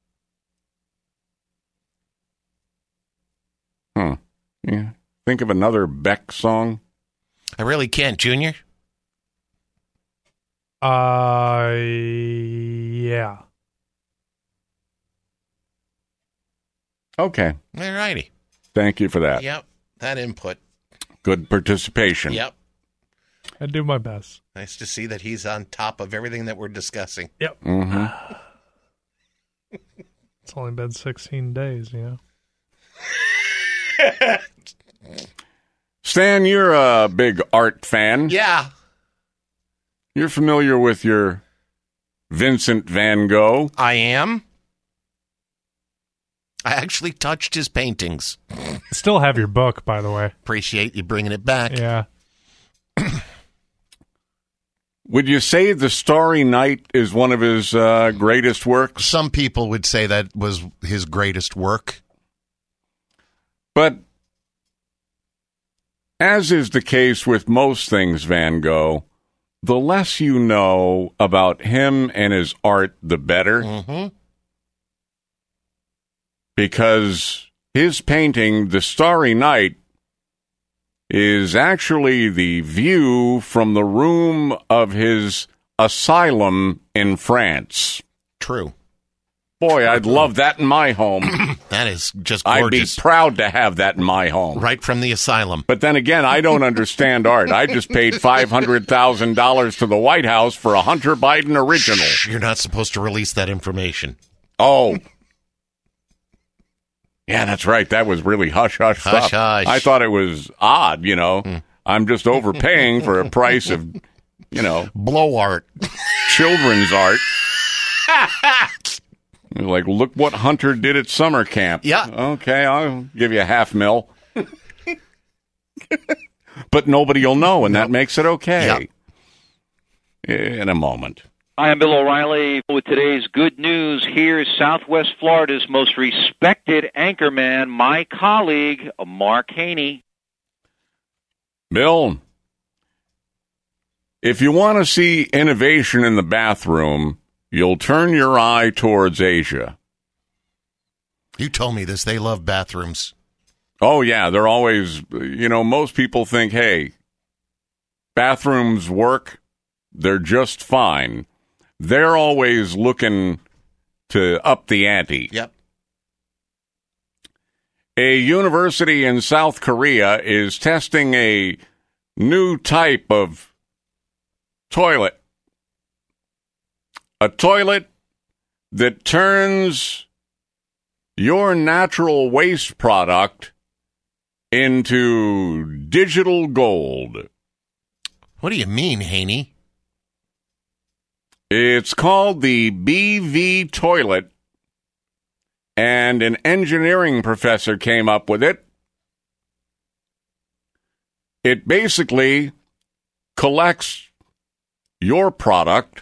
Yeah. Think of another Beck song? I really can't, Junior. Yeah. Okay. All righty. Thank you for that. Yep. that input. Good participation. Yep. I do my best. Nice to see that he's on top of everything that we're discussing. Yep. Mm-hmm. It's only been 16 days, Stan, you're a big art fan. Yeah. You're familiar with your Vincent van Gogh? I am. I actually touched his paintings. Still have your book, by the way. Appreciate you bringing it back. Yeah. Would you say The Starry Night is one of his greatest works? Some people would say that was his greatest work. But as is the case with most things Van Gogh, the less you know about him and his art, the better. Mm-hmm. Because his painting, The Starry Night, is actually the view from the room of his asylum in France. True. Boy, I'd love that in my home. That is just gorgeous. I'd be proud to have that in my home. Right from the asylum. But then again, I don't understand art. I just paid $500,000 to the White House for a Hunter Biden original. Shh, you're not supposed to release that information. Oh. Yeah, that's right. That was really hush-hush stuff. Hush-hush. I thought it was odd, you know. I'm just overpaying for a price of, you know. Blow art. Children's art. Like, look what Hunter did at summer camp. Yeah. Okay, I'll give you $500,000. But nobody will know, and that makes it okay. Yep. In a moment. Hi, I'm Bill O'Reilly with today's good news. Here's Southwest Florida's most respected anchorman, my colleague, Mark Haney. Bill, if you want to see innovation in the bathroom, you'll turn your eye towards Asia. You told me this. They love bathrooms. Oh, yeah. They're always, you know, most people think, hey, bathrooms work. They're just fine. They're always looking to up the ante. Yep. A university in South Korea is testing a new type of toilet. A toilet that turns your natural waste product into digital gold. What do you mean, Haney? It's called the BV toilet, and an engineering professor came up with it. It basically collects your product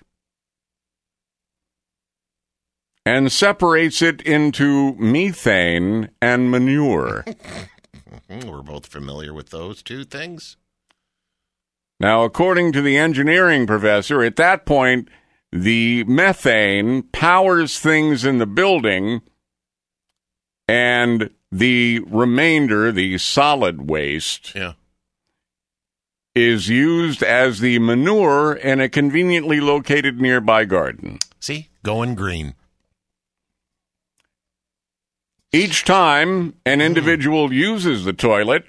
and separates it into methane and manure. We're both familiar with those two things. Now, according to the engineering professor, at that point, the methane powers things in the building, and the remainder, the solid waste, is used as the manure in a conveniently located nearby garden. See? Going green. Each time an individual uses the toilet,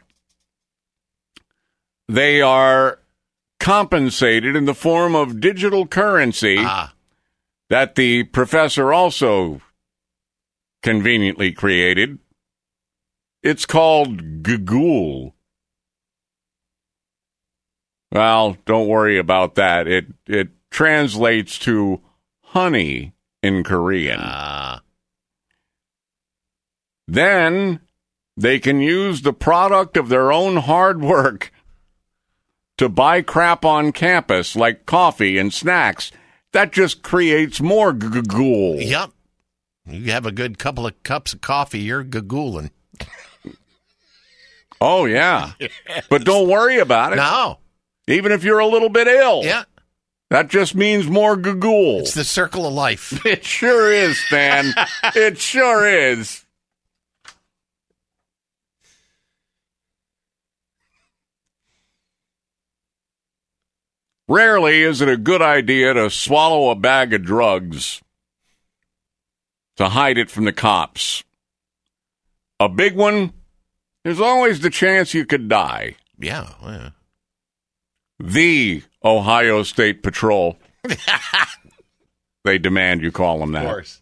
they are compensated in the form of digital currency that the professor also conveniently created. It's called Gagul. Well, don't worry about that. It translates to honey in Korean. Then they can use the product of their own hard work to buy crap on campus like coffee and snacks. That just creates more gagul. Yep. You have a good couple of cups of coffee, you're gagooling. Oh, yeah. But don't worry about it. No. Even if you're a little bit ill. Yeah. That just means more gagul. It's the circle of life. It sure is, Stan. It sure is. Rarely is it a good idea to swallow a bag of drugs to hide it from the cops. A big one There's always the chance you could die. Yeah. Yeah. The Ohio State Patrol. They demand you call them that. Of course.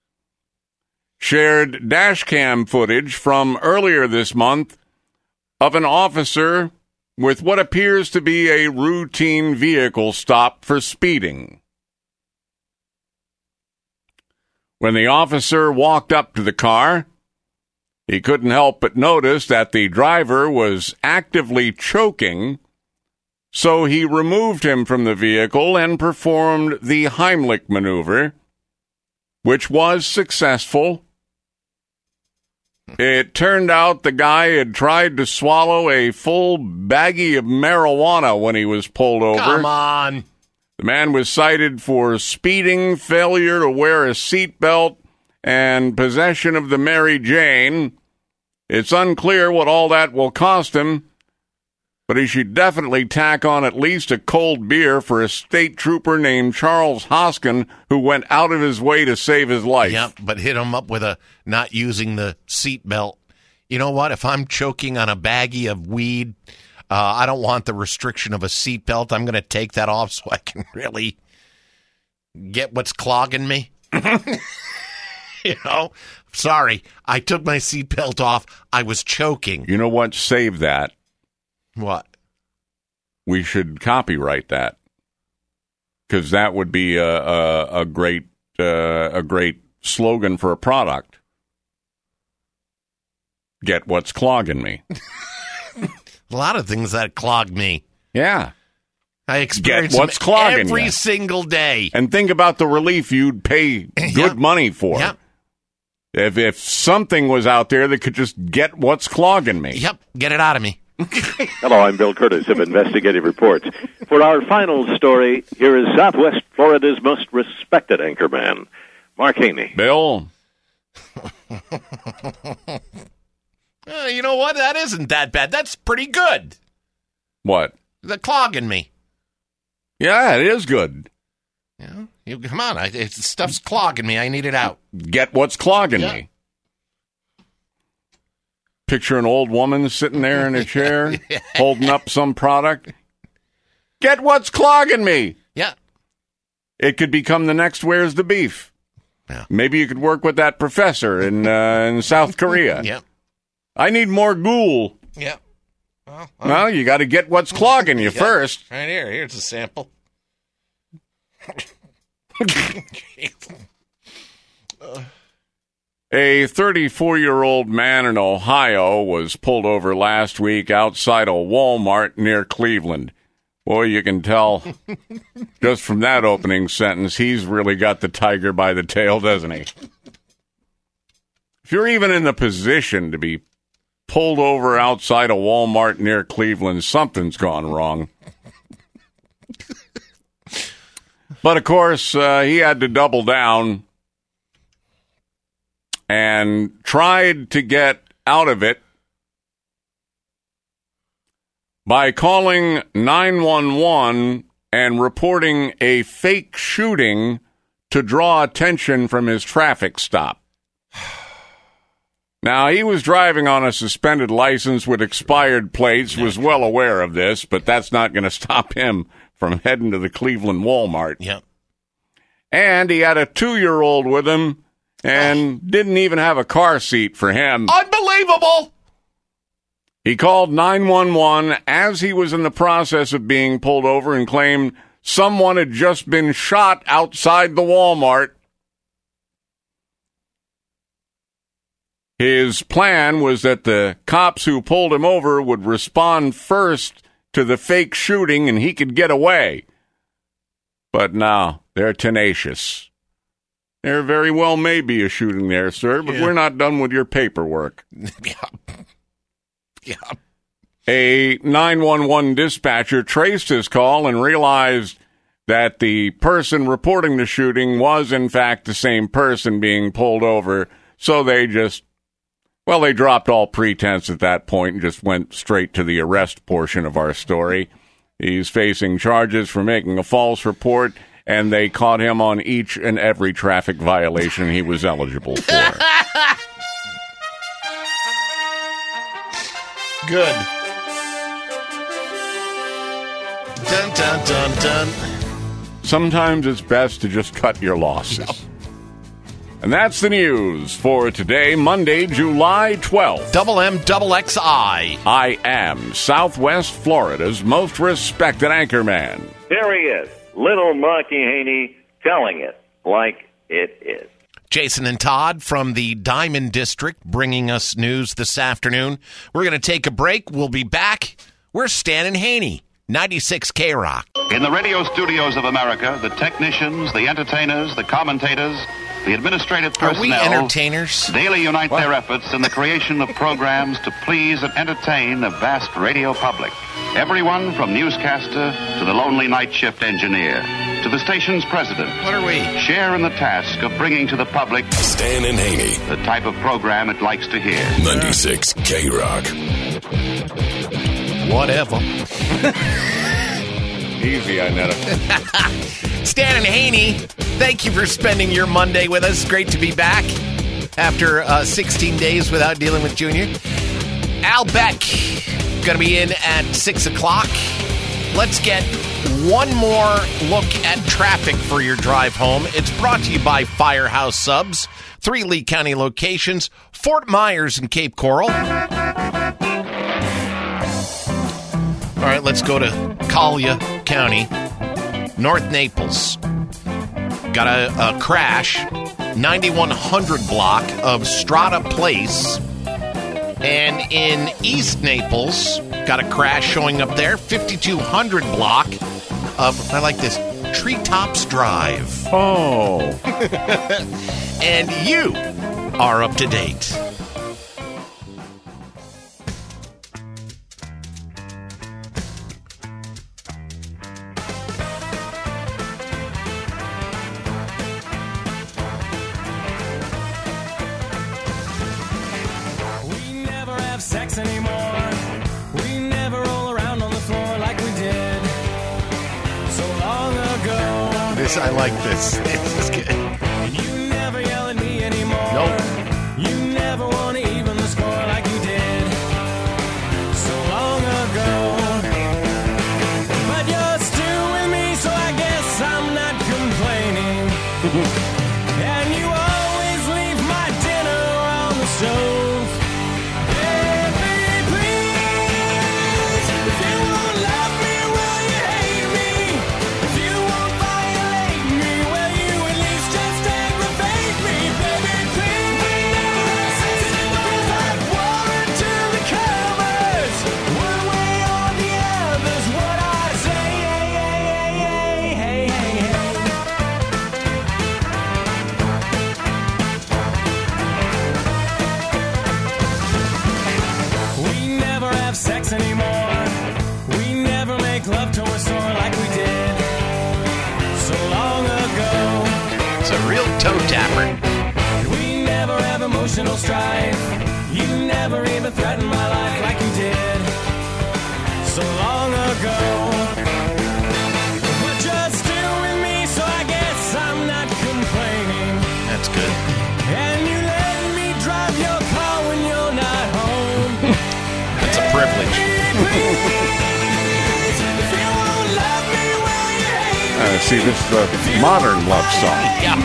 Shared dash cam footage from earlier this month of an officer with what appears to be a routine vehicle stop for speeding. When the officer walked up to the car, he couldn't help but notice that the driver was actively choking, so he removed him from the vehicle and performed the Heimlich maneuver, which was successful. It turned out the guy had tried to swallow a full baggie of marijuana when he was pulled over. Come on. The man was cited for speeding, failure to wear a seatbelt, and possession of the Mary Jane. It's unclear what all that will cost him, but he should definitely tack on at least a cold beer for a state trooper named Charles Hoskin, who went out of his way to save his life. Yep, but hit him up with a not using the seatbelt. You know what? If I'm choking on a baggie of weed, I don't want the restriction of a seatbelt. I'm going to take that off so I can really get what's clogging me. You know? Sorry, I took my seatbelt off. I was choking. You know what? Save that. What? We should copyright that, because that would be a great slogan for a product. Get what's clogging me. A lot of things that clog me. Yeah. I experience Get what's them clogging every you. single day. And think about the relief you'd pay good money for. Yep. If something was out there that could just get what's clogging me. Yep. Get it out of me. Hello, I'm Bill Curtis of Investigative Reports. For our final story, here is Southwest Florida's most respected anchorman, Mark Haney. Bill. You know what? That isn't that bad. That's pretty good. What? The clogging me. Yeah, it is good. Yeah. Come on. Stuff's clogging me. I need it out. Get what's clogging me. Picture an old woman sitting there in a chair, holding up some product. Get what's clogging me. Yeah. It could become the next Where's the Beef. Yeah. Maybe you could work with that professor in South Korea. Yep. I need more ghoul. Yep. Well, you got to get what's clogging you first. Right here. Here's a sample. A 34-year-old man in Ohio was pulled over last week outside a Walmart near Cleveland. Boy, you can tell just from that opening sentence, he's really got the tiger by the tail, doesn't he? If you're even in the position to be pulled over outside a Walmart near Cleveland, something's gone wrong. But, of course, he had to double down and tried to get out of it by calling 911 and reporting a fake shooting to draw attention from his traffic stop. Now, he was driving on a suspended license with expired plates, was well aware of this, but that's not going to stop him from heading to the Cleveland Walmart. Yep. And he had a 2-year-old with him and didn't even have a car seat for him. Unbelievable! He called 911 as he was in the process of being pulled over and claimed someone had just been shot outside the Walmart. His plan was that the cops who pulled him over would respond first to the fake shooting and he could get away. But no, they're tenacious. There very well may be a shooting there, sir, but we're not done with your paperwork. Yeah. A 911 dispatcher traced his call and realized that the person reporting the shooting was, in fact, the same person being pulled over. So they dropped all pretense at that point and just went straight to the arrest portion of our story. He's facing charges for making a false report, and they caught him on each and every traffic violation he was eligible for. Good. Dun, dun, dun, dun. Sometimes it's best to just cut your losses. Yep. And that's the news for today, Monday, July 12th. Double M, double XI. I am Southwest Florida's most respected anchorman. Here he is, little Marky Haney, telling it like it is. Jason and Todd from the Diamond District bringing us news this afternoon. We're going to take a break. We'll be back. We're Stan and Haney, 96 K-Rock. In the radio studios of America, the technicians, the entertainers, the commentators, the administrative personnel... Are we entertainers? ...daily unite their efforts in the creation of programs to please and entertain a vast radio public. Everyone from newscaster to the lonely night shift engineer to the station's president. What are we? Share in the task of bringing to the public... Stan and Haney. ...the type of program it likes to hear. 96 K-Rock. Whatever. Easy, Annetta. Stan and Haney, thank you for spending your Monday with us. Great to be back after 16 days without dealing with Junior. Al Beck, going to be in at 6 o'clock. Let's get one more look at traffic for your drive home. It's brought to you by Firehouse Subs, 3 Lee County locations, Fort Myers and Cape Coral. All right, let's go to Collier County, North Naples. Got a crash, 9100 block of Strata Place. And in East Naples, got a crash showing up there, 5200 block of, I like this, Treetops Drive. Oh. And you are up to date. Sex anymore. We never roll around on the floor like we did so long ago. I like this. This is good. You never yell at me anymore. Nope. You never want to even the score like you did so long ago. But you're still with me, so I guess I'm not complaining. And you always leave my dinner on the stove. Sex anymore. We never make love to a store like we did so long ago. It's a real toe tapper. We never have emotional strife. You never even threaten my life like you did so long ago. But you're still with me, so I guess I'm not complaining. That's good. And you let me drive your car when you're not home. That's a privilege. See, this is a modern love song. Yeah.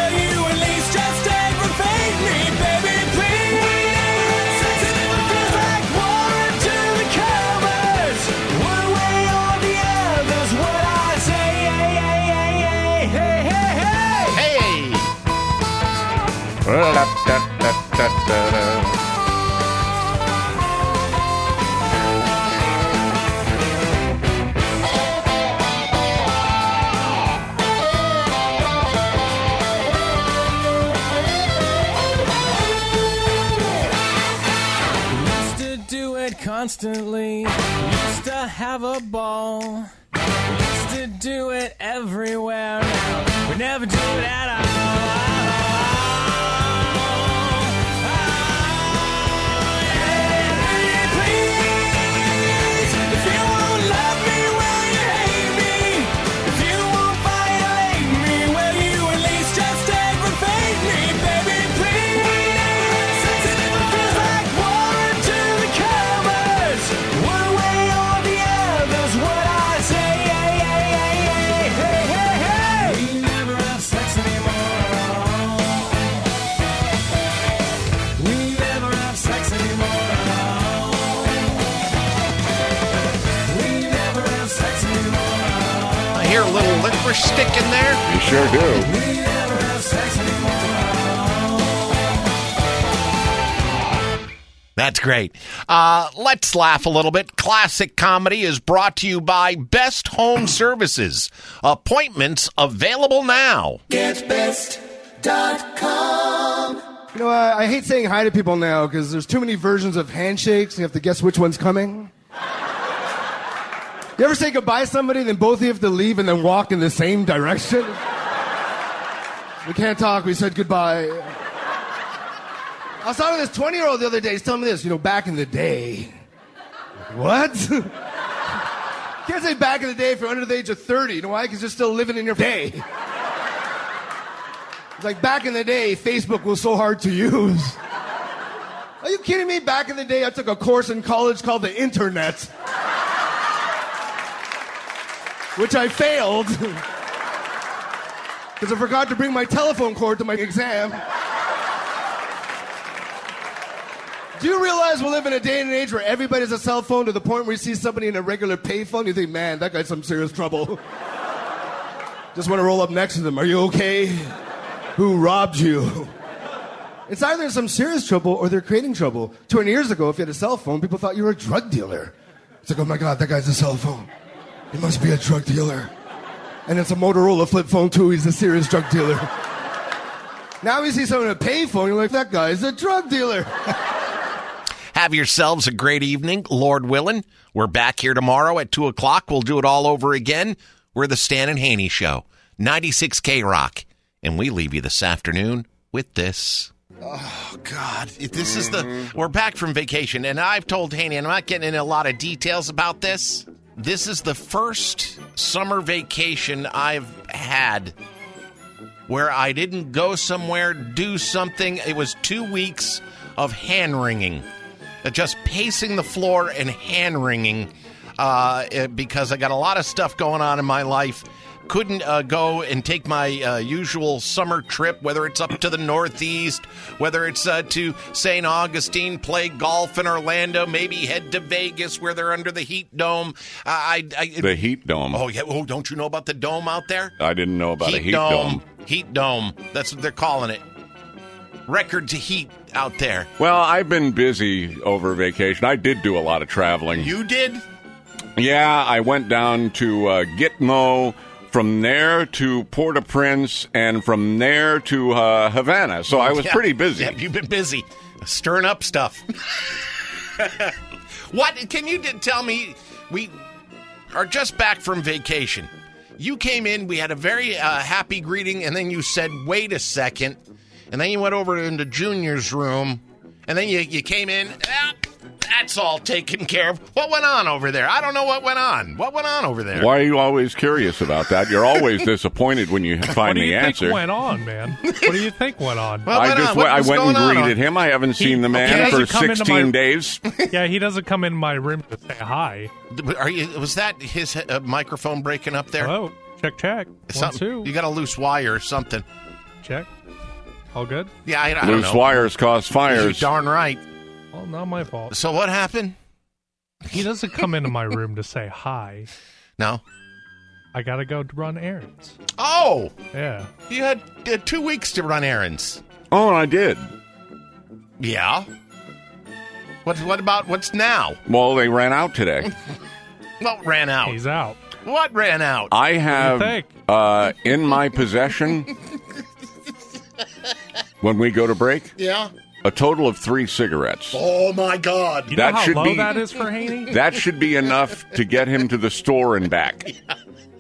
Constantly used to have a ball. Used to do it everywhere. Now we never do it at all. Please, if you won't love me, will you hate me? If you won't violate me, will you at least just aggravate me, baby? Please, it feels like war into the covers. hear a little licorice stick in there? You sure do. That's great. Let's laugh a little bit. Classic Comedy is brought to you by Best Home Services. Appointments available now. GetBest.com. You know, I hate saying hi to people now because there's too many versions of handshakes and you have to guess which one's coming. You ever say goodbye to somebody, then both of you have to leave and then walk in the same direction? We can't talk, we said goodbye. I was talking to this 20-year-old the other day. He's telling me this, back in the day. What? Can't say back in the day if you're under the age of 30. You know why? Because you're still living in your day. It's like back in the day, Facebook was so hard to use. Are you kidding me? Back in the day, I took a course in college called the Internet. Which I failed. Because I forgot to bring my telephone cord to my exam. Do you realize we live in a day and age where everybody has a cell phone to the point where you see somebody in a regular payphone, you think, man, that guy's some serious trouble. Just want to roll up next to them. Are you okay? Who robbed you? It's either some serious trouble or they're creating trouble. 20 years ago, if you had a cell phone, people thought you were a drug dealer. It's like, oh my God, that guy's a cell phone. He must be a drug dealer. And it's a Motorola flip phone too. He's a serious drug dealer. Now you see someone in a payphone, you're like, that guy's a drug dealer. Have yourselves a great evening, Lord willing. We're back here tomorrow at 2 o'clock. We'll do it all over again. We're the Stan and Haney Show, 96 K-Rock. And we leave you this afternoon with this. Oh, God. We're back from vacation, and I've told Haney, and I'm not getting into a lot of details about this. This is the first summer vacation I've had where I didn't go somewhere, do something. It was 2 weeks of hand-wringing. Just pacing the floor and hand-wringing because I got a lot of stuff going on in my life. Couldn't go and take my usual summer trip, whether it's up to the Northeast, whether it's to St. Augustine, play golf in Orlando, maybe head to Vegas where they're under the Heat Dome. The Heat Dome. Oh, yeah. Oh, don't you know about the dome out there? I didn't know about a Heat Dome. Heat Dome. That's what they're calling it. Record to heat out there. Well, I've been busy over vacation. I did do a lot of traveling. You did? Yeah, I went down to Gitmo, from there to Port-au-Prince, and from there to Havana. So I was pretty busy. Yeah, you've been busy stirring up stuff. What? Can you tell me? We are just back from vacation. You came in, we had a very happy greeting, and then you said, wait a second. And then you went over into Junior's room, and then you came in. That's all taken care of. What went on over there? I don't know what went on. What went on over there? Why are you always curious about that? You're always disappointed when you find the answer. What do you think went on, man? What do you think went on? I went and greeted him. I haven't seen the man for 16 days. Yeah, he doesn't come in my room to say hi. Was that his microphone breaking up there? Hello? Check. 1, 2. You got a loose wire or something. Check. All good? Yeah, I don't know. Loose wires cause fires. You're darn right. Well, not my fault. So what happened? He doesn't come into my room to say hi. No. I got to go run errands. Oh! Yeah. You had 2 weeks to run errands. Oh, I did. Yeah? What about what's now? Well, they ran out today. What ran out? He's out. What ran out? I have in my possession, when we go to break, a total of 3 cigarettes. Oh, my God. You know how low that is for Haney? That should be enough to get him to the store and back. Yeah.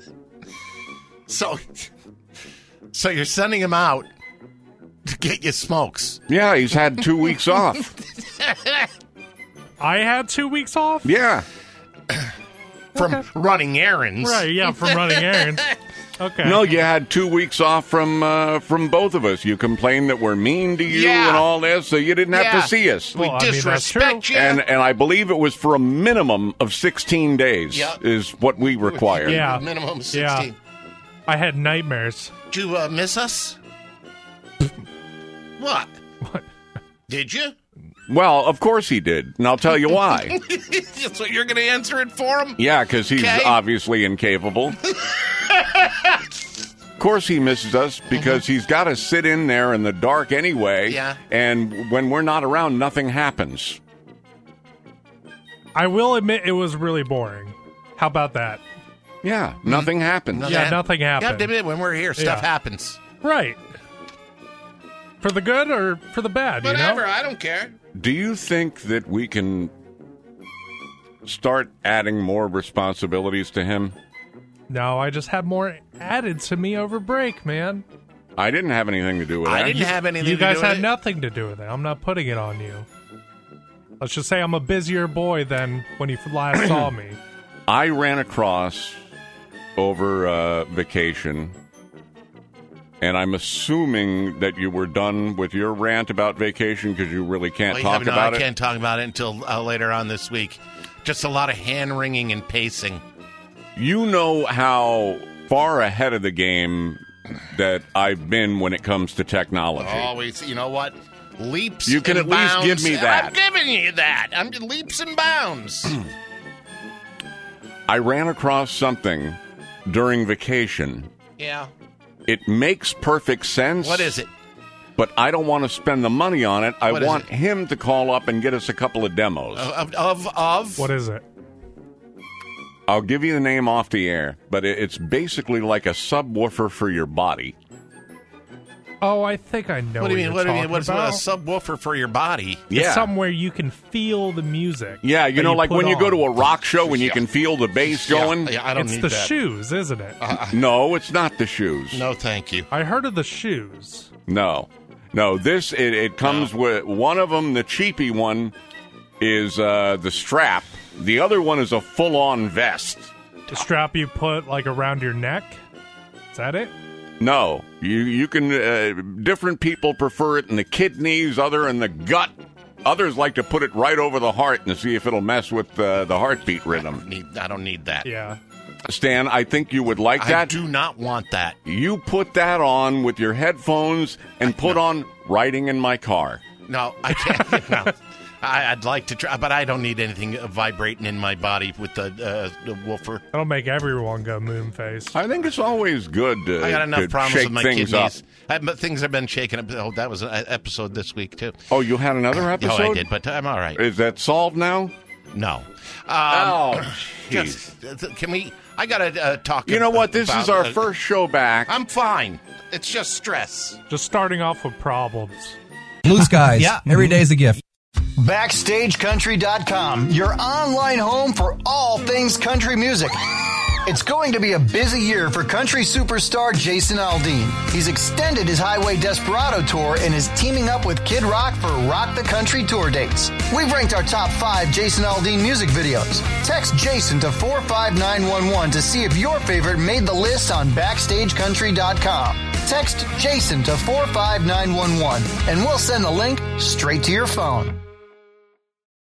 So you're sending him out to get you smokes. Yeah, he's had 2 weeks off. I had 2 weeks off? Yeah. From running errands. Right, yeah, from running errands. Okay. No, you had 2 weeks off from both of us. You complained that we're mean to you and all this, so you didn't have to see us. We disrespect you. And I believe it was for a minimum of 16 days is what we required. Yeah. Minimum 16. Yeah. I had nightmares. Did you miss us? What? Did you? Well, of course he did, and I'll tell you why. So you're going to answer it for him? Yeah, because he's obviously incapable. Of course he misses us because he's got to sit in there in the dark anyway. Yeah. And when we're not around, nothing happens. I will admit it was really boring. How about that? Yeah, nothing happens. Yeah, nothing happened. Yeah, when we're here, stuff Yeah. happens. Right. For the good or for the bad, Whatever, you know? I don't care. Do you think that we can start adding more responsibilities to him? No, I just had more added to me over break, man. I didn't have anything to do with that. I didn't have anything You to do guys with had it. nothing to do with it. I'm not putting it on you. Let's just say I'm a busier boy than when you last saw me. I ran across over vacation, and I'm assuming that you were done with your rant about vacation because you really can't talk about I it. can't talk about it until later on this week. Just a lot of hand-wringing and pacing. You know how far ahead of the game that I've been when it comes to technology. Always, you know what? Leaps You can and at least bounds. give me that. I'm giving you that. I'm leaps and bounds. I ran across something during vacation. Yeah. It makes perfect sense. What is it? But I don't want to spend the money on it. I What is want it? him to call up and get us a couple of demos. Of? What is it? I'll give you the name off the air, but it's basically like a subwoofer for your body. Oh, I think I know What do you mean? you're What do you mean? talking What's a about. subwoofer for your body? It's somewhere you can feel the music. Yeah, you that know, like put when you on. go to a rock show and you can feel the bass going. Yeah, I don't It's need the that. shoes, isn't it? No, it's not the shoes. No, thank you. I heard of the shoes. No. This it comes with one of them. The cheapy one is the strap. The other one is a full-on vest. The strap you put like around your neck. Is that it? No, you can. Different people prefer it in the kidneys, other in the gut. Others like to put it right over the heart and see if it'll mess with the heartbeat rhythm. I don't need that. Yeah. Stan, I think you would like that. I do not want that. You put that on with your headphones and put on Riding in My Car. No, I can't. No. I'd like to try, but I don't need anything vibrating in my body with the woofer. That'll make everyone go moon face. I think it's always good to I got enough to problems shake with my things kidneys. up. Things have been shaken up. Oh, that was an episode this week, too. Oh, you had another episode? Oh, I did, but I'm all right. Is that solved now? No. jeez. Can we... I got to talk You know what? This about, is our first show back. I'm fine. It's just stress. Just starting off with problems. Blue skies. Yeah. Every day's a gift. BackstageCountry.com, your online home for all things country music. It's going to be a busy year for country superstar Jason Aldean. He's extended his Highway Desperado tour and is teaming up with Kid Rock for Rock the Country tour dates. We've ranked our top 5 Jason Aldean music videos. Text Jason to 45911 to see if your favorite made the list on BackstageCountry.com. Text Jason to 45911 and we'll send the link straight to your phone.